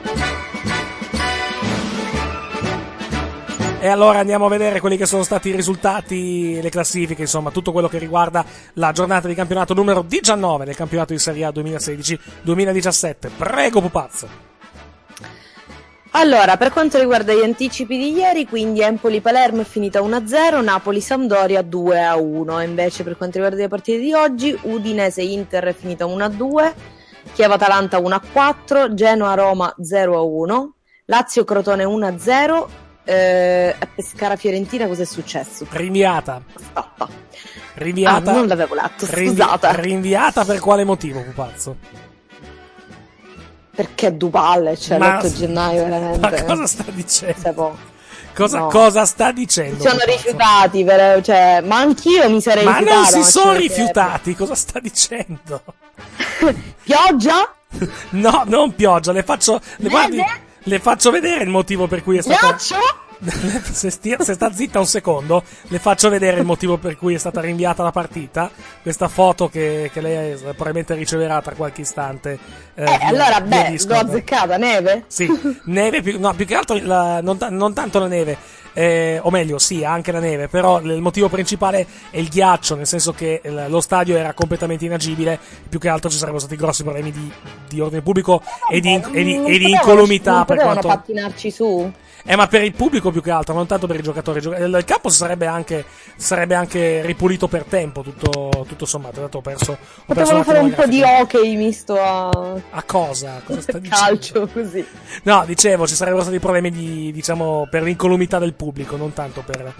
Speaker 2: E allora andiamo a vedere quelli che sono stati i risultati, le classifiche, insomma, tutto quello che riguarda la giornata di campionato numero 19 del campionato di Serie A 2016-2017. Prego Pupazzo.
Speaker 8: Allora, per quanto riguarda gli anticipi di ieri, quindi Empoli-Palermo è finita 1-0, Napoli-Sampdoria 2-1. Invece per quanto riguarda le partite di oggi, Udinese-Inter è finita 1-2, Chievo-Atalanta 1-4, Genoa-Roma 0-1, Lazio-Crotone 1-0, Pescara-Fiorentina cos'è successo?
Speaker 2: Rinviata.
Speaker 8: Stoppa.
Speaker 2: Rinviata.
Speaker 8: Non l'avevo letto, scusate.
Speaker 2: Rinviata per quale motivo, Pupazzo?
Speaker 8: Perché Dupalle, cioè l'8 gennaio veramente.
Speaker 2: Ma cosa sta dicendo?
Speaker 8: No.
Speaker 2: Cosa sta dicendo?
Speaker 8: Si sono rifiutati, cioè, ma anch'io mi sarei rifiutato.
Speaker 2: Ma non si sono rifiutati, cosa sta dicendo?
Speaker 8: Pioggia?
Speaker 2: No, non pioggia, le faccio vedere il motivo per cui è stata...
Speaker 8: Ghiaccio?
Speaker 2: Se sta zitta un secondo, le faccio vedere il motivo per cui è stata rinviata la partita. Questa foto che lei probabilmente riceverà tra qualche istante.
Speaker 8: Allora, l'ho azzeccata, neve?
Speaker 2: Sì, neve, più che altro non tanto la neve. O meglio, sì, anche la neve, però il motivo principale è il ghiaccio, nel senso che lo stadio era completamente inagibile, più che altro ci sarebbero stati grossi problemi di ordine pubblico e di incolumità.
Speaker 8: Non potevano pattinarci su?
Speaker 2: Ma per il pubblico più che altro, non tanto per i giocatori. Il campo sarebbe anche ripulito per tempo, tutto sommato. Ho perso
Speaker 8: potevano fare un po' di hockey misto a
Speaker 2: cosa? Cosa sta dicendo?
Speaker 8: Calcio, così.
Speaker 2: No, dicevo, ci sarebbero stati problemi per l'incolumità del pubblico, non tanto per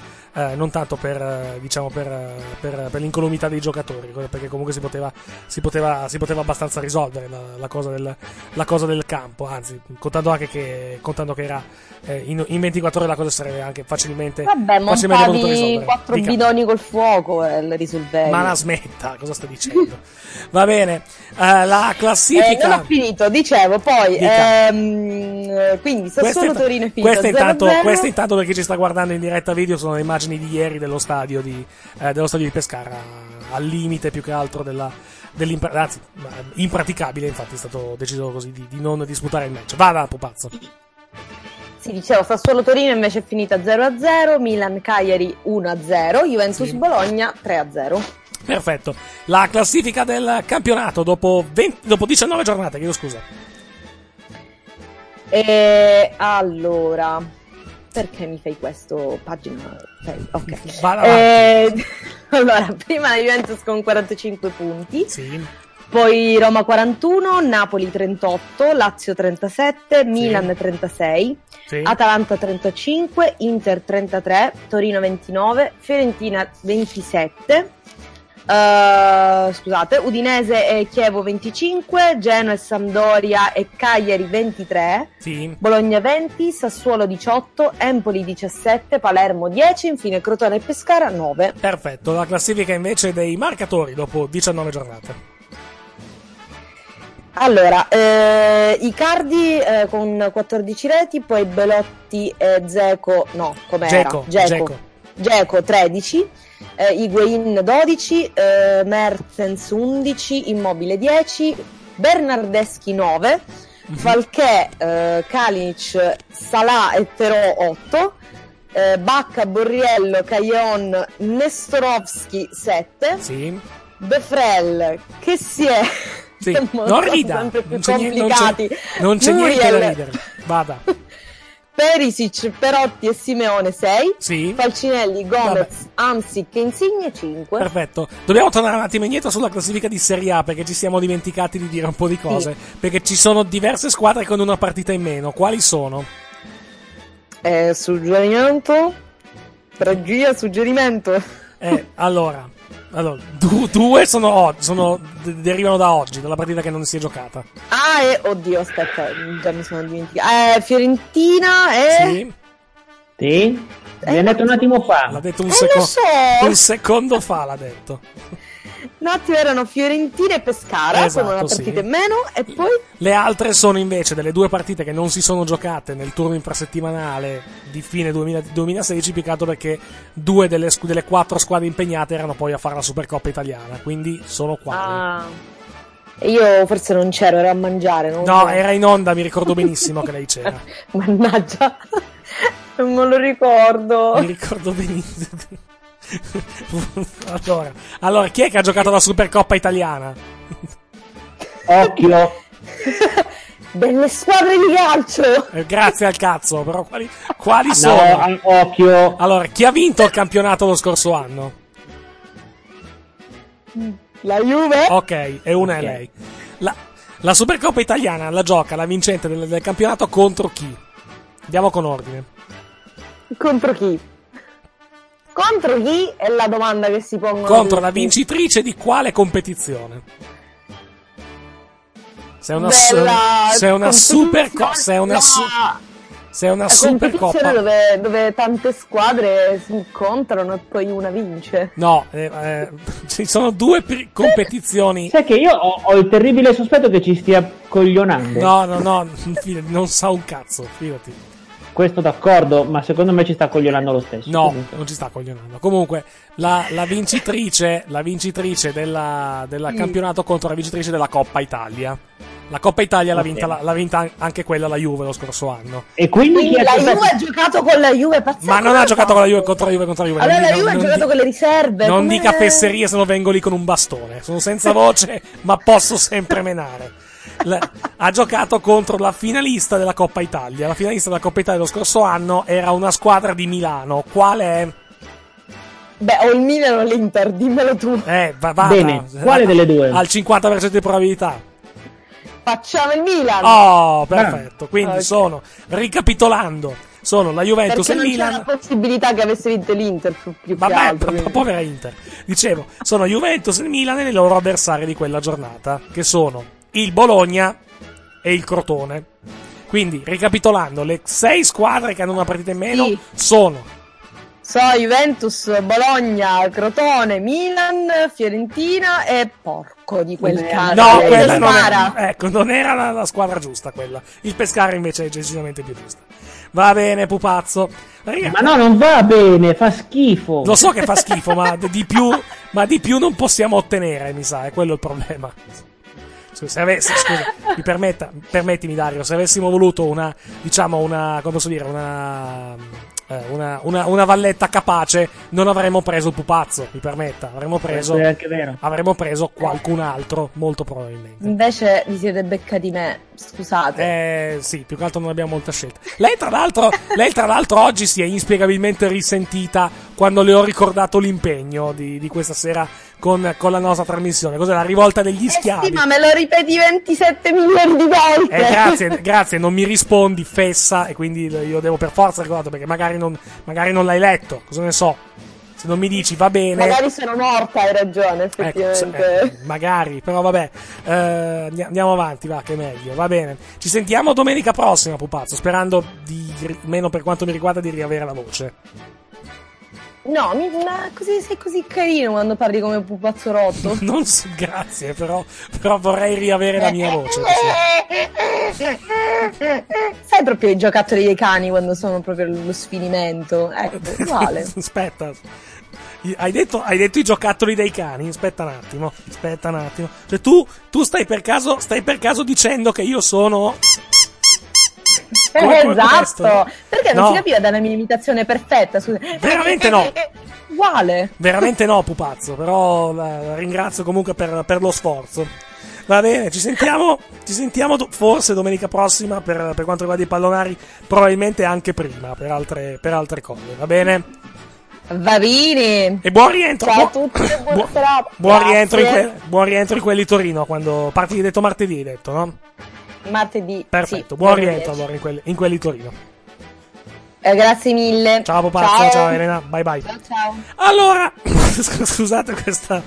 Speaker 2: l'incolumità dei giocatori, perché comunque si poteva abbastanza risolvere la cosa del campo, anzi, contando che era in 24 ore la cosa sarebbe anche facilmente
Speaker 8: montavi 4 bidoni col fuoco e le risolvevi.
Speaker 2: Ma la smetta, cosa sta dicendo? Va bene, la classifica
Speaker 8: non ho finito, dicevo poi quindi Sassuolo Torino è finito 0-0.
Speaker 2: Queste intanto per chi ci sta guardando in diretta video sono le immagini di ieri dello stadio di Pescara, al limite più che altro anzi, impraticabile, infatti è stato deciso così di non disputare il match. Vada Pupazzo.
Speaker 8: Sì, dicevo, Sassuolo Torino invece è finita 0-0, Milan Cagliari 1-0, Juventus Bologna 3-0.
Speaker 2: Perfetto. La classifica del campionato dopo 19 giornate, chiedo scusa.
Speaker 8: Allora, perché mi fai questo? Pagina 6, ok.
Speaker 2: Allora,
Speaker 8: prima la Juventus con 45 punti.
Speaker 2: Sì.
Speaker 8: Poi Roma 41, Napoli 38, Lazio 37, Milan 36, Atalanta 35, Inter 33, Torino 29, Fiorentina 27, Udinese e Chievo 25, Genoa e Sampdoria e Cagliari 23, Bologna 20, Sassuolo 18, Empoli 17, Palermo 10, infine Crotone e Pescara 9.
Speaker 2: Perfetto, la classifica invece dei marcatori dopo 19 giornate.
Speaker 8: Allora, Icardi con 14 reti, poi Belotti e Dzeko, no, com'era? Dzeko 13, Higuain 12, Mertens 11, Immobile 10, Bernardeschi 9, Falché, Kalinic, Salah e Terò 8, Bacca, Borriello, Caillon, Nestorovski 7, De Frel, che si è...
Speaker 2: non rida, non c'è niente da ridere. Vada.
Speaker 8: Perisic, Perotti e Simeone 6, Falcinelli, Gomez, Hamsik e Insigne 5.
Speaker 2: Perfetto. Dobbiamo tornare un attimo indietro sulla classifica di Serie A perché ci siamo dimenticati di dire un po' di cose. Perché ci sono diverse squadre con una partita in meno. Quali sono?
Speaker 8: Suggerimento? Regia, suggerimento?
Speaker 2: Allora, due derivano da oggi, dalla partita che non si è giocata.
Speaker 8: Oddio, aspetta, già mi sono dimenticata. Fiorentina e...
Speaker 4: Sì? L'ha detto un attimo fa.
Speaker 2: L'ha detto un secondo fa, l'ha detto.
Speaker 8: Un attimo, erano Fiorentina e Pescara, con una partita in meno, e poi...
Speaker 2: Le altre sono invece delle due partite che non si sono giocate nel turno infrasettimanale di fine 2016, peccato perché due delle 4 squadre impegnate erano poi a fare la Supercoppa italiana, quindi sono quali?
Speaker 8: Io forse non c'ero, ero a mangiare.
Speaker 2: Era in onda, mi ricordo benissimo che lei c'era.
Speaker 8: Mannaggia, non me lo ricordo.
Speaker 2: Mi ricordo benissimo. Allora, chi è che ha giocato la Supercoppa italiana?
Speaker 4: Occhio.
Speaker 8: Delle squadre di calcio.
Speaker 2: Grazie al cazzo, però quali sono?
Speaker 4: No, occhio.
Speaker 2: Allora, chi ha vinto il campionato lo scorso anno?
Speaker 8: La Juve.
Speaker 2: Ok, e una è lei. La Supercoppa italiana la gioca la vincente del campionato contro chi? Andiamo con ordine.
Speaker 8: Contro chi? Contro chi è la domanda che si pongono?
Speaker 2: Contro la vincitrice di quale competizione? Se è una Supercoppa
Speaker 8: dove tante squadre si incontrano e poi una vince.
Speaker 2: No, ci sono due competizioni.
Speaker 4: Sai che io ho il terribile sospetto che ci stia coglionando.
Speaker 2: No, non sa un cazzo, fidati.
Speaker 4: Questo d'accordo, ma secondo me ci sta coglionando lo stesso.
Speaker 2: No,
Speaker 4: comunque.
Speaker 2: non ci sta coglionando. Comunque, la vincitrice del campionato contro la vincitrice della Coppa Italia. La Coppa Italia l'ha vinta anche quella la Juve lo scorso anno.
Speaker 4: E quindi
Speaker 8: la Juve ha giocato con la Juve, pazzesco.
Speaker 2: Ma non ha giocato con la Juve contro la Juve.
Speaker 8: Allora la Juve ha giocato con le riserve.
Speaker 2: Non dica fesserie, se no vengo lì con un bastone. Sono senza voce, ma posso sempre menare. Ha giocato contro la finalista della Coppa Italia. La finalista della Coppa Italia lo scorso anno era una squadra di Milano. Qual è?
Speaker 8: O il Milan o l'Inter, dimmelo tu.
Speaker 2: Vada.
Speaker 4: Bene, quale delle due?
Speaker 2: Al 50% di probabilità.
Speaker 8: Facciamo il Milan.
Speaker 2: Oh, perfetto. Quindi sono, ricapitolando, sono la Juventus e il Milan.
Speaker 8: Perché non c'è la possibilità che avesse vinto l'Inter più che altro.
Speaker 2: Povera Inter. Dicevo, sono Juventus e il Milan e i loro avversari di quella giornata, che sono il Bologna e il Crotone. Quindi, ricapitolando, le 6 squadre che hanno una partita in meno sono
Speaker 8: Juventus, Bologna, Crotone, Milan, Fiorentina e porco di quel caso.
Speaker 2: No, quella non era la squadra giusta quella. Il Pescara invece è decisamente più giusta. Va bene, pupazzo.
Speaker 4: Ma no, non va bene, fa schifo.
Speaker 2: Lo so che fa schifo, ma di più non possiamo ottenere, mi sa, è quello il problema. Scusa, permettimi Dario, se avessimo voluto una valletta capace, non avremmo preso il pupazzo, mi permetta, avremmo preso qualcun altro, molto probabilmente.
Speaker 8: Invece vi siete beccati me, Scusate.
Speaker 2: Sì, più che altro non abbiamo molta scelta. Lei tra l'altro oggi si è inspiegabilmente risentita quando le ho ricordato l'impegno di questa sera con la nostra trasmissione. Cos'è, la rivolta degli schiavi?
Speaker 8: Sì, ma me lo ripeti 27 milioni di volte.
Speaker 2: Grazie, non mi rispondi, fessa, e quindi io devo per forza ricordarlo, perché magari non l'hai letto, cosa ne so. Se non mi dici va bene.
Speaker 8: Magari sono morta, hai ragione, effettivamente.
Speaker 2: Magari, però vabbè. Andiamo avanti, va, che è meglio. Va bene. Ci sentiamo domenica prossima, pupazzo, sperando meno per quanto mi riguarda, di riavere la voce.
Speaker 8: No, ma sei così carino quando parli come pupazzo rotto.
Speaker 2: Non so, grazie, però vorrei riavere la mia voce.
Speaker 8: Sai proprio i giocattoli dei cani quando sono proprio lo sfinimento? Ecco, uguale.
Speaker 2: Aspetta. Hai detto i giocattoli dei cani? Aspetta un attimo. Cioè tu stai per caso dicendo che io sono...
Speaker 8: Esatto, perché non
Speaker 2: no.
Speaker 8: si capiva dalla mia imitazione perfetta.
Speaker 2: Veramente no.
Speaker 8: Uguale.
Speaker 2: Veramente no, pupazzo, però la ringrazio comunque per lo sforzo. Va bene, ci sentiamo forse domenica prossima per quanto riguarda i pallonari, probabilmente anche prima per altre cose, va bene?
Speaker 8: Va bene.
Speaker 2: E buon rientro.
Speaker 8: Ciao a tutti, buona serata.
Speaker 2: Buon rientro in quelli Torino, quando parti, hai detto martedì, hai detto, no?
Speaker 8: Martedì.
Speaker 2: Perfetto,
Speaker 8: sì,
Speaker 2: buon rientro allora in quelli Torino.
Speaker 8: Grazie mille.
Speaker 2: Ciao pupazzo, ciao Elena, bye bye.
Speaker 8: Ciao.
Speaker 2: Allora, scusate questa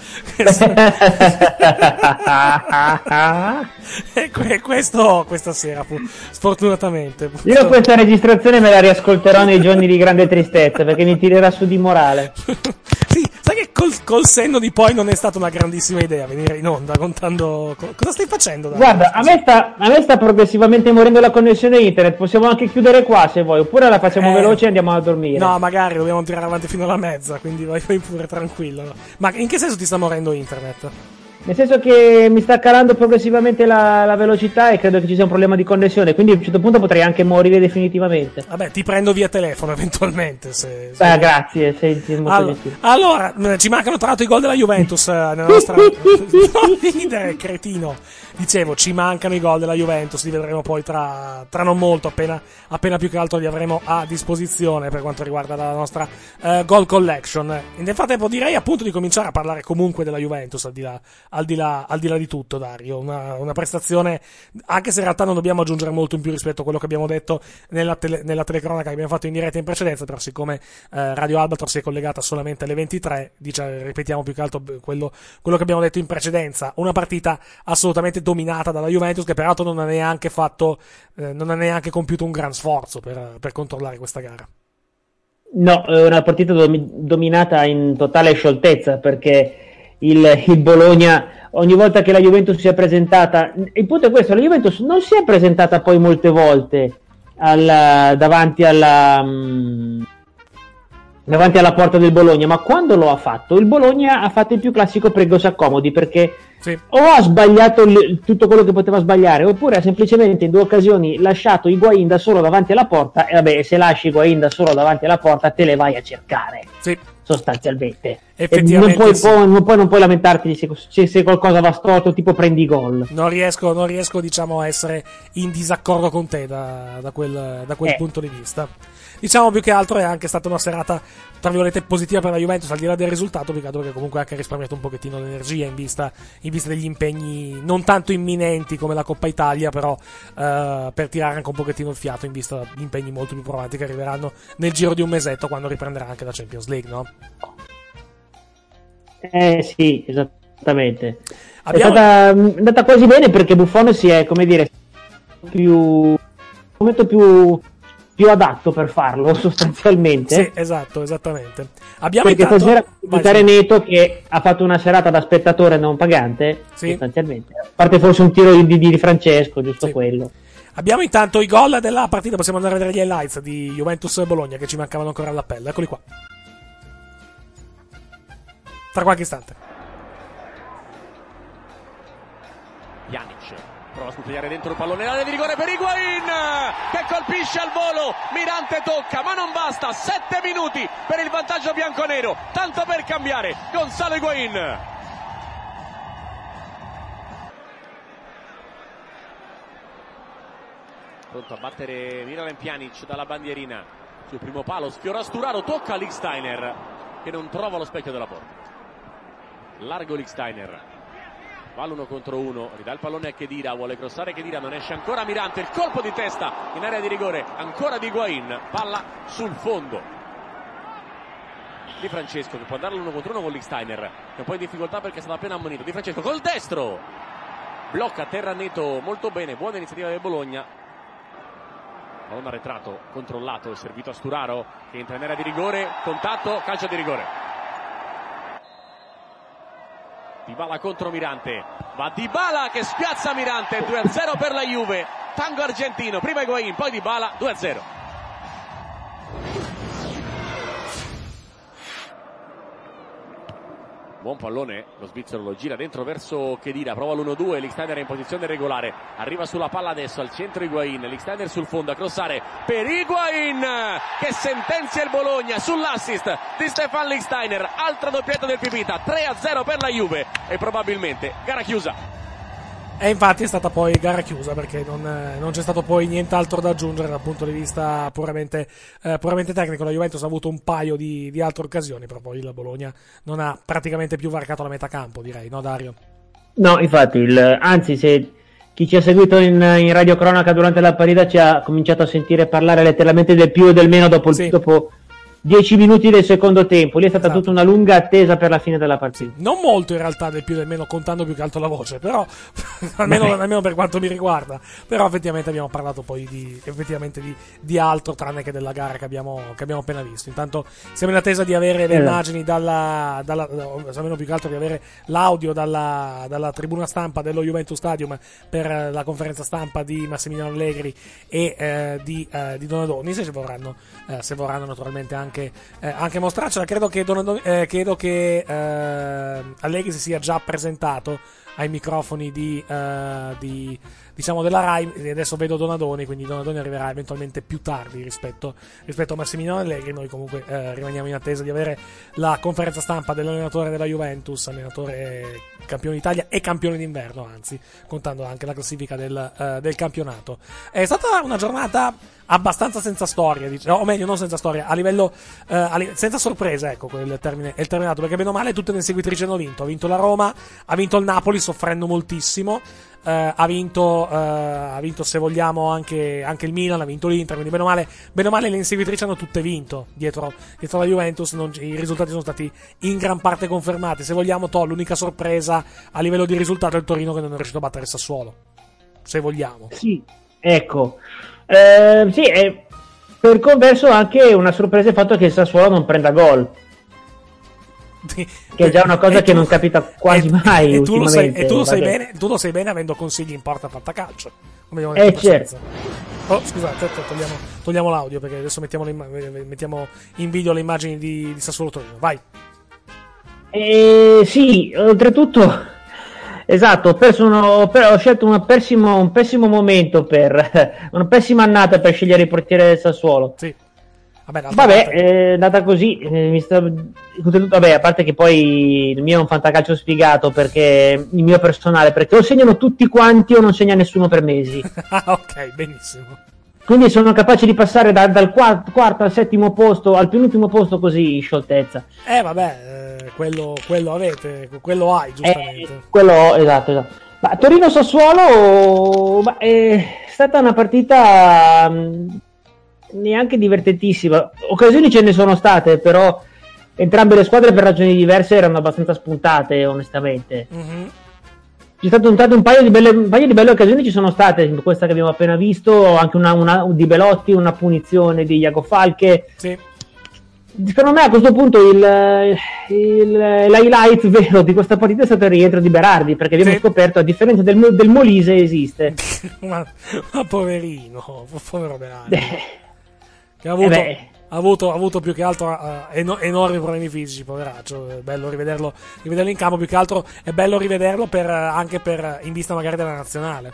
Speaker 2: questa sera sfortunatamente.
Speaker 4: Io questa registrazione me la riascolterò nei giorni di grande tristezza, perché mi tirerà su di morale.
Speaker 2: Sì, sai che col senno di poi non è stata una grandissima idea venire in onda contando. Cosa stai facendo?
Speaker 4: Guarda, a me sta progressivamente morendo la connessione internet. Possiamo anche chiudere qua se vuoi, oppure la facciamo veloce e andiamo a dormire.
Speaker 2: No, magari dobbiamo tirare avanti fino alla mezza, quindi vai pure tranquillo. No? Ma in che senso ti sta morendo internet?
Speaker 4: Nel senso che mi sta calando progressivamente la velocità e credo che ci sia un problema di connessione, quindi a un certo punto potrei anche morire definitivamente.
Speaker 2: Vabbè, ti prendo via telefono eventualmente.
Speaker 4: Grazie, sei molto gentile.
Speaker 2: Allora, ci mancano tra l'altro i gol della Juventus nella nostra... Non ridere, cretino. Dicevo, ci mancano i gol della Juventus, li vedremo poi tra non molto, appena più che altro li avremo a disposizione per quanto riguarda la nostra goal collection. Nel frattempo direi appunto di cominciare a parlare comunque della Juventus, al di là di tutto, Dario. Una prestazione, anche se in realtà non dobbiamo aggiungere molto in più rispetto a quello che abbiamo detto nella telecronaca che abbiamo fatto in diretta in precedenza, però siccome Radio Albatros si è collegata solamente alle 23, ripetiamo più che altro quello che abbiamo detto in precedenza. Una partita assolutamente dominata dalla Juventus, che peraltro non ha neanche compiuto un gran sforzo per controllare questa gara. No,
Speaker 4: è una partita dominata in totale scioltezza, perché il Bologna, ogni volta che la Juventus si è presentata, il punto è questo, la Juventus non si è presentata poi molte volte davanti alla porta del Bologna, ma quando lo ha fatto, il Bologna ha fatto il più classico prego s'accomodi, perché o ha sbagliato tutto quello che poteva sbagliare, oppure ha semplicemente in 2 occasioni lasciato Higuaín da solo davanti alla porta, e vabbè, se lasci Higuaín da solo davanti alla porta te le vai a cercare, sostanzialmente. Non puoi lamentarti se qualcosa va storto, tipo prendi gol.
Speaker 2: Non riesco diciamo a essere in disaccordo con te da quel punto di vista. Diciamo più che altro è anche stata una serata tra virgolette positiva per la Juventus, al di là del risultato, perché comunque ha anche risparmiato un pochettino l'energia in vista degli impegni non tanto imminenti come la Coppa Italia, però per tirare anche un pochettino il fiato in vista di impegni molto più provanti che arriveranno nel giro di un mesetto, quando riprenderà anche la Champions League, no?
Speaker 4: Sì, esattamente. È andata quasi bene, perché Buffon si è, come dire, più adatto per farlo, sostanzialmente.
Speaker 2: Sì, esattamente.
Speaker 4: Perché stasera Neto, che ha fatto una serata da spettatore non pagante, sostanzialmente. A parte forse un tiro di Francesco, giusto quello.
Speaker 2: Abbiamo intanto i gol della partita, possiamo andare a vedere gli highlights di Juventus e Bologna, che ci mancavano ancora all'appello. Eccoli qua. Tra qualche istante.
Speaker 13: Pjanic prova a scuoiare dentro il pallone, l'area di rigore per Higuaín che colpisce al volo, Mirante tocca, ma non basta. 7 minuti per il vantaggio bianconero, tanto per cambiare. Gonzalo Higuaín. pronto a battere Miralem Pjanic dalla bandierina sul primo palo, sfiora Sturaro, tocca Lichtsteiner che non trova lo specchio della porta. Largo Lichtsteiner, va l'1 contro 1, ridà il pallone a Khedira, vuole crossare Khedira, non esce ancora Mirante, il colpo di testa in area di rigore ancora di Higuain, palla sul fondo Di Francesco che può andare l'1 contro 1 con Lichtsteiner, che è un po' in difficoltà perché è stato appena ammonito. Di Francesco col destro blocca Terranetto molto bene, buona iniziativa del Bologna. Pallone arretrato, controllato, servito a Sturaro che entra in area di rigore, contatto, calcio di rigore. Dybala contro Mirante, va Dybala che spiazza Mirante, 2-0 per la Juve, tango argentino, prima Higuain, poi Dybala, 2-0. Buon pallone, lo svizzero lo gira dentro verso Khedira, prova l'1-2, Lichtsteiner è in posizione regolare, arriva sulla palla adesso al centro Higuain, Lichtsteiner sul fondo a crossare per Higuain che sentenzia il Bologna sull'assist di Stefan Lichtsteiner, altra doppietta del Pipita, 3-0 per la Juve e probabilmente gara chiusa.
Speaker 2: E infatti è stata poi gara chiusa perché non c'è stato poi nient'altro da aggiungere dal punto di vista puramente tecnico. La Juventus ha avuto un paio di altre occasioni, però poi la Bologna non ha praticamente più varcato la metà campo, direi, no Dario?
Speaker 4: No, infatti, anzi, se chi ci ha seguito in radiocronaca durante la partita ci ha cominciato a sentire parlare letteralmente del più e del meno dopo 10 minuti del secondo tempo, lì è stata tutta una lunga attesa per la fine della partita.
Speaker 2: Non molto in realtà del più e del meno, contando più che altro la voce, però almeno per quanto mi riguarda, però effettivamente abbiamo parlato poi di altro tranne che della gara che abbiamo appena visto. Intanto siamo in attesa di avere le immagini almeno più che altro di avere l'audio dalla tribuna stampa dello Juventus Stadium per la conferenza stampa di Massimiliano Allegri e di Donadoni, se vorranno naturalmente anche mostrarcela. Credo che Allegri si sia già presentato ai microfoni diciamo della Rai, e adesso vedo Donadoni, quindi Donadoni arriverà eventualmente più tardi rispetto a Massimiliano Allegri. Noi comunque rimaniamo in attesa di avere la conferenza stampa dell'allenatore della Juventus, allenatore campione d'Italia e campione d'inverno, anzi, contando anche la classifica del campionato. È stata una giornata abbastanza senza storia, o meglio non senza storia, a livello senza sorpresa, ecco, quel termine è il terminato, perché bene o male tutte le inseguitrici hanno vinto. Ha vinto la Roma, ha vinto il Napoli soffrendo moltissimo, ha vinto se vogliamo anche il Milan, ha vinto l'Inter, quindi bene o male le inseguitrici hanno tutte vinto dietro la Juventus. I risultati sono stati in gran parte confermati, se vogliamo. L'unica sorpresa a livello di risultato è il Torino che non è riuscito a battere il Sassuolo, se vogliamo.
Speaker 4: Sì, ecco. Sì, per converso anche una sorpresa il fatto che il Sassuolo non prenda gol, che è già una cosa che non capita quasi mai ultimamente.
Speaker 2: Tu lo sai bene avendo consigli in porta a fantacalcio,
Speaker 4: certo.
Speaker 2: Oh, scusate, togliamo l'audio perché adesso mettiamo in video le immagini di Sassuolo Torino. Vai.
Speaker 4: Sì, oltretutto, esatto, ho scelto un pessimo momento una pessima annata per scegliere il portiere del Sassuolo.
Speaker 2: Sì.
Speaker 4: Vabbè, è andata così. Vabbè, a parte che poi il mio è un fantacalcio sfigato, perché il mio personale, perché o segnano tutti quanti o non segna nessuno per mesi.
Speaker 2: Ok, benissimo.
Speaker 4: Quindi sono capace di passare dal quarto al settimo posto al penultimo posto così in scioltezza.
Speaker 2: Quello avete, quello hai, giustamente.
Speaker 4: Esatto. Ma Torino-Sassuolo è stata una partita neanche divertentissima. Occasioni ce ne sono state, però entrambe le squadre per ragioni diverse erano abbastanza spuntate, onestamente. Mm-hmm. C'è stato un paio di belle occasioni, ci sono state, questa che abbiamo appena visto, anche una di Belotti, una punizione di Iago Falche.
Speaker 2: Sì.
Speaker 4: Secondo me a questo punto l'highlight vero di questa partita è stato il rientro di Berardi, perché abbiamo scoperto, a differenza del Molise, esiste.
Speaker 2: ma poverino, povero Berardi. Che ha avuto più che altro enormi problemi fisici, poveraccio. È bello rivederlo in campo, più che altro è bello rivederlo anche in vista magari della nazionale.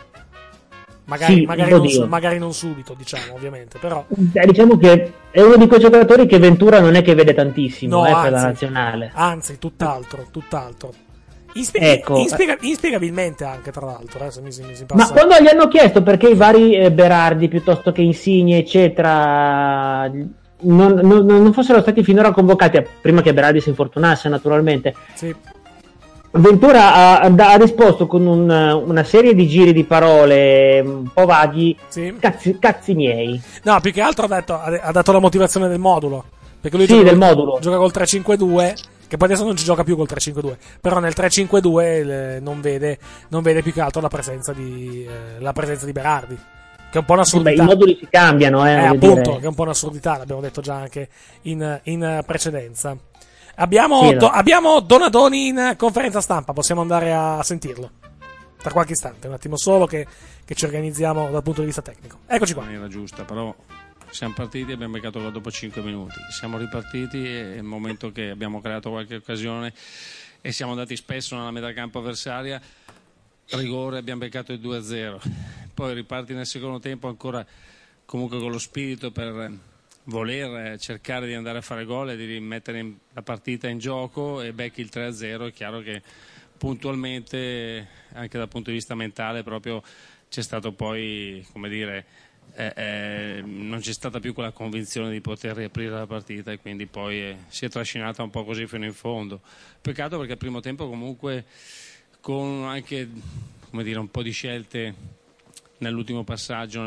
Speaker 2: Magari non subito, diciamo, ovviamente, però
Speaker 4: diciamo che è uno di quei giocatori che Ventura non è che vede tantissimo per la nazionale.
Speaker 2: Anzi, tutt'altro. Inspiegabilmente anche, tra l'altro, se mi passa.
Speaker 4: Ma quando gli hanno chiesto perché i vari Berardi piuttosto che Insigne eccetera non fossero stati finora convocati, prima che Berardi si infortunasse naturalmente,
Speaker 2: sì.
Speaker 4: Ventura ha risposto con una serie di giri di parole un po' vaghi,
Speaker 2: sì.
Speaker 4: Cazzi miei.
Speaker 2: No, più che altro ha dato la motivazione del modulo, perché lui
Speaker 4: del modulo.
Speaker 2: Gioca col 3-5-2, che poi adesso non ci gioca più col 3-5-2, però nel 3-5-2 non vede più che altro la presenza di Berardi, che è un po' un'assurdità.
Speaker 4: I moduli si cambiano,
Speaker 2: appunto, che è un po' un'assurdità, l'abbiamo detto già anche in precedenza. Abbiamo Donadoni in conferenza stampa, possiamo andare a sentirlo tra qualche istante, un attimo solo che ci organizziamo dal punto di vista tecnico. Eccoci qua.
Speaker 14: In maniera giusta, però siamo partiti e abbiamo beccato gol dopo 5 minuti. Siamo ripartiti e è il momento che abbiamo creato qualche occasione e siamo andati spesso nella metà campo avversaria. Rigore, abbiamo beccato il 2-0. Poi riparti nel secondo tempo ancora comunque con lo spirito per voler cercare di andare a fare gol e di rimettere la partita in gioco e becchi il 3-0. È chiaro che puntualmente, anche dal punto di vista mentale, proprio c'è stato poi, come dire, non c'è stata più quella convinzione di poter riaprire la partita e quindi poi si è trascinata un po' così fino in fondo. Peccato perché al primo tempo comunque con anche, come dire, un po' di scelte nell'ultimo passaggio,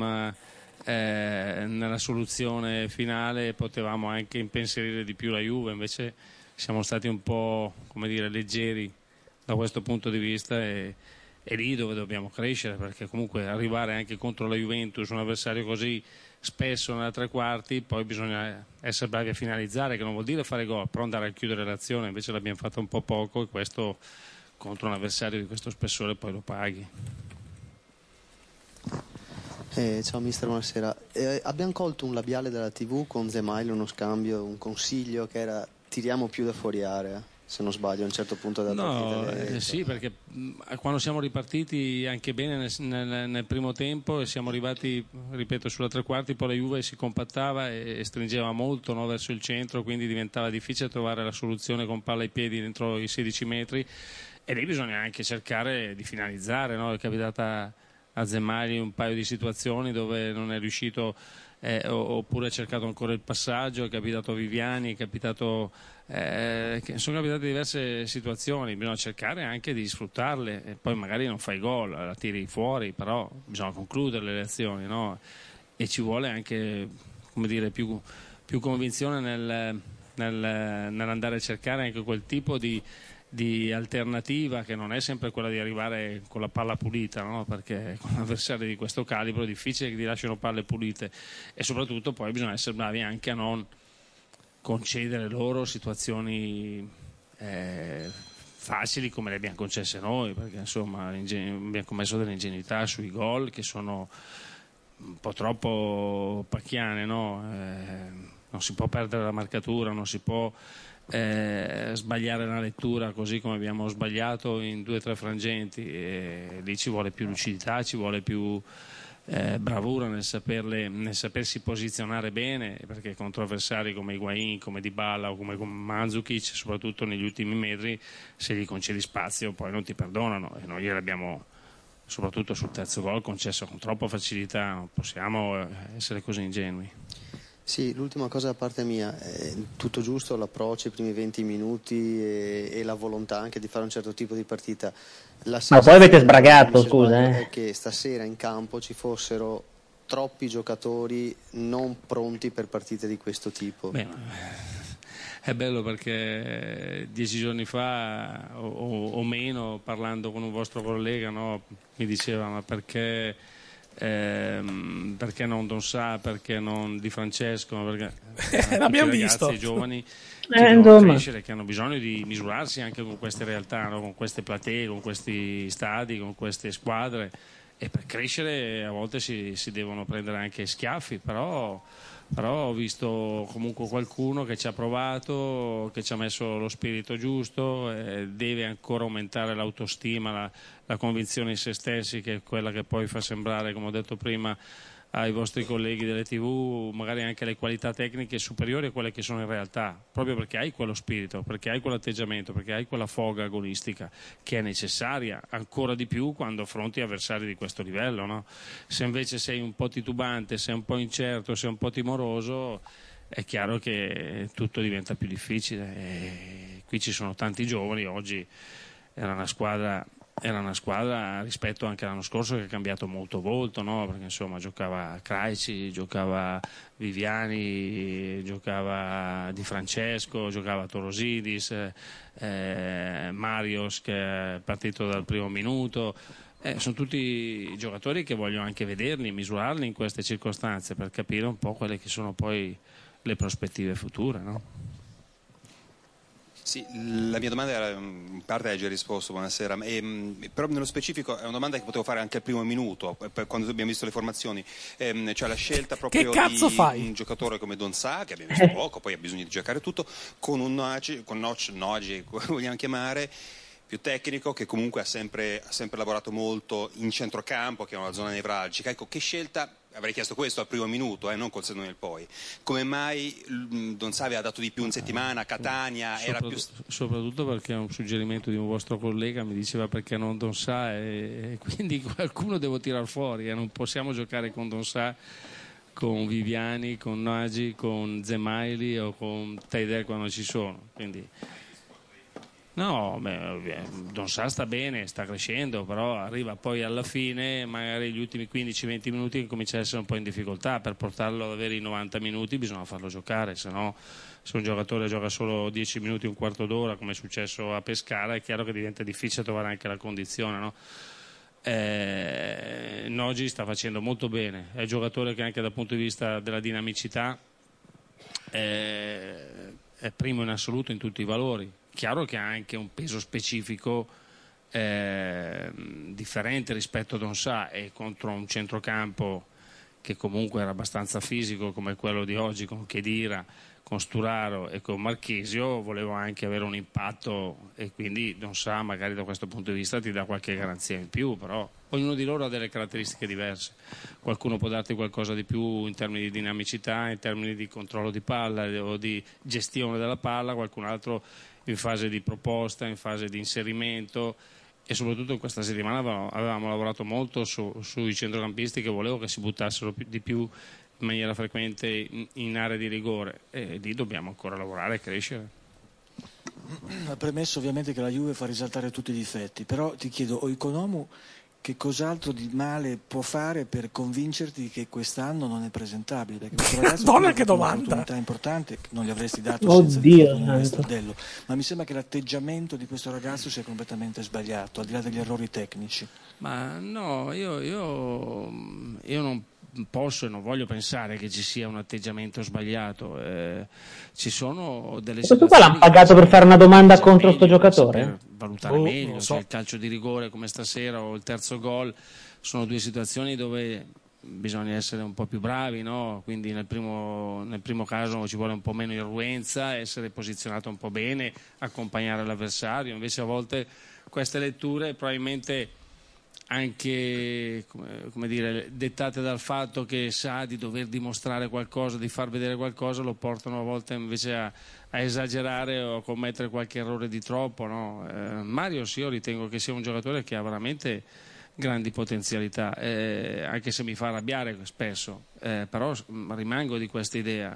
Speaker 14: nella soluzione finale potevamo anche impensierire di più la Juve, invece siamo stati un po', come dire, leggeri da questo punto di vista e lì dove dobbiamo crescere, perché comunque arrivare anche contro la Juventus, un avversario così spesso nella tre quarti, poi bisogna essere bravi a finalizzare, che non vuol dire fare gol, però andare a chiudere l'azione, invece l'abbiamo fatto un po' poco e questo contro un avversario di questo spessore poi lo paghi.
Speaker 15: Ciao mister, buonasera. Abbiamo colto un labiale dalla TV con Zemaili, uno scambio, un consiglio che era tiriamo più da fuori area, se non sbaglio, a un certo punto della partita.
Speaker 14: Sì, perché quando siamo ripartiti anche bene nel primo tempo e siamo arrivati, ripeto, sulla tre quarti, poi la Juve si compattava e stringeva molto, no, verso il centro, quindi diventava difficile trovare la soluzione con palla ai piedi dentro i 16 metri e lì bisogna anche cercare di finalizzare, no? È capitata a Zemaili un paio di situazioni dove non è riuscito oppure ha cercato ancora il passaggio, è capitato a Viviani, è capitato sono capitate diverse situazioni, bisogna cercare anche di sfruttarle e poi magari non fai gol, la tiri fuori, però bisogna concludere le azioni, no? E ci vuole anche, come dire, più convinzione nell'andare a cercare anche quel tipo di alternativa che non è sempre quella di arrivare con la palla pulita, no? Perché con avversari di questo calibro è difficile che ti lasciano palle pulite e soprattutto poi bisogna essere bravi anche a non concedere loro situazioni facili come le abbiamo concesse noi, perché insomma abbiamo commesso delle ingenuità sui gol che sono un po' troppo pacchiane, no? Non si può perdere la marcatura, non si può sbagliare la lettura così come abbiamo sbagliato in 2 o 3 frangenti e lì ci vuole più lucidità, ci vuole più bravura nel sapersi posizionare bene, perché contro avversari come Higuaín, come Dybala o come Mandzukic, soprattutto negli ultimi metri, se gli concedi spazio poi non ti perdonano e noi gliel'abbiamo soprattutto sul terzo gol concesso con troppa facilità, non possiamo essere così ingenui.
Speaker 15: Sì, l'ultima cosa da parte mia, è tutto giusto l'approccio, i primi 20 minuti e la volontà anche di fare un certo tipo di partita.
Speaker 4: Ma poi avete sbragato, scusa.
Speaker 15: È che stasera in campo ci fossero troppi giocatori non pronti per partite di questo tipo.
Speaker 14: Beh, è bello perché 10 giorni fa o meno, parlando con un vostro collega, no, mi diceva ma perché non Don Sa, perché non Di Francesco, perché
Speaker 2: l'abbiamo
Speaker 14: visto
Speaker 2: ragazzi
Speaker 14: giovani che devono crescere, che hanno bisogno di misurarsi anche con queste realtà, no? Con queste platee, con questi stadi, con queste squadre, e per crescere a volte si devono prendere anche schiaffi, però ho visto comunque qualcuno che ci ha provato, che ci ha messo lo spirito giusto, deve ancora aumentare l'autostima, la convinzione in se stessi, che è quella che poi fa sembrare, come ho detto prima, ai vostri colleghi delle TV magari anche le qualità tecniche superiori a quelle che sono in realtà, proprio perché hai quello spirito, perché hai quell'atteggiamento, perché hai quella foga agonistica che è necessaria ancora di più quando affronti avversari di questo livello, no? Se invece sei un po' titubante, sei un po' incerto, sei un po' timoroso, è chiaro che tutto diventa più difficile. E qui ci sono tanti giovani, oggi era una squadra rispetto anche all'anno scorso che ha cambiato molto volto, no? Perché insomma giocava Krejci, giocava Viviani, giocava Di Francesco, giocava Torosidis, Marios che è partito dal primo minuto. Sono tutti giocatori che voglio anche vederli, misurarli in queste circostanze per capire un po' quelle che sono poi le prospettive future, no?
Speaker 16: Sì, la mia domanda era, in parte hai già risposto, buonasera, però nello specifico è una domanda che potevo fare anche al primo minuto, quando abbiamo visto le formazioni, cioè la scelta proprio di un giocatore come Donsà, che abbiamo visto poco, poi ha bisogno di giocare tutto, con un Nogi, come vogliamo chiamare, più tecnico, che comunque ha sempre lavorato molto in centrocampo, che è una zona nevralgica. Ecco, che scelta, avrei chiesto questo al primo minuto, non col senno del poi. Come mai Donsà aveva dato di più in settimana, Catania era più...
Speaker 14: Soprattutto perché è un suggerimento di un vostro collega, mi diceva perché non Donsà, e quindi qualcuno devo tirar fuori, non possiamo giocare con Donsà, con Viviani, con Nagy, con Zemaili o con Taider quando ci sono, quindi... No, Donsà sta bene, sta crescendo, però arriva poi alla fine, magari gli ultimi 15-20 minuti che comincia a essere un po' in difficoltà. Per portarlo ad avere i 90 minuti bisogna farlo giocare, se no, se un giocatore gioca solo 10 minuti, un quarto d'ora, come è successo a Pescara, è chiaro che diventa difficile trovare anche la condizione, no? Nogi sta facendo molto bene, è un giocatore che anche dal punto di vista della dinamicità è primo in assoluto in tutti i valori. Chiaro che ha anche un peso specifico differente rispetto a Donsà, e contro un centrocampo che comunque era abbastanza fisico come quello di oggi, con Khedira, con Sturaro e con Marchisio, volevo anche avere un impatto, e quindi Donsà magari da questo punto di vista ti dà qualche garanzia in più, però ognuno di loro ha delle caratteristiche diverse. Qualcuno può darti qualcosa di più in termini di dinamicità, in termini di controllo di palla o di gestione della palla, qualcun altro in fase di proposta, in fase di inserimento, e soprattutto in questa settimana avevamo lavorato molto sui centrocampisti, che volevo che si buttassero di più in maniera frequente in area di rigore, e lì dobbiamo ancora lavorare e crescere.
Speaker 17: Ha premesso ovviamente che la Juve fa risaltare tutti i difetti, però ti chiedo, Oikonomou che cos'altro di male può fare per convincerti che quest'anno non è presentabile? Perché questo ragazzo
Speaker 2: Madonna, che domanda!
Speaker 17: Un'opportunità importante, non gli avresti dato senza il fardello, ma mi sembra che l'atteggiamento di questo ragazzo sia completamente sbagliato, al di là degli errori tecnici.
Speaker 14: Ma no, io non posso e non voglio pensare che ci sia un atteggiamento sbagliato. Ci sono delle
Speaker 4: questo qua l'hanno pagato per fare una domanda contro sto giocatore?
Speaker 14: Per valutare meglio, se il calcio di rigore come stasera o il terzo gol sono due situazioni dove bisogna essere un po' più bravi, no? Quindi nel primo caso ci vuole un po' meno irruenza, essere posizionato un po' bene, accompagnare l'avversario. Invece a volte queste letture probabilmente anche, come dire, dettate dal fatto che sa di dover dimostrare qualcosa, di far vedere qualcosa, lo portano a volte invece a esagerare o a commettere qualche errore di troppo, no? Marios io ritengo che sia un giocatore che ha veramente grandi potenzialità, anche se mi fa arrabbiare spesso, però rimango di questa idea.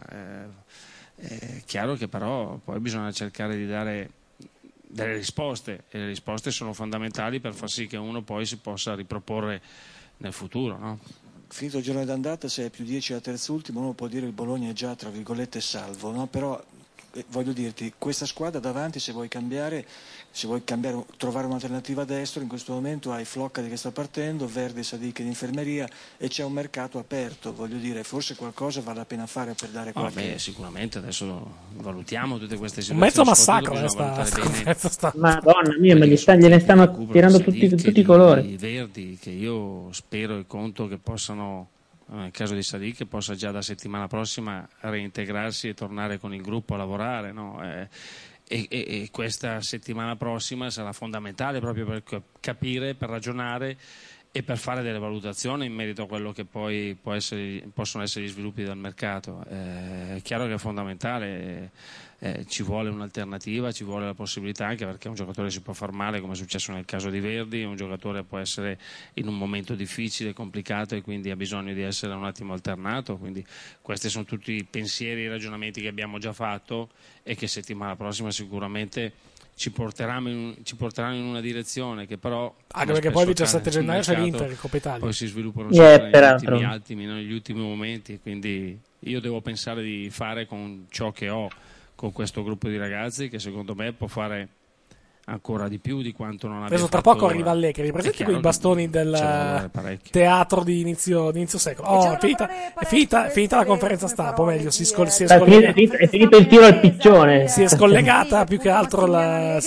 Speaker 14: È chiaro che però poi bisogna cercare di dare delle risposte, e le risposte sono fondamentali per far sì che uno poi si possa riproporre nel futuro, no?
Speaker 17: Finito il girone d'andata, se è più 10 al terzultimo, uno può dire il Bologna è già tra virgolette salvo, no? Però voglio dirti, questa squadra davanti, se vuoi cambiare, trovare un'alternativa a destro, in questo momento hai Floccari che sta partendo, Verdi e Sadiq in infermeria, e c'è un mercato aperto, voglio dire, forse qualcosa vale la pena fare per dare qualche...
Speaker 14: Sicuramente adesso valutiamo tutte queste situazioni.
Speaker 2: Un mezzo massacro sta.
Speaker 4: Madonna mia, ma gliene stanno tirando tutti i colori.
Speaker 14: I Verdi, che io spero e conto che possano, nel caso di Sadiq, che possa già da settimana prossima reintegrarsi e tornare con il gruppo a lavorare, no? E questa settimana prossima sarà fondamentale proprio per capire, per ragionare e per fare delle valutazioni in merito a quello che poi possono essere gli sviluppi del mercato. È chiaro che è fondamentale, ci vuole un'alternativa, ci vuole la possibilità, anche perché un giocatore si può far male, come è successo nel caso di Verdi, un giocatore può essere in un momento difficile, complicato, e quindi ha bisogno di essere un attimo alternato. Quindi questi sono tutti i pensieri e i ragionamenti che abbiamo già fatto e che settimana prossima sicuramente ci porteranno in una direzione che però,
Speaker 2: anche perché poi il 17 gennaio c'è l'Inter in Coppa Italia,
Speaker 14: poi si sviluppano negli ultimi momenti, quindi io devo pensare di fare con ciò che ho, con questo gruppo di ragazzi, che secondo me può fare ancora di più di quanto non abbia fatto.
Speaker 2: Tra poco arriva Allegri, presenti quei bastoni del teatro di inizio secolo. È finita la conferenza stampa, o meglio,
Speaker 4: è finito il tiro al piccione.
Speaker 2: Si è scollegata più che altro la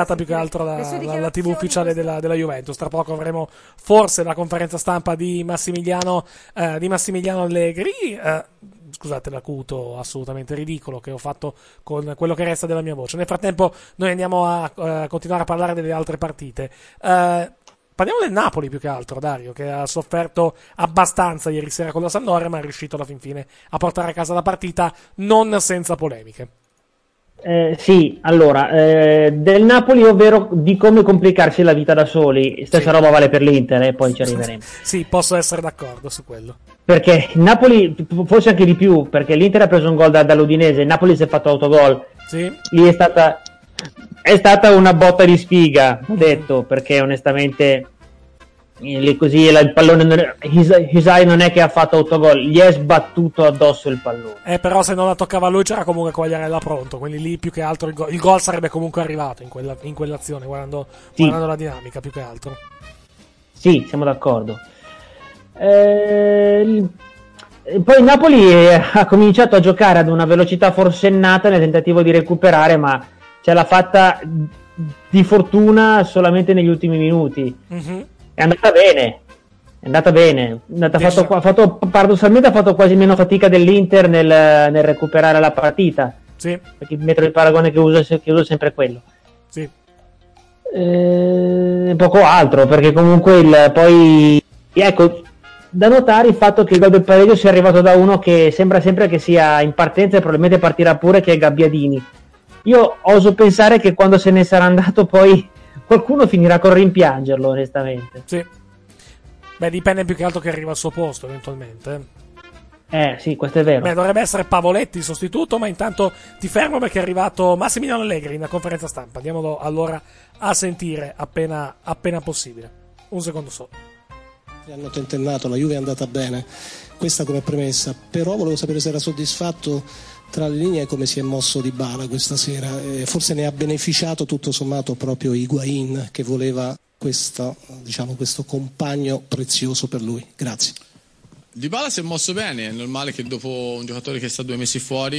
Speaker 2: TV ufficiale della Juventus. Tra poco avremo forse la conferenza stampa di Massimiliano Allegri. Scusate l'acuto assolutamente ridicolo che ho fatto con quello che resta della mia voce. Nel frattempo noi andiamo a continuare a parlare delle altre partite. Parliamo del Napoli più che altro, Dario, che ha sofferto abbastanza ieri sera con la Sampdoria, ma è riuscito alla fin fine a portare a casa la partita non senza polemiche.
Speaker 4: Sì, allora, del Napoli, ovvero di come complicarsi la vita da soli. Stessa roba vale per l'Inter, e poi ci arriveremo.
Speaker 2: Sì, posso essere d'accordo su quello.
Speaker 4: Perché il Napoli, forse anche di più, perché l'Inter ha preso un gol dall'Udinese, il Napoli si è fatto autogol.
Speaker 2: Sì.
Speaker 4: Lì è stata una botta di sfiga, ho detto, perché onestamente lì così il pallone, Hisai non è che ha fatto autogol, gli è sbattuto addosso il pallone.
Speaker 2: Però se non la toccava lui c'era comunque Quagliarella pronto, quindi lì più che altro il gol sarebbe comunque arrivato in quell'azione, guardando la dinamica più che altro.
Speaker 4: Sì, siamo d'accordo. Poi il Napoli ha cominciato a giocare ad una velocità forsennata nel tentativo di recuperare, ma ce l'ha fatta di fortuna solamente negli ultimi minuti.
Speaker 2: Mm-hmm.
Speaker 4: È andata bene. Paradossalmente ha fatto quasi meno fatica dell'Inter nel recuperare la partita.
Speaker 2: Sì.
Speaker 4: Perché il metro di paragone che uso è sempre quello.
Speaker 2: Sì.
Speaker 4: Poco altro, perché comunque poi ecco, da notare il fatto che il gol del pareggio sia arrivato da uno che sembra sempre che sia in partenza e probabilmente partirà pure, che è Gabbiadini. Io oso pensare che quando se ne sarà andato poi qualcuno finirà con rimpiangerlo, onestamente.
Speaker 2: Sì. Beh, dipende più che altro che arriva al suo posto eventualmente.
Speaker 4: Sì, questo è vero.
Speaker 2: Beh, dovrebbe essere Pavoletti il sostituto, ma intanto ti fermo perché è arrivato Massimiliano Allegri in conferenza stampa. Andiamolo allora a sentire appena possibile. Un secondo solo.
Speaker 18: Hanno tentennato, la Juve è andata bene, questa come premessa, però volevo sapere se era soddisfatto tra le linee come si è mosso Dybala questa sera, forse ne ha beneficiato tutto sommato proprio Higuaín, che voleva questo compagno prezioso per lui. Grazie.
Speaker 19: Dybala si è mosso bene, è normale che dopo un giocatore che sta 2 mesi fuori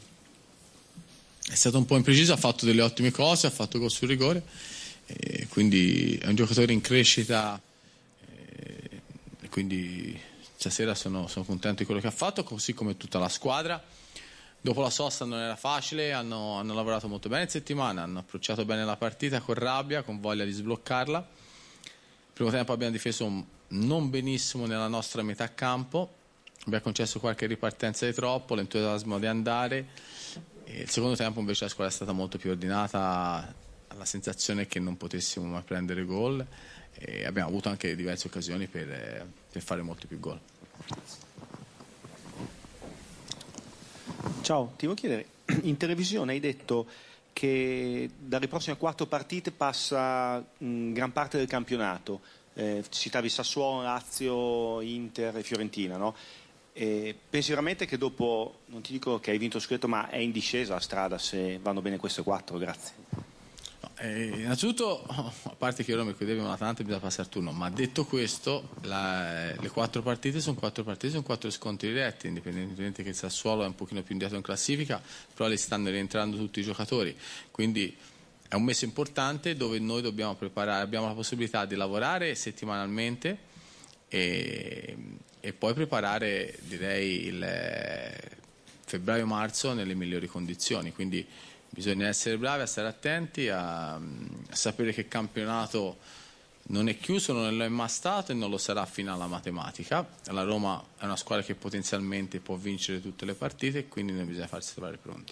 Speaker 19: è stato un po' impreciso, ha fatto delle ottime cose, ha fatto gol sul rigore, quindi è un giocatore in crescita. Quindi stasera sono contento di quello che ha fatto, così come tutta la squadra. Dopo la sosta non era facile, hanno lavorato molto bene in settimana, hanno approcciato bene la partita con rabbia, con voglia di sbloccarla. Il primo tempo abbiamo difeso non benissimo nella nostra metà campo, abbiamo concesso qualche ripartenza di troppo, l'entusiasmo di andare. E il secondo tempo invece la squadra è stata molto più ordinata, la sensazione che non potessimo mai prendere gol. E abbiamo avuto anche diverse occasioni per fare molti più gol.
Speaker 9: Ciao, ti volevo chiedere, in televisione hai detto che dalle prossime 4 partite passa gran parte del campionato, citavi Sassuolo, Lazio, Inter e Fiorentina, no? Pensi veramente che dopo, non ti dico che hai vinto lo scudetto, ma è in discesa la strada se vanno bene queste 4? Grazie.
Speaker 19: Innanzitutto, a parte che ora mi chiedevo l'Atalanta bisogna passare il turno, ma detto questo, le 4 partite sono 4 scontri diretti, indipendentemente che il Sassuolo è un pochino più indietro in classifica, però li stanno rientrando tutti i giocatori, quindi è un mese importante dove noi dobbiamo preparare, abbiamo la possibilità di lavorare settimanalmente e poi preparare, direi, il febbraio-marzo nelle migliori condizioni, quindi bisogna essere bravi, a stare attenti, a sapere che campionato non è chiuso, non lo è mai stato e non lo sarà fino alla matematica. La Roma è una squadra che potenzialmente può vincere tutte le partite e quindi noi bisogna farsi trovare pronti.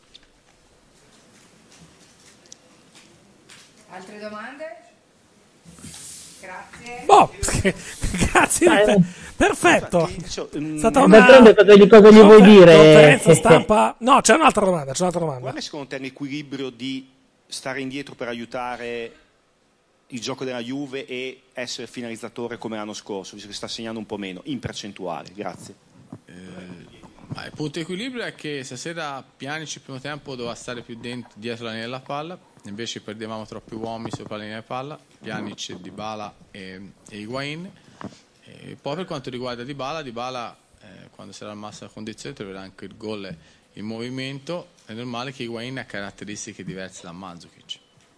Speaker 20: Altre domande? Grazie.
Speaker 2: Boh, grazie. Perfetto.
Speaker 4: D'altronde cosa gli vuoi dire?
Speaker 2: Conferenza stampa. No, c'è un'altra domanda.
Speaker 16: Qual è secondo te l'equilibrio di stare indietro per aiutare il gioco della Juve e essere finalizzatore come l'anno scorso, visto che sta segnando un po' meno in percentuale? Grazie.
Speaker 19: Il punto di equilibrio è che stasera Pjanic il primo tempo doveva stare più dietro la linea della palla, invece perdevamo troppi uomini sopra la linea della palla, Pjanic, Dybala e Higuain. E poi per quanto riguarda Dybala quando sarà al massima condizione troverà anche il gol in movimento. È normale che Higuain ha caratteristiche diverse da Mandzukic.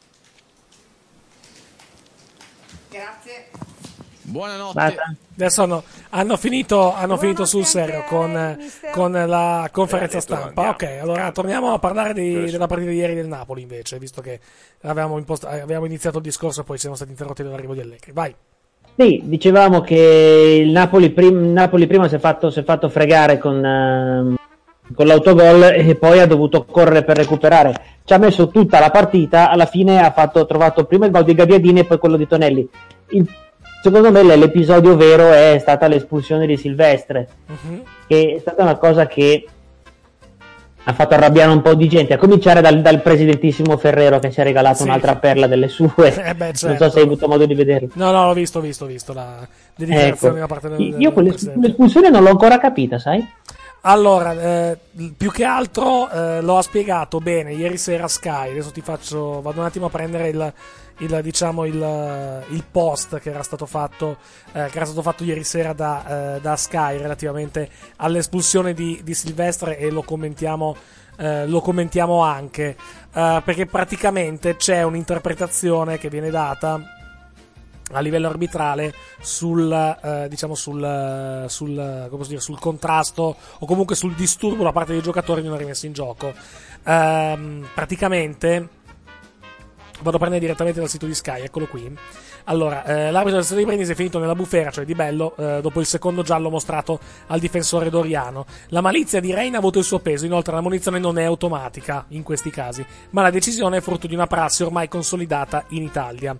Speaker 20: Grazie.
Speaker 19: Buonanotte.
Speaker 2: Adesso hanno finito sul serio con la conferenza stampa. Ok, allora torniamo a parlare della partita di ieri del Napoli invece, visto che avevamo iniziato il discorso e poi siamo stati interrotti dall'arrivo di Allegri. Vai.
Speaker 4: Sì, dicevamo che il Napoli prima si è fatto fregare con l'autogol e poi ha dovuto correre per recuperare. Ci ha messo tutta la partita, alla fine ha trovato prima il gol di Gabbiadini e poi quello di Tonelli. Secondo me l'episodio vero è stata l'espulsione di Silvestre, che è stata una cosa che ha fatto arrabbiare un po' di gente, a cominciare dal presidentissimo Ferrero, che ci ha regalato un'altra perla delle sue.
Speaker 2: Certo.
Speaker 4: Non so se hai avuto modo di vederlo.
Speaker 2: No, l'ho visto la dichiarazione da parte del
Speaker 4: io quell'espulsione non l'ho ancora capita, sai?
Speaker 2: Allora, più che altro lo ha spiegato bene ieri sera Sky. Adesso vado un attimo a prendere il post che era stato fatto ieri sera da Sky relativamente all'espulsione di Silvestre, e lo commentiamo anche perché praticamente c'è un'interpretazione che viene data a livello arbitrale sul contrasto o comunque sul disturbo da parte dei giocatori di una rimessa in gioco. Praticamente vado a prendere direttamente dal sito di Sky, eccolo qui. Allora, l'arbitro del Stato di Brindisi è finito nella bufera, cioè Di Bello, dopo il secondo giallo mostrato al difensore Doriano. La malizia di Reina ha avuto il suo peso, inoltre la munizione non è automatica in questi casi, ma la decisione è frutto di una prassi ormai consolidata in Italia.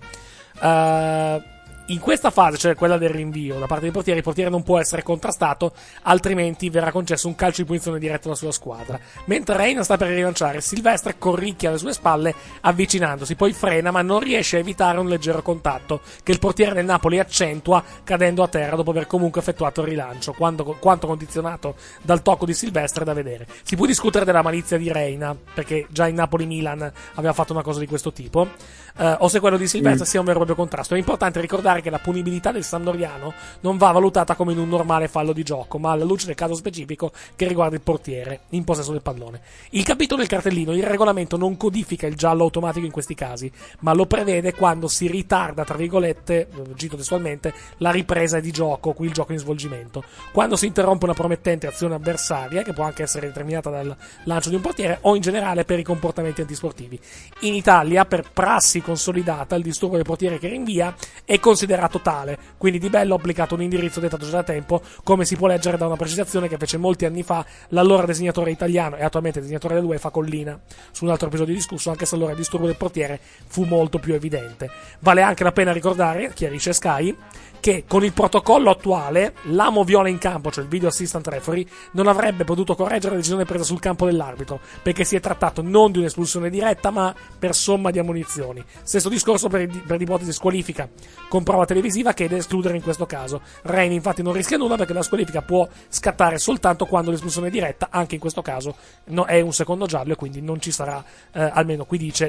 Speaker 2: In questa fase, cioè quella del rinvio da parte dei portieri, il portiere non può essere contrastato, altrimenti verrà concesso un calcio di punizione diretto alla sua squadra. Mentre Reina sta per rilanciare, Silvestre corricchia alle sue spalle avvicinandosi, poi frena ma non riesce a evitare un leggero contatto che il portiere del Napoli accentua cadendo a terra dopo aver comunque effettuato il rilancio. Quanto condizionato dal tocco di Silvestre è da vedere. Si può discutere della malizia di Reina, perché già in Napoli-Milan aveva fatto una cosa di questo tipo, o se quello di Silvestre sia un vero e proprio contrasto. È importante ricordare che la punibilità del Sampdoriano non va valutata come in un normale fallo di gioco, ma alla luce del caso specifico che riguarda il portiere in possesso del pallone. Il capitolo del cartellino, il regolamento non codifica il giallo automatico in questi casi, ma lo prevede quando si ritarda, tra virgolette, cito testualmente, la ripresa di gioco, qui il gioco in svolgimento, quando si interrompe una promettente azione avversaria, che può anche essere determinata dal lancio di un portiere, o in generale per i comportamenti antisportivi. In Italia, per prassi consolidata, il disturbo del portiere che rinvia è considerato tale, quindi Di Bello ha applicato un indirizzo dettato già da tempo, come si può leggere da una precisazione che fece molti anni fa l'allora designatore italiano e attualmente designatore dell'UEFA Collina su un altro episodio discusso, anche se allora il disturbo del portiere fu molto più evidente. Vale anche la pena ricordare, chiarisce Sky, che con il protocollo attuale l'amo viola in campo, cioè il video assistant referee, non avrebbe potuto correggere la decisione presa sul campo dell'arbitro, perché si è trattato non di un'espulsione diretta ma per somma di ammonizioni. Stesso discorso per l'ipotesi squalifica con prova televisiva, che è da escludere in questo caso. Reina infatti non rischia nulla, perché la squalifica può scattare soltanto quando l'espulsione è diretta, anche in questo caso è un secondo giallo e quindi non ci sarà, almeno qui dice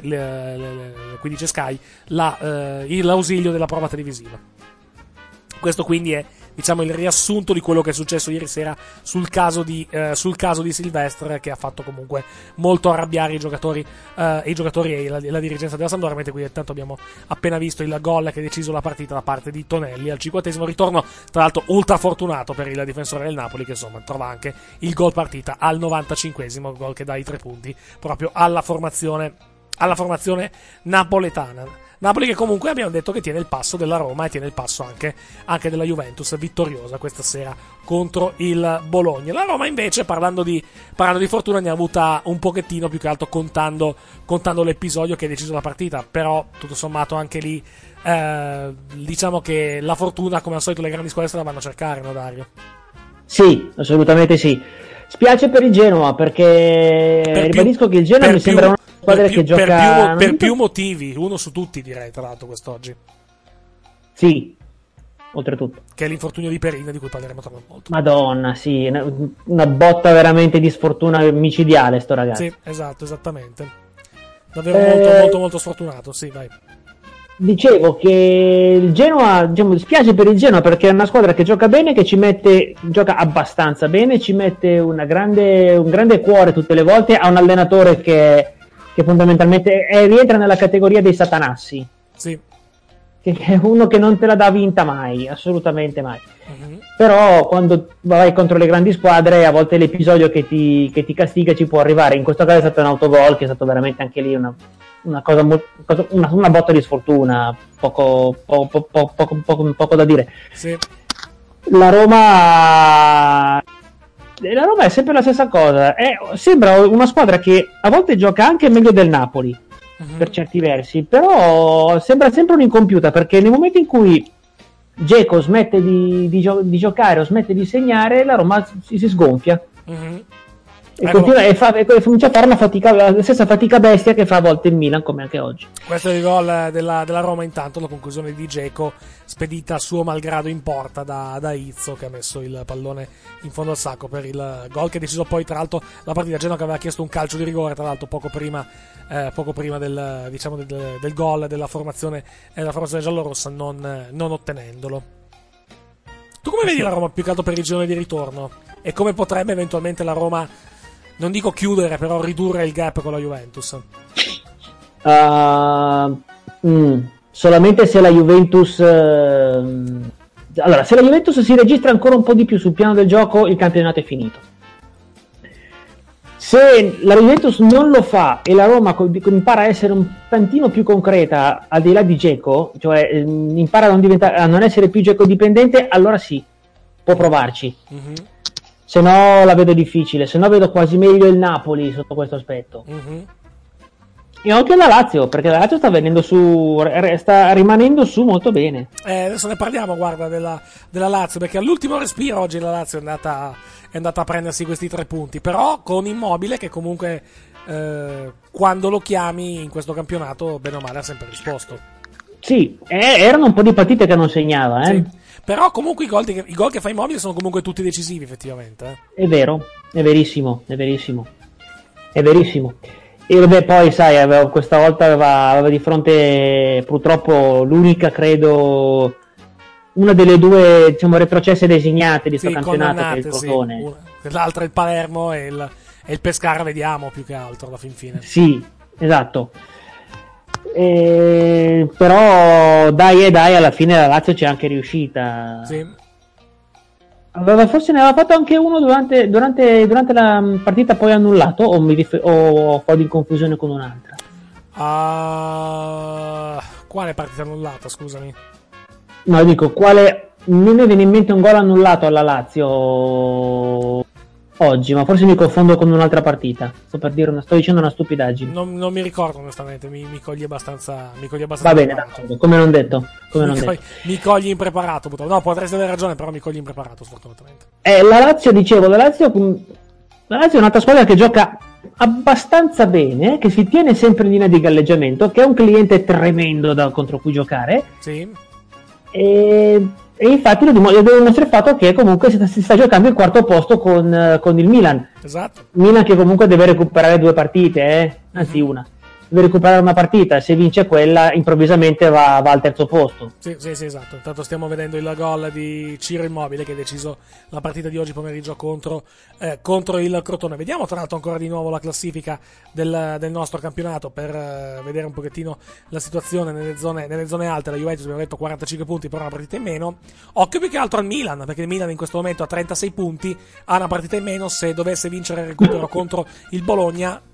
Speaker 2: Sky, l'ausilio della prova televisiva. Questo quindi è, diciamo, il riassunto di quello che è successo ieri sera sul caso di Silvestre, che ha fatto comunque molto arrabbiare i giocatori e la dirigenza della Sampdoria. Mentre qui intanto abbiamo appena visto il gol che ha deciso la partita da parte di Tonelli al 50° ritorno, tra l'altro ultra fortunato per il difensore del Napoli, che insomma trova anche il gol partita al 95°, gol che dà i 3 punti proprio alla formazione alla formazione napoletana. Napoli che comunque abbiamo detto che tiene il passo della Roma e tiene il passo anche della Juventus, vittoriosa questa sera contro il Bologna. La Roma invece, parlando di fortuna, ne ha avuta un pochettino, più che altro contando l'episodio che ha deciso la partita, però tutto sommato anche lì diciamo che la fortuna, come al solito, le grandi squadre se la vanno a cercare, no Dario?
Speaker 4: Sì, assolutamente sì. Spiace per il Genoa, perché ribadisco che il Genoa mi sembra una squadra che gioca
Speaker 2: per più motivi, uno su tutti direi, tra l'altro, quest'oggi.
Speaker 4: Sì, oltretutto.
Speaker 2: Che è l'infortunio di Perin, di cui parleremo tra molto.
Speaker 4: Madonna, sì, una botta veramente di sfortuna micidiale sto ragazzo.
Speaker 2: Sì, esatto, esattamente. Davvero molto molto sfortunato, sì, vai.
Speaker 4: Dicevo che il Genoa, diciamo, dispiace per il Genoa perché è una squadra che gioca bene, che gioca abbastanza bene, ci mette un grande cuore tutte le volte, ha un allenatore che fondamentalmente rientra nella categoria dei satanassi.
Speaker 2: Sì.
Speaker 4: Che è uno che non te la dà vinta mai, assolutamente mai. Uh-huh. Però quando vai contro le grandi squadre, a volte l'episodio che ti castiga ci può arrivare. In questo caso è stato un autogol, che è stato veramente anche lì una botta di sfortuna, poco da dire.
Speaker 2: Sì.
Speaker 4: La Roma è sempre la stessa cosa. Sembra una squadra che a volte gioca anche meglio del Napoli, per certi versi, però sembra sempre un'incompiuta, perché nel momento in cui Dzeko smette di giocare o smette di segnare, la Roma si sgonfia. E continua comincia a fare la stessa fatica bestia che fa a volte il Milan, come anche oggi.
Speaker 2: Questo è il gol della Roma, intanto la conclusione di Dzeko, spedita a suo malgrado in porta da Izzo, che ha messo il pallone in fondo al sacco per il gol che ha deciso poi, tra l'altro, la partita. Genoa che aveva chiesto un calcio di rigore, tra l'altro poco prima del gol della formazione giallorossa, non ottenendolo. Tu come vedi la Roma, più che altro per il girone di ritorno, e come potrebbe eventualmente la Roma, non dico chiudere, però ridurre il gap con la Juventus?
Speaker 4: Solamente se la Juventus allora, se la Juventus si registra ancora un po' di più sul piano del gioco, il campionato è finito. Se la Juventus non lo fa e la Roma impara a essere un tantino più concreta al di là di Dzeko, cioè impara a non essere più Dzeko dipendente, allora sì, può provarci. Se no la vedo difficile, se no vedo quasi meglio il Napoli sotto questo aspetto. E anche la Lazio, perché la Lazio sta rimanendo su molto bene.
Speaker 2: Adesso ne parliamo, guarda, della Lazio, perché all'ultimo respiro oggi la Lazio è andata a prendersi questi 3 punti, però con Immobile che comunque quando lo chiami in questo campionato bene o male ha sempre risposto.
Speaker 4: Sì, erano un po' di partite che non segnava,
Speaker 2: Sì. Però comunque i gol che fa Immobile sono comunque tutti decisivi, effettivamente.
Speaker 4: È vero, è verissimo. E vabbè, poi sai, questa volta aveva di fronte purtroppo l'unica, credo, una delle due, diciamo, retrocesse designate di questo campionato, che è il Crotone.
Speaker 2: Sì. L'altra è il Palermo e il Pescara, vediamo, più che altro alla fin fine.
Speaker 4: Sì, esatto. Però dai, alla fine la Lazio c'è anche riuscita.
Speaker 2: Sì.
Speaker 4: Forse ne aveva fatto anche uno durante la partita, poi annullato, o vado in confusione con un'altra?
Speaker 2: Quale partita annullata, scusami?
Speaker 4: No, dico, quale. Non mi viene in mente un gol annullato alla Lazio oggi, ma forse mi confondo con un'altra partita. Sto dicendo una stupidaggine.
Speaker 2: Non mi ricordo onestamente, mi cogli abbastanza.
Speaker 4: Va bene, d'accordo, come non detto.
Speaker 2: Mi cogli impreparato, purtroppo. No, potresti avere ragione, però mi cogli impreparato, sfortunatamente.
Speaker 4: La Lazio è un'altra squadra che gioca abbastanza bene, che si tiene sempre in linea di galleggiamento, che è un cliente tremendo contro cui giocare.
Speaker 2: Sì.
Speaker 4: E infatti lo dimostra il fatto che comunque si sta giocando il quarto posto con il Milan.
Speaker 2: Esatto.
Speaker 4: Milan che comunque deve recuperare 2 partite, anzi una. Deve recuperare una partita, se vince quella improvvisamente va al terzo posto.
Speaker 2: Sì, esatto. Intanto stiamo vedendo il gol di Ciro Immobile che ha deciso la partita di oggi pomeriggio contro il Crotone. Vediamo tra l'altro ancora di nuovo la classifica del nostro campionato per vedere un pochettino la situazione nelle zone alte. La Juventus, abbiamo detto, 45 punti, però una partita in meno. Occhio più che altro al Milan, perché il Milan in questo momento ha 36 punti, ha una partita in meno. Se dovesse vincere il recupero contro il Bologna,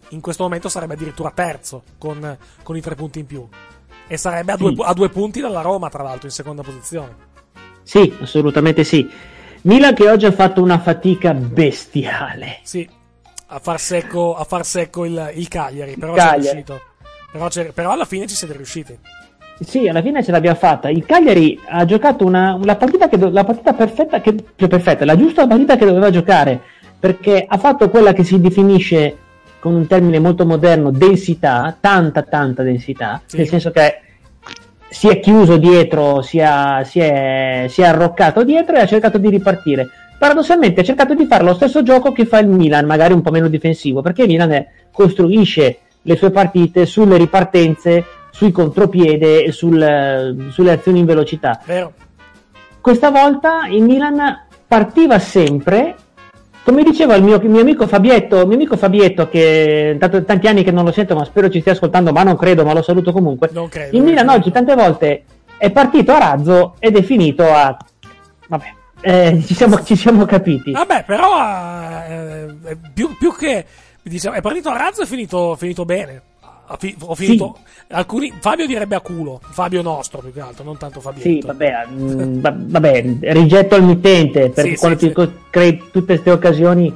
Speaker 2: in questo momento sarebbe addirittura terzo con i 3 punti in più. E sarebbe a 2 punti dalla Roma, tra l'altro, in seconda posizione.
Speaker 4: Sì, assolutamente sì. Milan che oggi ha fatto una fatica bestiale.
Speaker 2: Sì, a far secco il Cagliari, però c'è riuscito. Però alla fine ci siete riusciti.
Speaker 4: Sì, alla fine ce l'abbiamo fatta. Il Cagliari ha giocato la partita perfetta, la giusta partita che doveva giocare, perché ha fatto quella che si definisce, con un termine molto moderno, densità, tanta densità, sì. Nel senso che si è chiuso dietro, si è arroccato dietro e ha cercato di ripartire. Paradossalmente ha cercato di fare lo stesso gioco che fa il Milan, magari un po' meno difensivo, perché il Milan costruisce le sue partite sulle ripartenze, sui contropiede e sulle azioni in velocità.
Speaker 2: Vero.
Speaker 4: Questa volta il Milan partiva sempre, come diceva il mio amico Fabietto, che tanti anni che non lo sento, ma spero ci stia ascoltando, ma non credo, ma lo saluto comunque.
Speaker 2: Non credo.
Speaker 4: Il Milan oggi tante volte è partito a razzo ed è finito a... Vabbè, ci siamo capiti.
Speaker 2: Vabbè, però più che... Diciamo, è partito a razzo e finito bene. Ho finito. Sì. Fabio direbbe a culo. Fabio nostro più che altro, non tanto Fabietto.
Speaker 4: Sì, vabbè, rigetto al mittente, perché quando ti crei tutte queste occasioni.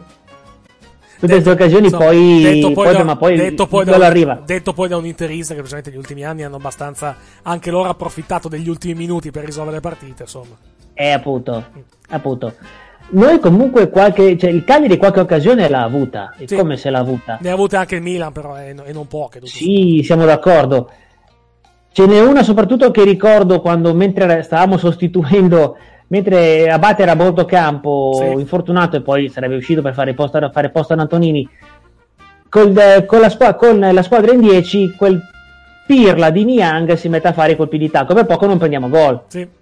Speaker 4: Detto
Speaker 2: poi da un interista che precisamente negli ultimi anni hanno abbastanza anche loro approfittato degli ultimi minuti per risolvere le partite, insomma.
Speaker 4: Appunto. Noi comunque il Cagliari qualche occasione l'ha avuta, e come se l'ha avuta?
Speaker 2: Ne ha avute anche il Milan, però, e non poche.
Speaker 4: Sì, siamo d'accordo. Ce n'è una soprattutto che ricordo quando, mentre stavamo sostituendo, mentre Abate era a bordo campo, infortunato, e poi sarebbe uscito per fare posto ad Antonini, con la squadra in 10, quel pirla di Niang si mette a fare i colpi di tacco, per poco non prendiamo gol. Sì.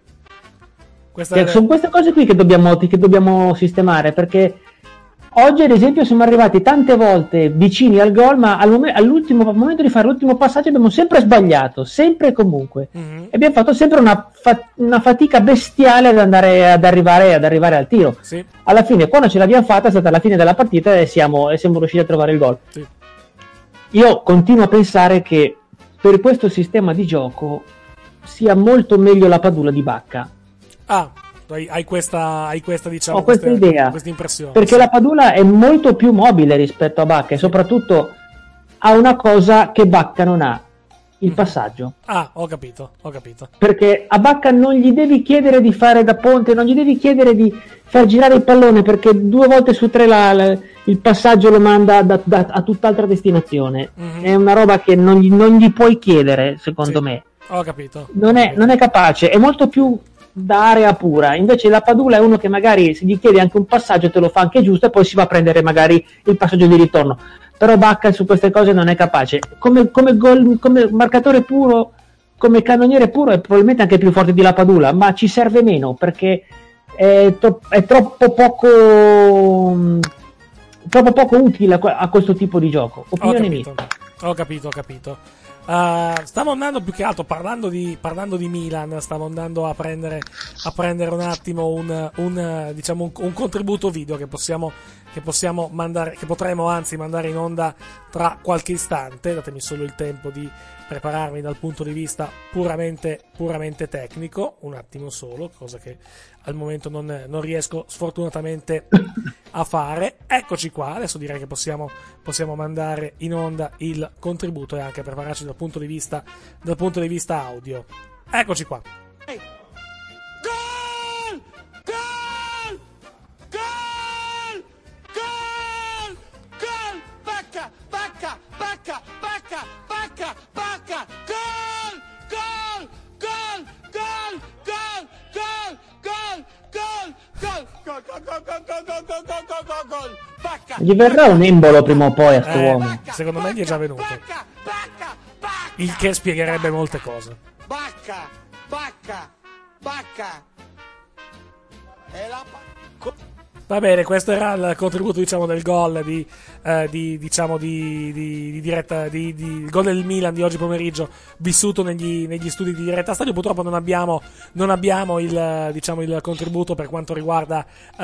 Speaker 4: Sono queste cose qui che dobbiamo sistemare, perché oggi ad esempio siamo arrivati tante volte vicini al gol, ma all'ultimo momento di fare l'ultimo passaggio abbiamo sempre sbagliato, sempre e comunque, e abbiamo fatto sempre una fatica bestiale ad arrivare al tiro. Sì. Alla fine, quando ce l'abbiamo fatta, è stata la fine della partita e siamo riusciti a trovare il gol. Sì. Io continuo a pensare che per questo sistema di gioco sia molto meglio la Padula di Bacca.
Speaker 2: Hai questa diciamo,
Speaker 4: ho questa idea,
Speaker 2: questa impressione.
Speaker 4: Perché la Padula è molto più mobile rispetto a Bacca e soprattutto ha una cosa che Bacca non ha, il passaggio.
Speaker 2: Ho capito.
Speaker 4: Perché a Bacca non gli devi chiedere di fare da ponte, non gli devi chiedere di far girare il pallone, perché 2 volte su 3 il passaggio lo manda a tutt'altra destinazione. È una roba che non gli puoi chiedere, secondo me.
Speaker 2: Ho capito.
Speaker 4: Non è capace, è molto più da area pura. Invece la Padula è uno che magari se gli chiedi anche un passaggio te lo fa anche giusto e poi si va a prendere magari il passaggio di ritorno. Però Bacca su queste cose non è capace. Come marcatore puro, come cannoniere puro, è probabilmente anche più forte di la Padula, ma ci serve meno perché è troppo poco utile a questo tipo di gioco. Opinione mia.
Speaker 2: Ho capito. Stavo andando più che altro parlando di Milan, stavo andando a prendere un attimo un contributo video che possiamo mandare, che potremo anzi mandare in onda tra qualche istante. Datemi solo il tempo di prepararmi dal punto di vista puramente tecnico, un attimo solo, cosa che al momento non riesco sfortunatamente a fare. Eccoci qua, adesso direi che possiamo mandare in onda il contributo e anche prepararci dal punto di vista audio. Eccoci qua.
Speaker 4: Gli verrà un embolo prima o poi a sto uomo.
Speaker 2: Secondo me gli è già venuto. Il che spiegherebbe molte cose.
Speaker 11: Bacca.
Speaker 2: Va bene, questo era il contributo, diciamo, del gol di diretta, di gol del Milan di oggi pomeriggio, vissuto negli studi di Diretta Stadio. Purtroppo non abbiamo il contributo per quanto riguarda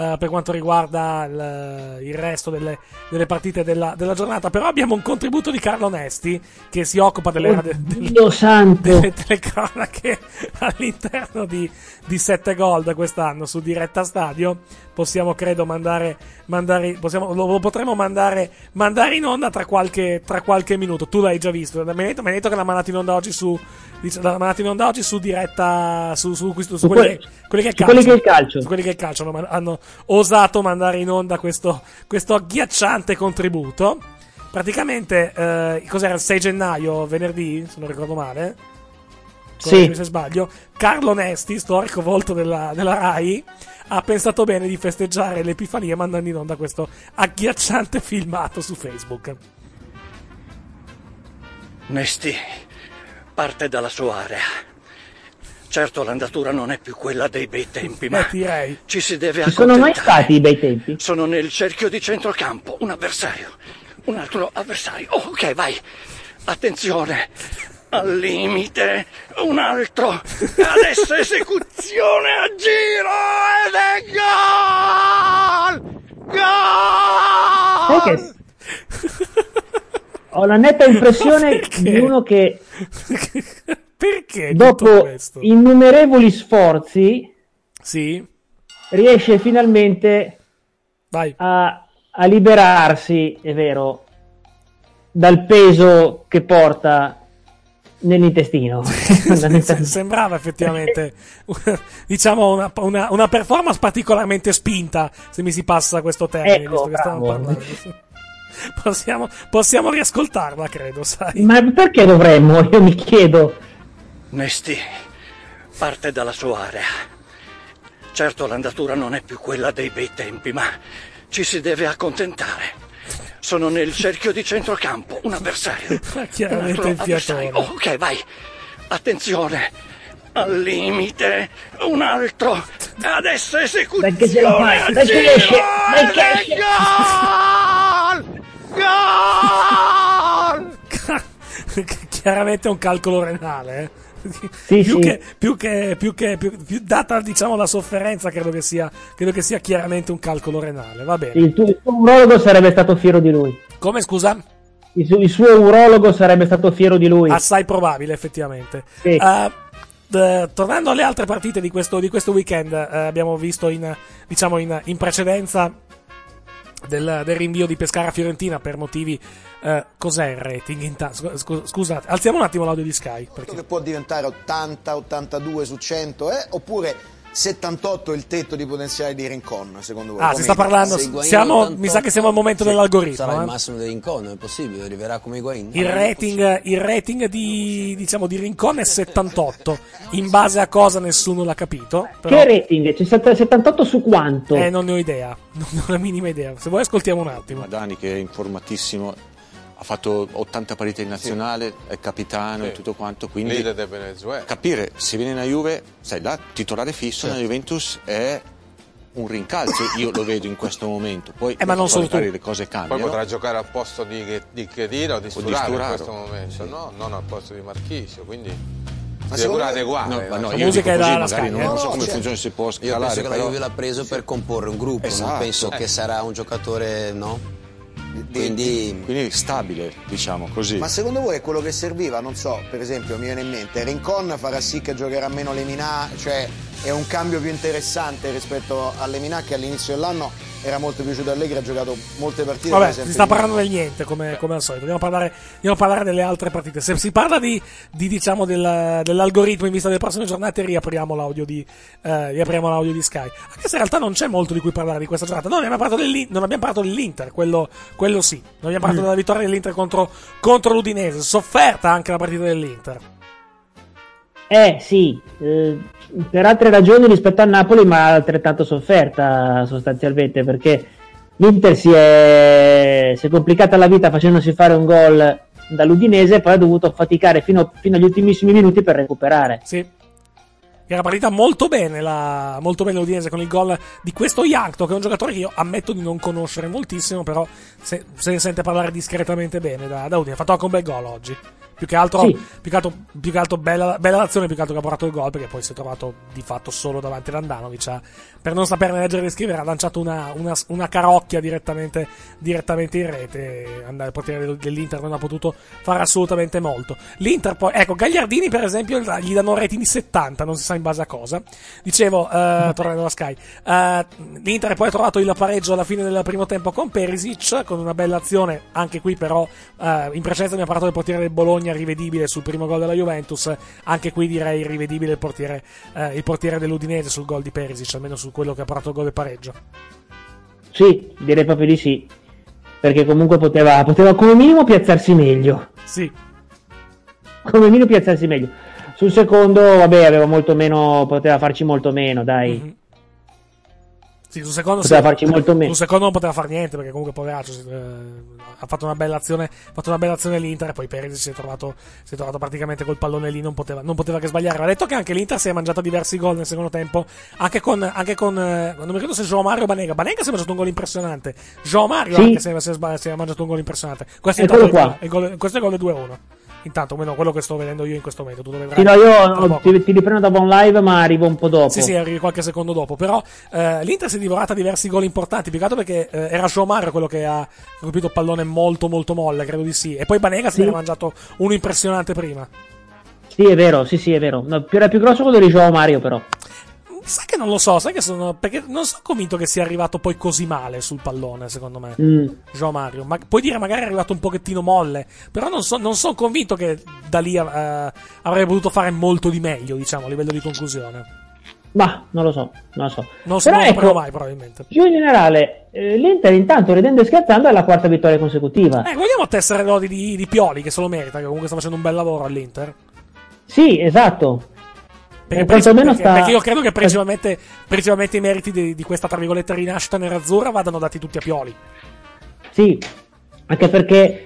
Speaker 2: il resto delle partite della giornata, però abbiamo un contributo di Carlo Nesti che si occupa delle telecronache all'interno di 7 Gold quest'anno su Diretta Stadio. Possiamo credo lo potremo mandare in onda tra qualche minuto. Tu l'hai già visto, mi hai detto che l'ha mandato in onda oggi su Diretta su quelli che il calcio hanno osato mandare in onda questo agghiacciante contributo. Praticamente cos'era, il 6 gennaio, venerdì, se non ricordo male,
Speaker 4: sì,
Speaker 2: se sbaglio, Carlo Nesti, storico volto della Rai, ha pensato bene di festeggiare l'Epifania mandando in onda questo agghiacciante filmato su Facebook.
Speaker 21: Nesti parte dalla sua area. Certo, l'andatura non è più quella dei bei tempi, ma
Speaker 2: direi.
Speaker 21: Ci si deve
Speaker 4: Ci
Speaker 21: accontentare.
Speaker 4: sono mai stati i bei tempi?
Speaker 21: Sono nel cerchio di centrocampo, un avversario, un altro avversario. Oh, ok, vai. Attenzione. Al limite, un altro, adesso esecuzione a giro ed è gol!
Speaker 4: Sai che ho la netta impressione di uno che
Speaker 2: perché
Speaker 4: dopo innumerevoli sforzi riesce finalmente a liberarsi, è vero, dal peso che porta nell'intestino.
Speaker 2: Sembrava effettivamente diciamo una performance particolarmente spinta, se mi si passa questo termine,
Speaker 4: ecco,
Speaker 2: visto che stiamo parlando. Possiamo riascoltarla, credo, sai.
Speaker 4: Ma perché dovremmo? Io mi chiedo.
Speaker 21: Nesti parte dalla sua area. Certo, l'andatura non è più quella dei bei tempi, ma ci si deve accontentare. Sono nel cerchio di centrocampo, un avversario.
Speaker 2: Chiaramente il fiatone.
Speaker 21: Oh, ok, vai. Attenzione. Al limite, un altro. Adesso esecuzione.
Speaker 4: Perché ce la fai? Perché esce?
Speaker 21: Gol!
Speaker 2: Chiaramente è un calcolo renale, più data, diciamo, la sofferenza, credo che sia chiaramente un calcolo renale. Va bene.
Speaker 4: Il tuo urologo sarebbe stato fiero di lui.
Speaker 2: Come, scusa?
Speaker 4: Il suo urologo sarebbe stato fiero di lui.
Speaker 2: Assai probabile, effettivamente.
Speaker 4: Sì.
Speaker 2: Tornando alle altre partite di questo weekend, abbiamo visto in precedenza del rinvio di Pescara-Fiorentina per motivi. Cos'è il rating? Scusate, alziamo un attimo l'audio di Sky.
Speaker 22: Che può diventare 80, 82 su 100, oppure 78 il tetto di potenziale di Rincon, secondo voi?
Speaker 2: Si sta parlando. Mi sa che siamo al momento dell'algoritmo.
Speaker 23: Sarà il massimo di Rincon, è possibile, arriverà come Higuain.
Speaker 2: Il rating di Rincon è 78. In base a cosa nessuno l'ha capito. Però...
Speaker 4: Che rating? C'è 78 su quanto?
Speaker 2: Non ne ho idea. Non ho la minima idea. Se vuoi ascoltiamo un attimo.
Speaker 24: Dani, che è informatissimo, ha fatto 80 partite in nazionale, è capitano e tutto quanto, quindi
Speaker 25: leader del Venezuela.
Speaker 24: Capire se viene nella Juve, sai, là titolare fisso nella Juventus è un rincalzo, io lo vedo in questo momento. Poi
Speaker 2: ma non solo
Speaker 24: le cose cambiano.
Speaker 25: Poi potrà giocare al posto di Khedira o di Sturaro in questo momento,
Speaker 24: sì.
Speaker 25: No? Non al posto di Marchisio, quindi
Speaker 22: ma
Speaker 25: si pure adeguare.
Speaker 24: No,
Speaker 2: la musica è da
Speaker 24: magari non so come funziona, si può scalare.
Speaker 23: Io penso che
Speaker 24: però...
Speaker 23: la Juve l'ha preso per comporre un gruppo, non penso che sarà un giocatore, no?
Speaker 24: Quindi stabile, diciamo così.
Speaker 22: Ma secondo voi è quello che serviva? Non so, per esempio mi viene in mente Rincon farà sì che giocherà meno Lemina, cioè è un cambio più interessante rispetto a Lemina, che all'inizio dell'anno era molto piaciuto Allegri, ha giocato molte partite.
Speaker 2: Vabbè, si sta parlando del niente come al solito. Andiamo a parlare delle altre partite. Se si parla diciamo dell'algoritmo in vista delle prossime giornate, riapriamo l'audio di Sky. Anche se in realtà non c'è molto di cui parlare di questa giornata. Non abbiamo parlato dell'Inter, quello sì. Non abbiamo parlato della vittoria dell'Inter contro l'Udinese. Sofferta anche la partita dell'Inter.
Speaker 4: Sì, per altre ragioni rispetto a Napoli, ma altrettanto sofferta sostanzialmente, perché l'Inter si è complicata la vita facendosi fare un gol dall'Udinese e poi ha dovuto faticare fino agli ultimissimi minuti per recuperare.
Speaker 2: Sì. che era partita molto bene l'Udinese con il gol di questo Yankto, che è un giocatore che io ammetto di non conoscere moltissimo, però se ne sente parlare discretamente bene da Udine. Ha fatto anche un bel gol oggi. Più che altro bella l'azione, più che altro che ha portato il gol, perché poi si è trovato di fatto solo davanti ad Andanovic. Per non saperne leggere e scrivere, ha lanciato una carocchia direttamente in rete. Il portiere dell'Inter non ha potuto fare assolutamente molto. L'Inter poi, ecco, Gagliardini per esempio gli danno rating di 70, non si sa in base a cosa. Dicevo, tornando alla Sky, l'Inter poi ha trovato il pareggio alla fine del primo tempo con Perisic, con una bella azione, anche qui però in precedenza mi ha parlato del portiere del Bologna, rivedibile sul primo gol della Juventus, anche qui direi rivedibile il portiere dell'Udinese sul gol di Perisic, almeno su quello che ha parato il gol del pareggio.
Speaker 4: Sì, direi proprio di sì, perché comunque poteva come minimo piazzarsi meglio.
Speaker 2: Sì.
Speaker 4: Come minimo piazzarsi meglio. Sul secondo, vabbè, aveva molto meno, poteva farci molto meno, dai.
Speaker 2: Mm-hmm. Sì, sul secondo
Speaker 4: farci molto meno.
Speaker 2: Sul secondo non poteva fare niente, perché comunque poveraccio ha fatto una bella azione l'Inter, e poi Perisic si è trovato praticamente col pallone lì, non poteva che sbagliare. Va detto che anche l'Inter si è mangiata diversi gol nel secondo tempo, anche con non mi ricordo se João Mario o Banega si è mangiato un gol impressionante. João Mario anche si è mangiato un gol impressionante. Questo è il gol del 2-1. Intanto, meno quello che sto vedendo io in questo momento. Tu lo vedrai.
Speaker 4: Sì, no, io ti riprendo da buon live, ma arrivo un po' dopo.
Speaker 2: Sì, arrivi qualche secondo dopo. Però l'Inter si è divorata diversi gol importanti. Più che altro perché era João Mario quello che ha colpito il pallone molto molto molle, credo di sì. E poi Banega si era mangiato uno impressionante prima.
Speaker 4: Sì, è vero, è vero. No, era più grosso quello di João Mario, però.
Speaker 2: Sai che non lo so, perché non sono convinto che sia arrivato poi così male sul pallone, secondo me, João Mario. Ma puoi dire magari è arrivato un pochettino molle, però non sono convinto che da lì avrebbe potuto fare molto di meglio, diciamo, a livello di conclusione.
Speaker 4: Ma non lo so.
Speaker 2: Non lo sapremo mai, probabilmente.
Speaker 4: Più in generale, l'Inter intanto, ridendo e scherzando, è la quarta vittoria consecutiva.
Speaker 2: Vogliamo tessere lodi di Pioli, che se lo merita, che comunque sta facendo un bel lavoro all'Inter.
Speaker 4: Sì, esatto.
Speaker 2: Perché io credo che principalmente i meriti di questa, tra virgolette, rinascita nerazzurra vadano dati tutti a Pioli.
Speaker 4: Sì, anche perché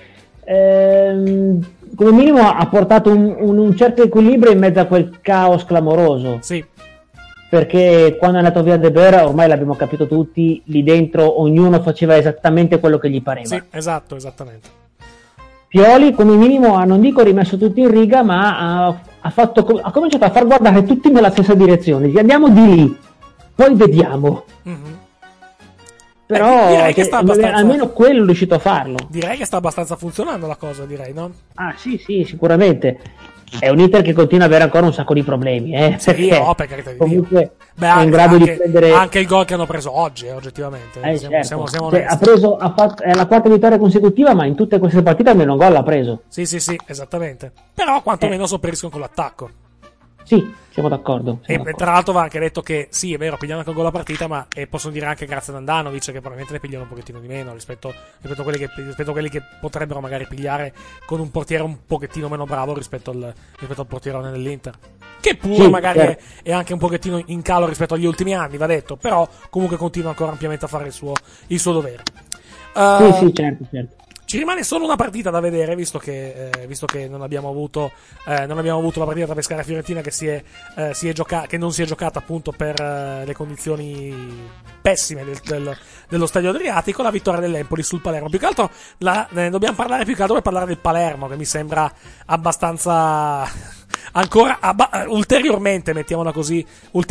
Speaker 4: come minimo ha portato un certo equilibrio in mezzo a quel caos clamoroso.
Speaker 2: Sì.
Speaker 4: Perché quando è andato via De Boer, ormai l'abbiamo capito tutti, lì dentro ognuno faceva esattamente quello che gli pareva.
Speaker 2: Sì, esatto, esattamente.
Speaker 4: Pioli come minimo non dico rimesso tutti in riga, ma ha cominciato a far guardare tutti nella stessa direzione. Andiamo di lì, poi vediamo.
Speaker 2: Mm-hmm.
Speaker 4: Però almeno quello è riuscito a farlo.
Speaker 2: Direi che sta abbastanza funzionando la cosa, direi, no?
Speaker 4: Ah sì, sicuramente. È un Inter che continua ad avere ancora un sacco di problemi,
Speaker 2: perché
Speaker 4: comunque è in grado di prendere
Speaker 2: anche il gol che hanno preso oggi, oggettivamente. Siamo
Speaker 4: è la quarta vittoria consecutiva, ma in tutte queste partite almeno un gol l'ha preso.
Speaker 2: Sì, esattamente. Però quantomeno sopperiscono con l'attacco.
Speaker 4: Sì, siamo d'accordo.
Speaker 2: Tra l'altro va anche detto che sì, è vero, pigliano anche un gol la partita, ma possono dire anche grazie ad Andanovic, che probabilmente ne pigliano un pochettino di meno rispetto a quelli che potrebbero magari pigliare con un portiere un pochettino meno bravo rispetto al portierone dell'Inter, che pure magari è anche un pochettino in calo rispetto agli ultimi anni, va detto, però comunque continua ancora ampiamente a fare il suo dovere.
Speaker 4: Sì, certo.
Speaker 2: Ci rimane solo una partita da vedere, visto che non abbiamo avuto la partita tra Pescara e Fiorentina, che non si è giocata appunto per le condizioni pessime dello stadio Adriatico, la vittoria dell'Empoli sul Palermo. Più che altro dobbiamo parlare più che altro per parlare del Palermo, che mi sembra abbastanza ancora ulteriormente, mettiamola così,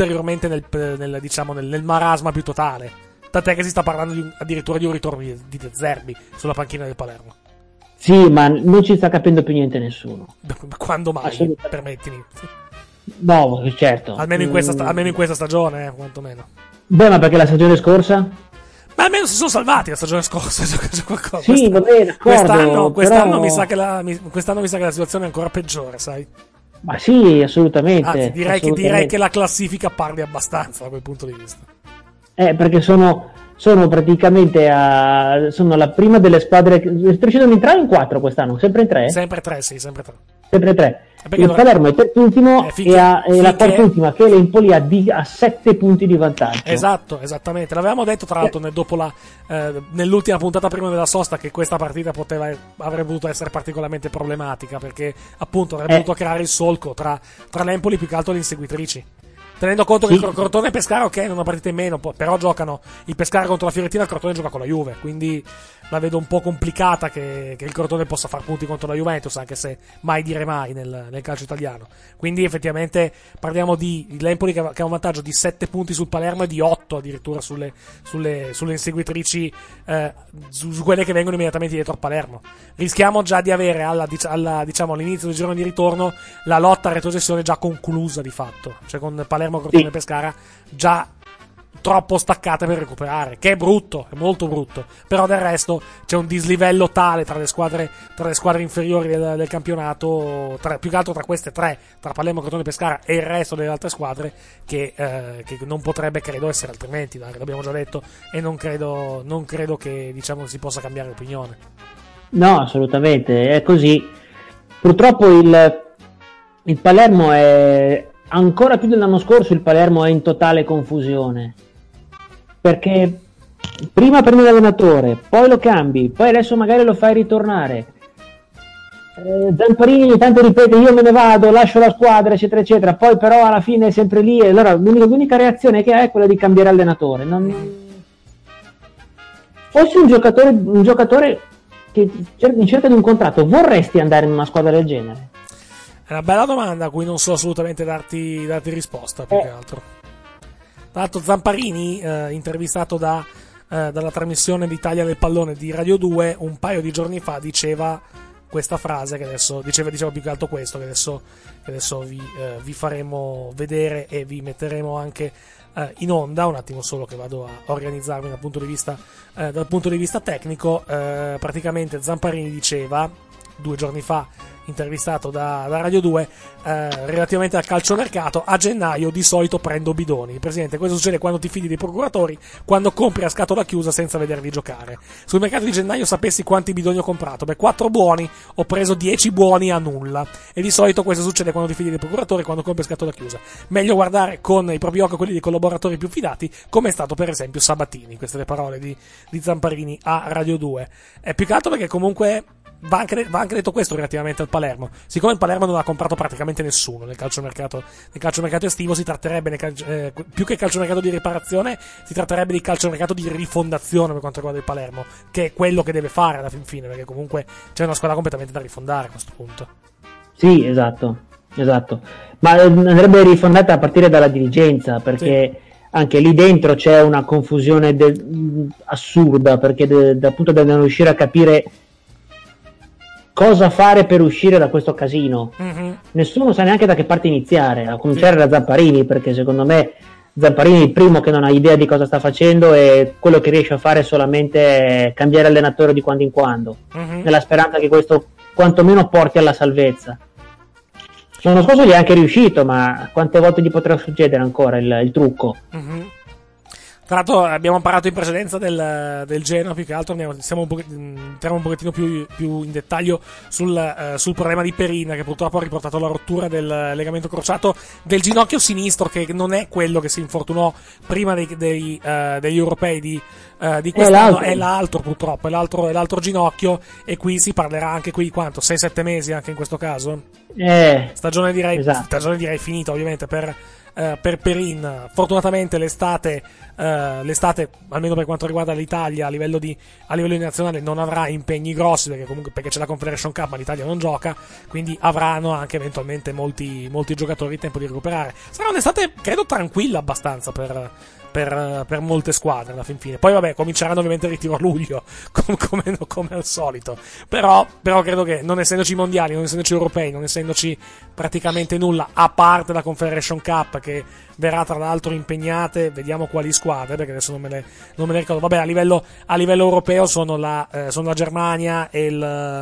Speaker 2: nel marasma più totale. Tant'è che si sta parlando addirittura di un ritorno di De Zerbi sulla panchina del Palermo.
Speaker 4: Sì, ma non ci sta capendo più niente nessuno.
Speaker 2: Quando mai? Permettimi.
Speaker 4: No, certo.
Speaker 2: Almeno in questa stagione, quantomeno.
Speaker 4: Beh, ma perché la stagione scorsa?
Speaker 2: Ma almeno si sono salvati la stagione scorsa. Qualcosa.
Speaker 4: Sì, va bene, d'accordo.
Speaker 2: Quest'anno mi sa che la situazione è ancora peggiore, sai?
Speaker 4: Ma sì, assolutamente.
Speaker 2: Anzi, direi che la classifica parli abbastanza da quel punto di vista.
Speaker 4: Perché sono praticamente sono la prima delle squadre. Decidono in 3 o in 4 quest'anno? Sempre in 3?
Speaker 2: Sempre 3, sì, sempre 3.
Speaker 4: Sempre 3. Il Palermo è terzultimo e la quart'ultima, che è l'Empoli, ha 7 punti di vantaggio.
Speaker 2: Esatto, esattamente. L'avevamo detto tra l'altro nell'ultima puntata prima della sosta, che questa partita avrebbe potuto essere particolarmente problematica, perché appunto avrebbe potuto creare il solco tra l'Empoli più che altro le inseguitrici. tenendo conto che il Crotone e Pescara, ok, non hanno partite in meno, però giocano il Pescara contro la Fiorentina, il Crotone gioca con la Juve, quindi la vedo un po' complicata che il Crotone possa far punti contro la Juventus, anche se mai dire mai nel calcio italiano. Quindi effettivamente parliamo di l'Empoli che ha un vantaggio di 7 punti sul Palermo e di 8 addirittura sulle inseguitrici, su quelle che vengono immediatamente dietro al Palermo. Rischiamo già di avere diciamo, all'inizio del girone di ritorno la lotta a retrocessione già conclusa di fatto, cioè con Palermo, Crotone e Pescara già troppo staccate per recuperare, che è brutto, è molto brutto, però del resto c'è un dislivello tale tra le squadre inferiori del campionato, più che altro tra queste tre, tra Palermo, Crotone, Pescara e il resto delle altre squadre, che non potrebbe, credo, essere altrimenti, l'abbiamo già detto, e non credo che, diciamo, si possa cambiare opinione.
Speaker 4: No, assolutamente, è così. Purtroppo il Palermo è ancora più dell'anno scorso, il Palermo è in totale confusione, perché prima prendi l'allenatore, poi lo cambi, poi adesso magari lo fai ritornare. Zamparini ogni tanto ripete io me ne vado, lascio la squadra, eccetera eccetera, poi però alla fine è sempre lì, e allora l'unica reazione che ha è quella di cambiare allenatore. Fossi un giocatore che in cerca di un contratto, vorresti andare in una squadra del genere?
Speaker 2: È una bella domanda a cui non so assolutamente darti risposta, più che altro. Tra l'altro Zamparini, intervistato dalla trasmissione d'Italia del Pallone di Radio 2, un paio di giorni fa diceva questa frase, che adesso diceva più che altro questo, che adesso vi faremo vedere e vi metteremo anche in onda. Un attimo solo che vado a organizzarmi dal punto di vista tecnico. Praticamente Zamparini diceva 2 giorni fa, intervistato da Radio 2, relativamente al calciomercato: a gennaio di solito prendo bidoni. Presidente, questo succede quando ti fidi dei procuratori, quando compri a scatola chiusa senza vederli giocare. Sul mercato di gennaio sapessi quanti bidoni ho comprato? 4 buoni, ho preso 10 buoni a nulla. E di solito questo succede quando ti fidi dei procuratori, quando compri a scatola chiusa. Meglio guardare con i propri occhi quelli dei collaboratori più fidati, come è stato per esempio Sabatini. Queste le parole di Zamparini a Radio 2. È più che altro perché comunque va anche detto questo relativamente al Palermo. Siccome il Palermo non ha comprato praticamente nessuno nel calciomercato estivo, si tratterebbe più che calciomercato di riparazione, si tratterebbe di calciomercato di rifondazione per quanto riguarda il Palermo, che è quello che deve fare alla fin fine, perché comunque c'è una squadra completamente da rifondare a questo punto.
Speaker 4: Sì, esatto, ma andrebbe rifondata a partire dalla dirigenza, perché anche lì dentro c'è una confusione assurda, perché appunto devono riuscire a capire cosa fare per uscire da questo casino. Nessuno sa neanche da che parte iniziare, a cominciare da Zamparini, perché secondo me Zamparini è il primo che non ha idea di cosa sta facendo, e quello che riesce a fare è solamente cambiare allenatore di quando in quando, nella speranza che questo quantomeno porti alla salvezza. L'anno scorso gli è anche riuscito, ma quante volte gli potrà succedere ancora il trucco?
Speaker 2: Tra l'altro abbiamo parlato in precedenza del Genoa, più che altro entriamo un pochettino più in dettaglio sul problema di Perin, che purtroppo ha riportato la rottura del legamento crociato del ginocchio sinistro, che non è quello che si infortunò prima degli europei di quest'anno, è l'altro purtroppo, è l'altro ginocchio, e qui si parlerà anche qui di quanto? 6-7 mesi anche in questo caso? Stagione direi finita ovviamente per Perin. Fortunatamente l'estate, almeno per quanto riguarda l'Italia, a livello di nazionale non avrà impegni grossi, perché c'è la Confederation Cup, ma l'Italia non gioca, quindi avranno anche eventualmente molti giocatori tempo di recuperare. Sarà un'estate credo tranquilla abbastanza per molte squadre alla fin fine. Poi vabbè, cominceranno ovviamente il ritiro a luglio come al solito, però credo che, non essendoci mondiali, non essendoci europei, non essendoci praticamente nulla, a parte la Confederation Cup, che verrà tra l'altro impegnate, vediamo quali squadre, perché adesso non me le ricordo. Vabbè, a livello europeo sono la Germania e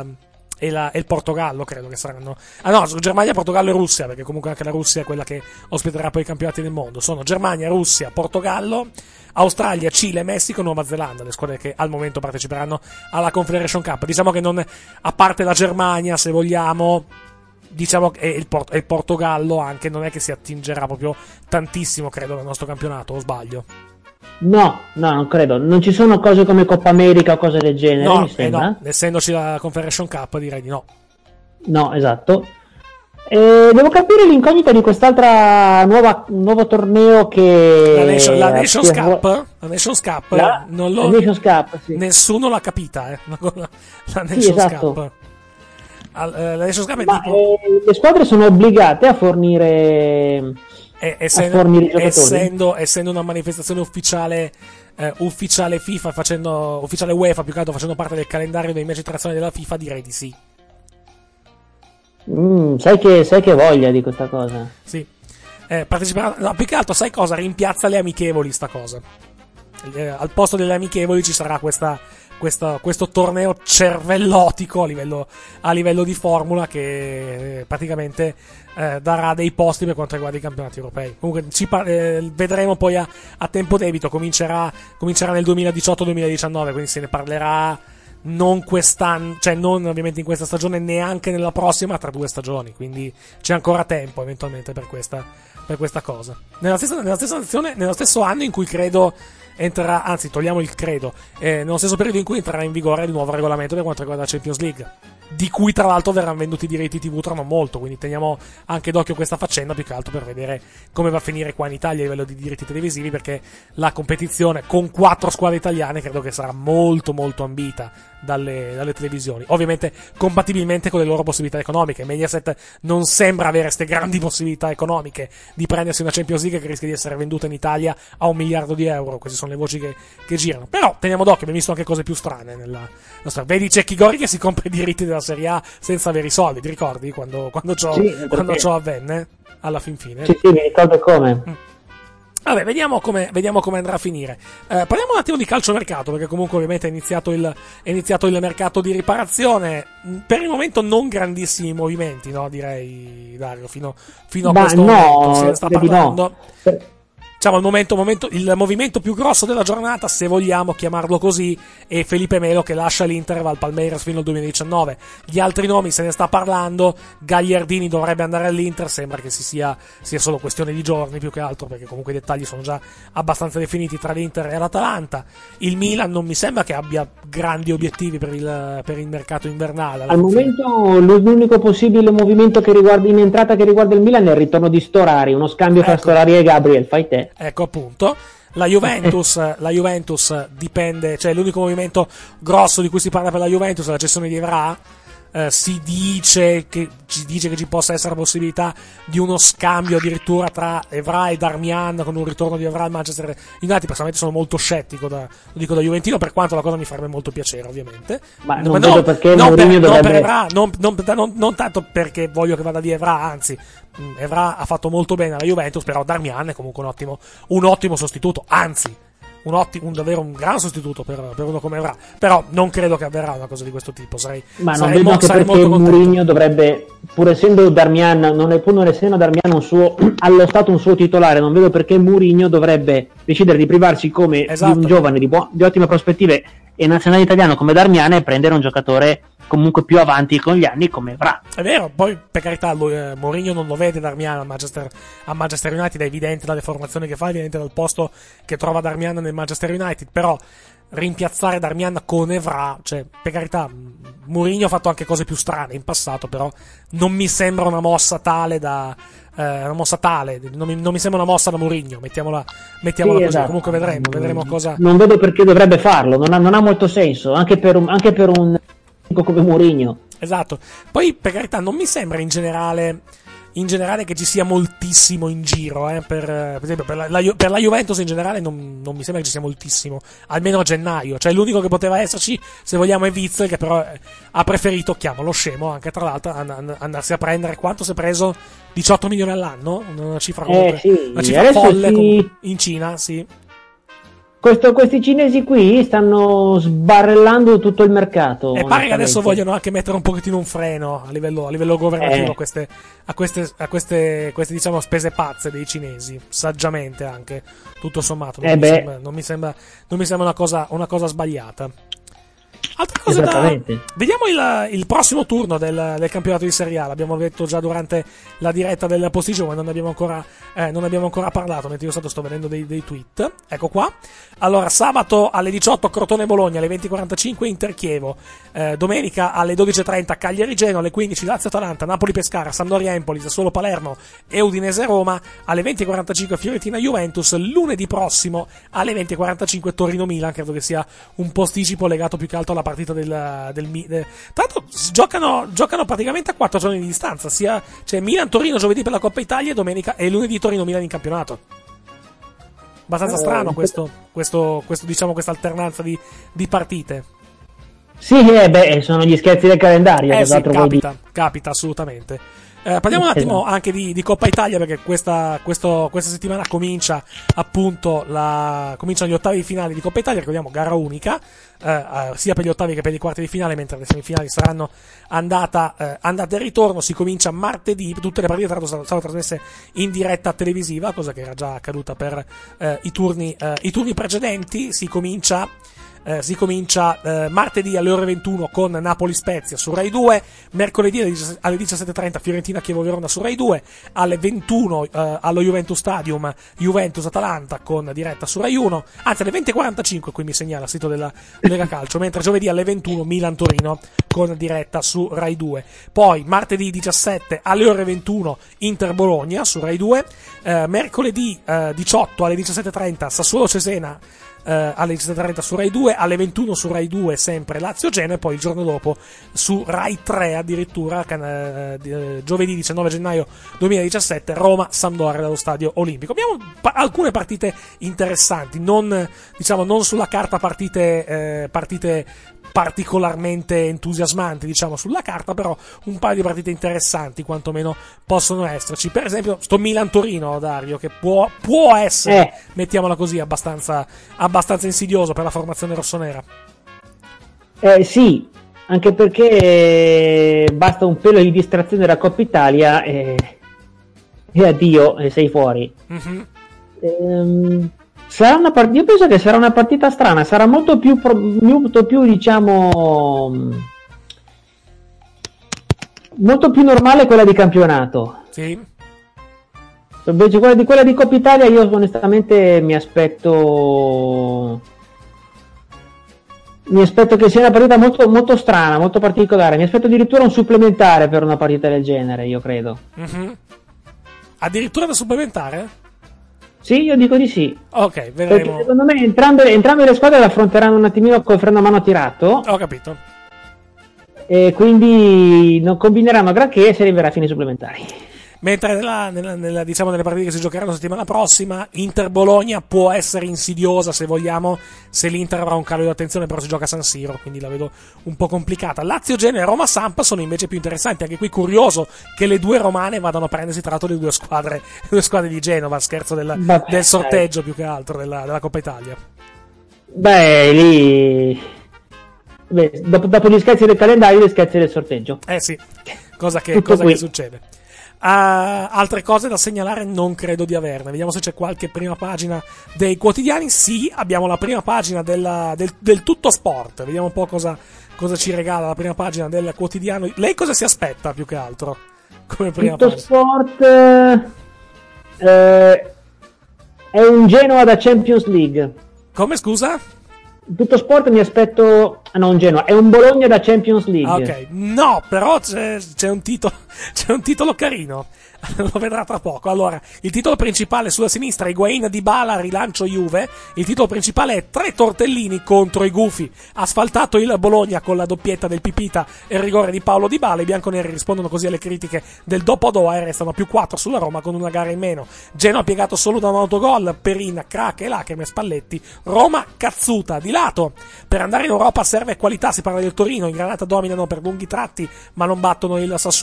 Speaker 2: il Portogallo, credo che saranno. Germania, Portogallo e Russia, perché comunque anche la Russia è quella che ospiterà poi i campionati del mondo. Sono Germania, Russia, Portogallo, Australia, Cile, Messico, Nuova Zelanda, le squadre che al momento parteciperanno alla Confederation Cup. Diciamo che non, a parte la Germania, se vogliamo, diciamo che il Portogallo anche non è che si attingerà proprio tantissimo, credo, dal nostro campionato, o sbaglio?
Speaker 4: No, non credo. Non ci sono cose come Coppa America o cose del genere, mi sembra.
Speaker 2: No, essendoci la Confederation Cup direi di no.
Speaker 4: No, esatto. Devo capire l'incognita di quest'altra nuovo torneo che
Speaker 2: la Nations Cup. La Nations Cup,
Speaker 4: la Nations Cup, sì.
Speaker 2: Nessuno l'ha capita, la Nations
Speaker 4: sì, esatto.
Speaker 2: Cup. La Nations Cup è
Speaker 4: le squadre sono obbligate a fornire
Speaker 2: essendo una manifestazione ufficiale FIFA, ufficiale UEFA, più che altro facendo parte del calendario dei match internazionali della FIFA, direi di sì.
Speaker 4: Sai che voglia di questa cosa.
Speaker 2: Sì. Parteciperà, no, più che altro sai cosa? Rimpiazza le amichevoli sta cosa. Al posto delle amichevoli ci sarà questo torneo cervellotico a livello di formula che praticamente darà dei posti per quanto riguarda i campionati europei. Comunque vedremo poi a tempo debito, comincerà nel 2018-2019, quindi se ne parlerà non quest'anno, cioè non ovviamente in questa stagione, neanche nella prossima, tra 2 stagioni, quindi c'è ancora tempo eventualmente per questa cosa. Nella stesso anno in cui credo entrerà, anzi togliamo il credo, nello stesso periodo in cui entrerà in vigore il nuovo regolamento per quanto riguarda la Champions League, di cui tra l'altro verranno venduti i diritti TV tra non molto, quindi teniamo anche d'occhio questa faccenda, più che altro per vedere come va a finire qua in Italia a livello di diritti televisivi, perché la competizione con 4 squadre italiane credo che sarà molto molto ambita dalle televisioni, ovviamente compatibilmente con le loro possibilità economiche. Mediaset non sembra avere queste grandi possibilità economiche di prendersi una Champions League che rischia di essere venduta in Italia a €1 miliardo, queste sono le voci che girano, però teniamo d'occhio, abbiamo visto anche cose più strane nella storia. Vedi Cecchi Gori che si compra i diritti della Serie A senza avere i soldi, ti ricordi quando ciò avvenne alla fin fine?
Speaker 4: Sì, mi ricordo come.
Speaker 2: Vabbè, vediamo come andrà a finire. Parliamo un attimo di calciomercato, perché comunque ovviamente è iniziato il mercato di riparazione. Per il momento non grandissimi movimenti, no? Direi, Dario, fino a questo momento. Se ne sta parlando. Diciamo il movimento più grosso della giornata, se vogliamo chiamarlo così, è Felipe Melo che lascia l'Inter, va al Palmeiras fino al 2019. Gli altri nomi se ne sta parlando. Gagliardini dovrebbe andare all'Inter, sembra che sia solo questione di giorni più che altro, perché comunque i dettagli sono già abbastanza definiti tra l'Inter e l'Atalanta. Il Milan non mi sembra che abbia grandi obiettivi per il mercato invernale.
Speaker 4: Al momento l'unico possibile movimento in entrata che riguarda il Milan è il ritorno di Storari, uno scambio tra Storari e Gabriel, fai te.
Speaker 2: Ecco appunto, la Juventus dipende, cioè l'unico movimento grosso di cui si parla per la Juventus è la cessione di Evra. Si dice che ci possa essere la possibilità di uno scambio addirittura tra Evra e Darmian, con un ritorno di Evra al Manchester United. Personalmente sono molto scettico, lo dico da juventino, per quanto la cosa mi farebbe molto piacere ovviamente,
Speaker 4: ma non vedo perché Mourinho dovrebbe...
Speaker 2: per Evra, non tanto perché voglio che vada via Evra, anzi Evra ha fatto molto bene alla Juventus, però Darmian è comunque un ottimo sostituto, anzi davvero un gran sostituto per uno come Evra, però non credo che avverrà una cosa di questo tipo.
Speaker 4: Non vedo anche perché Mourinho dovrebbe, pur essendo Darmian, pur non essendo Darmian allo stato un suo titolare, non vedo perché Mourinho dovrebbe decidere di privarsi di un giovane di ottime prospettive e nazionale italiano come Darmian e prendere un giocatore comunque più avanti con gli anni come Evra.
Speaker 2: È vero, poi per carità Mourinho non lo vede Darmian a Manchester United, è evidente dalle formazioni che fa, è evidente dal posto che trova Darmian nel Manchester United, però rimpiazzare Darmian con Evra, cioè per carità Mourinho ha fatto anche cose più strane in passato, però non mi sembra una mossa tale non mi sembra una mossa da Mourinho, mettiamola
Speaker 4: sì,
Speaker 2: così.
Speaker 4: Esatto.
Speaker 2: Comunque vedremo cosa.
Speaker 4: Non vedo perché dovrebbe farlo, non ha molto senso, anche per un come Mourinho.
Speaker 2: Esatto. Poi per carità non mi sembra in generale che ci sia moltissimo in giro, per esempio per la Juventus in generale non mi sembra che ci sia moltissimo, almeno a gennaio, cioè l'unico che poteva esserci se vogliamo è Witsel, che però ha preferito, chiamalo scemo anche tra l'altro, andarsi a prendere, quanto si è preso? 18 milioni all'anno, una cifra comunque, una cifra folle in Cina, sì.
Speaker 4: Questi cinesi qui stanno sbarellando tutto il mercato.
Speaker 2: E pare che adesso vogliono anche mettere un pochettino un freno a livello governativo a queste diciamo spese pazze dei cinesi, saggiamente anche, tutto sommato. Non mi sembra una cosa sbagliata. Altre cose vediamo il prossimo turno del campionato di Serie A. L'abbiamo detto già durante la diretta del posticipo, ma non abbiamo ancora parlato, mentre io sto vedendo dei tweet. Ecco qua. Allora, sabato alle 18 Crotone-Bologna, alle 20:45 Inter-Chievo, domenica alle 12:30 Cagliari-Genoa, alle 15 Lazio-Atalanta, Napoli-Pescara, Sampdoria-Empoli, Sassuolo-Palermo e Udinese-Roma, alle 20:45 Fiorentina-Juventus, lunedì prossimo alle 20:45 Torino-Milan. Credo che sia un posticipo legato più che altro alla partita tra l'altro giocano praticamente a 4 giorni di distanza, cioè Milan-Torino giovedì per la Coppa Italia e domenica e lunedì Torino-Milan in campionato. Abbastanza strano diciamo questa alternanza di partite.
Speaker 4: Sì, sono gli scherzi del calendario.
Speaker 2: Sì, capita assolutamente. Parliamo un attimo anche di Coppa Italia, perché questa settimana comincia appunto cominciano gli ottavi di finale di Coppa Italia. Ricordiamo, gara unica, sia per gli ottavi che per i quarti di finale, mentre le semifinali saranno andata e ritorno. Si comincia martedì, tutte le partite tra l'altro saranno trasmesse in diretta televisiva, cosa che era già accaduta per i turni precedenti. Si comincia martedì alle ore 21 con Napoli-Spezia su Rai 2, mercoledì alle 17:30 Fiorentina-Chievo Verona su Rai 2, alle 21 allo Juventus Stadium Juventus-Atalanta con diretta su Rai 1, anzi alle 20:45, qui mi segnala il sito della Lega Calcio, mentre giovedì alle 21 Milan-Torino con diretta su Rai 2. Poi martedì 17 alle ore 21 Inter-Bologna su Rai 2, mercoledì 18 alle 17:30 Sassuolo-Cesena alle 17:30 su Rai 2, alle 21 su Rai 2 sempre Lazio-Genoa, e poi il giorno dopo su Rai 3 addirittura giovedì 19 gennaio 2017 Roma-Sampdoria dallo Stadio Olimpico. Abbiamo alcune partite interessanti, non sulla carta partite particolarmente entusiasmanti, diciamo, sulla carta, però un paio di partite interessanti quantomeno possono esserci. Per esempio sto Milan-Torino, Dario, che può essere, mettiamola così, abbastanza insidioso per la formazione rossonera.
Speaker 4: Sì, anche perché basta un pelo di distrazione della Coppa Italia e addio, sei fuori. Mm-hmm. Io penso che sarà una partita strana, sarà molto più diciamo molto più normale quella di campionato.
Speaker 2: Sì.
Speaker 4: Invece quella di Coppa Italia io onestamente mi aspetto che sia una partita molto, molto strana, molto particolare. Mi aspetto addirittura un supplementare per una partita del genere, io credo.
Speaker 2: Mm-hmm. Addirittura da supplementare?
Speaker 4: Sì, io dico di sì.
Speaker 2: Ok, vedremo.
Speaker 4: Perché secondo me entrambe le squadre l'affronteranno un attimino col freno a mano tirato.
Speaker 2: Ho capito.
Speaker 4: E quindi non combineranno granché e si arriverà a fini supplementari.
Speaker 2: Mentre nelle partite che si giocheranno la settimana prossima, Inter-Bologna può essere insidiosa, se vogliamo, se l'Inter avrà un calo di attenzione, però si gioca a San Siro, quindi la vedo un po' complicata. Lazio-Genoa e Roma-Samp sono invece più interessanti. Anche qui curioso che le due romane vadano a prendersi tra l'altro le due squadre di Genova, scherzo del sorteggio più che altro della Coppa Italia.
Speaker 4: Dopo gli scherzi del calendario, gli scherzi del sorteggio.
Speaker 2: Sì, cosa che succede. Altre cose da segnalare non credo di averne. Vediamo se c'è qualche prima pagina dei quotidiani. Sì, abbiamo la prima pagina del Tutto Sport. Vediamo un po' cosa ci regala la prima pagina del quotidiano. Lei cosa si aspetta più che altro come prima
Speaker 4: Tutto
Speaker 2: pagina?
Speaker 4: Sport è un Genoa da Champions League.
Speaker 2: Come, scusa?
Speaker 4: Tutto Sport mi aspetto un Genoa, è un Bologna da Champions League.
Speaker 2: Ok, no, però c'è un titolo carino. Lo vedrà tra poco. Allora, il titolo principale sulla sinistra, Higuain, Dybala, rilancio Juve. Il titolo principale è 3 tortellini contro i gufi. Asfaltato il Bologna con la doppietta del Pipita e il rigore di Paolo Dybala. I bianconeri rispondono così alle critiche del dopo Doha e restano più 4 sulla Roma con una gara in meno. Genoa piegato solo da un autogol, Perin, crack e lacrime, Spalletti. Roma cazzuta di lato. Per andare in Europa serve qualità, si parla del Torino. In Granata dominano per lunghi tratti ma non battono il Sassuolo. I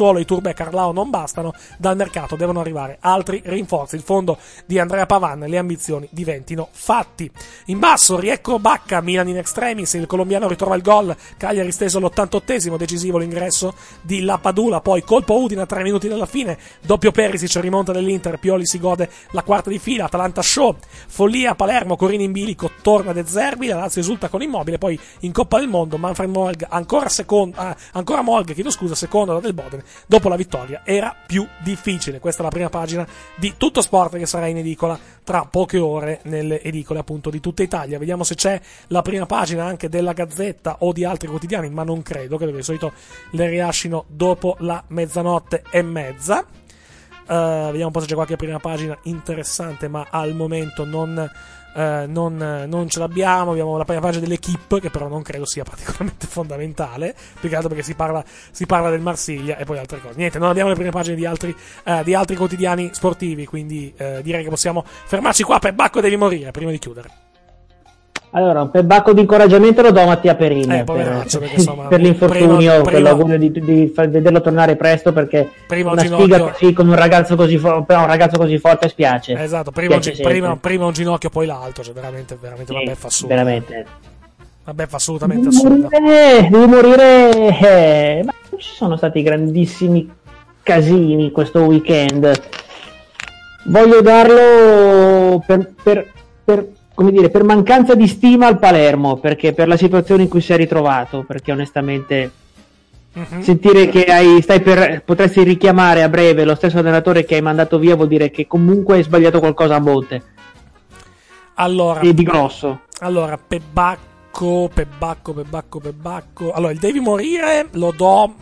Speaker 2: Acerbe e Carlao non bastano, dal mercato devono arrivare altri rinforzi. Il fondo di Andrea Pavan, le ambizioni diventino fatti. In basso, riecco Bacca, Milan in extremis, il colombiano ritrova il gol, Cagliari steso all'88esimo, decisivo l'ingresso di Lapadula, poi colpo Udine a 3 minuti dalla fine, doppio Perisic, rimonta dell'Inter, Pioli si gode la quarta di fila, Atalanta show, follia a Palermo, Corini in bilico, torna De Zerbi, la Lazio esulta con Immobile, poi in Coppa del Mondo Manfred Molg, ancora Molg, secondo del Boden, dopo la vittoria era più difficile. Questa è la prima pagina di Tutto Sport, che sarà in edicola tra poche ore nelle edicole appunto di tutta Italia. Vediamo se c'è la prima pagina anche della Gazzetta o di altri quotidiani, ma non credo di solito le rilascino dopo la 00:30. Vediamo un po' se c'è qualche prima pagina interessante, ma al momento non ce l'abbiamo. Abbiamo la prima pagina dell'Equipe, che però non credo sia particolarmente fondamentale, più che altro perché si parla del Marsiglia e poi altre cose. Niente, non abbiamo le prime pagine di altri quotidiani sportivi, quindi direi che possiamo fermarci qua. Bacco devi morire prima di chiudere.
Speaker 4: Allora, un pebacco di incoraggiamento lo do a Mattia Perin per l'infortunio, per l'augurio di vederlo tornare presto, perché una sfiga così con un ragazzo così forte spiace.
Speaker 2: Esatto, prima un ginocchio poi l'altro, cioè veramente una beffa assurda.
Speaker 4: Veramente.
Speaker 2: Una beffa assolutamente assurda.
Speaker 4: Devi morire, ma non ci sono stati grandissimi casini questo weekend. Voglio darlo per mancanza di stima al Palermo, perché per la situazione in cui si è ritrovato, perché onestamente sentire che potresti richiamare a breve lo stesso allenatore che hai mandato via vuol dire che comunque hai sbagliato qualcosa a monte.
Speaker 2: Allora,
Speaker 4: e di grosso.
Speaker 2: Allora, Pebacco. Allora, il devi morire lo do,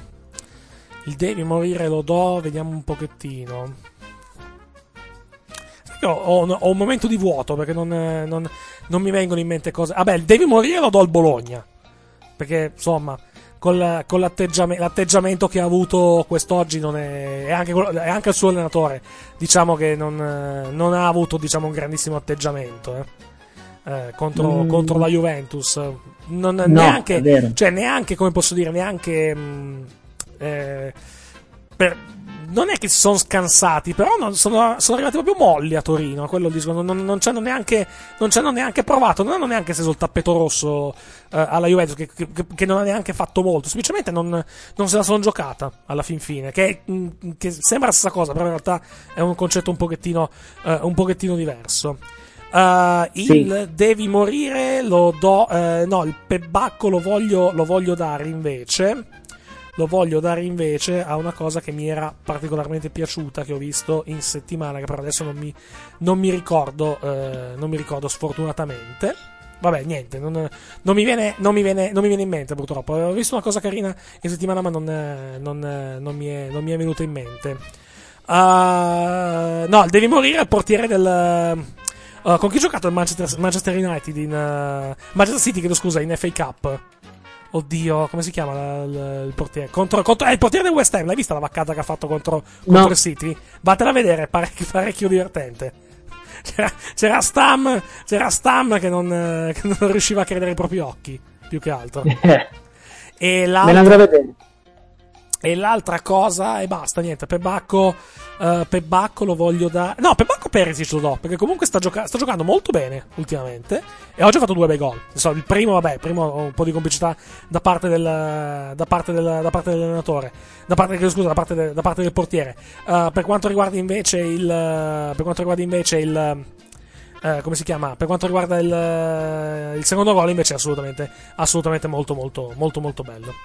Speaker 2: vediamo un pochettino. Ho un momento di vuoto, perché non mi vengono in mente cose. Vabbè, il devi morire lo do al Bologna, perché insomma con l'atteggiamento che ha avuto quest'oggi è anche il suo allenatore, diciamo che non ha avuto, diciamo, un grandissimo atteggiamento contro la Juventus. Neanche, come posso dire, non è che si sono scansati, però sono arrivati proprio molli a Torino, quello dicono, non ci hanno neanche provato, non hanno neanche acceso il tappeto rosso alla Juventus, che non ha neanche fatto molto, semplicemente non se la sono giocata alla fin fine, che sembra la stessa cosa, però in realtà è un concetto un pochettino diverso. Il devi morire lo do, no, il Pebacco lo voglio dare invece a una cosa che mi era particolarmente piaciuta, che ho visto in settimana, che però adesso non mi ricordo sfortunatamente. Vabbè, niente, non mi viene in mente, purtroppo. Avevo visto una cosa carina in settimana, ma non mi è venuta in mente. No, devi morire il portiere del con chi ha giocato il Manchester United Manchester City, chiedo scusa, in FA Cup. Oddio, come si chiama il portiere? Il portiere del West Ham, l'hai vista la vaccata che ha fatto contro il City? Vattela a vedere, parecchio divertente. C'era Stam che non riusciva a credere ai propri occhi, più che altro.
Speaker 4: Me l'andrò a vedere.
Speaker 2: E l'altra cosa, e basta, niente, Pebacco lo voglio dare. No, Pebacco Perisic lo do, perché comunque sta giocando molto bene ultimamente, e oggi ha fatto 2 bei gol. Il primo un po' di complicità da parte dell'allenatore, da parte del portiere. Per quanto riguarda invece come si chiama? Per quanto riguarda il secondo gol, invece è assolutamente molto bello.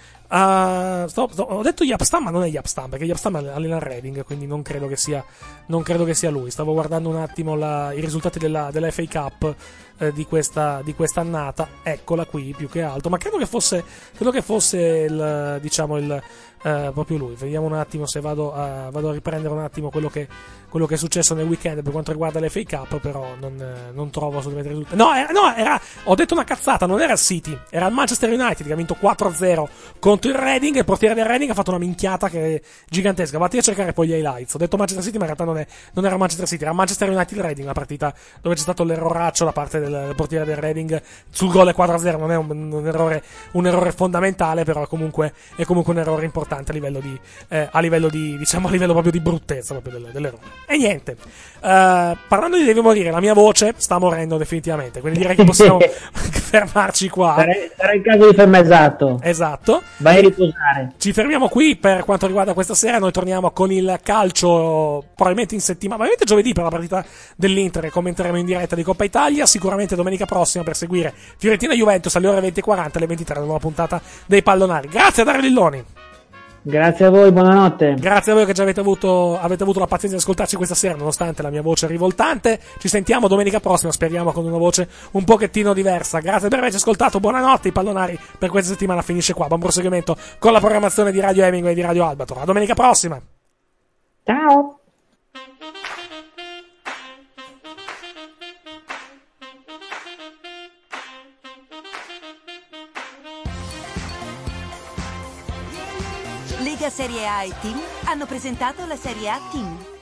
Speaker 2: Ho detto Yapstam, ma non è Yapstam, perché Yapstam allena Reading, quindi non credo che sia lui. Stavo guardando un attimo i risultati della FA Cup di questa annata. Eccola qui, più che altro, ma credo che fosse proprio lui. Vediamo un attimo se vado a riprendere un attimo quello che è successo nel weekend per quanto riguarda l'FA Cup, però non trovo assolutamente risultati. Ho detto una cazzata, non era il City, era il Manchester United che ha vinto 4-0 contro il Reading, e il portiere del Reading ha fatto una minchiata che è gigantesca. Vatti a cercare poi gli highlights. Ho detto Manchester City, ma in realtà non era Manchester City, era Manchester United Reading, la partita dove c'è stato l'erroraccio da parte del portiere del Reading sul gol 4-0 non è un errore fondamentale, però è comunque un errore importante a livello proprio di bruttezza proprio dell'errore. E niente, parlando di devi morire, la mia voce sta morendo definitivamente, quindi direi che possiamo fermarci qua.
Speaker 4: Sarà il caso di fermezzato.
Speaker 2: Esatto.
Speaker 4: Vai a riposare.
Speaker 2: Ci fermiamo qui per quanto riguarda questa sera. Noi torniamo con il calcio probabilmente in settimana, probabilmente giovedì per la partita dell'Inter che commenteremo in diretta di Coppa Italia, sicuramente domenica prossima per seguire Fiorentina-Juventus alle ore 20:40, alle 23 la nuova puntata dei Pallonari. Grazie a Dario Lilloni.
Speaker 4: Grazie a voi, buonanotte.
Speaker 2: Grazie a voi che già avete avuto la pazienza di ascoltarci questa sera, nonostante la mia voce rivoltante. Ci sentiamo domenica prossima, speriamo con una voce un pochettino diversa. Grazie per averci ascoltato, buonanotte. I Pallonari per questa settimana finisce qua. Buon proseguimento con la programmazione di Radio Hemingway e di Radio Albatro. A domenica prossima.
Speaker 4: Ciao.
Speaker 1: Lega Serie A e Team hanno presentato la Serie A Team.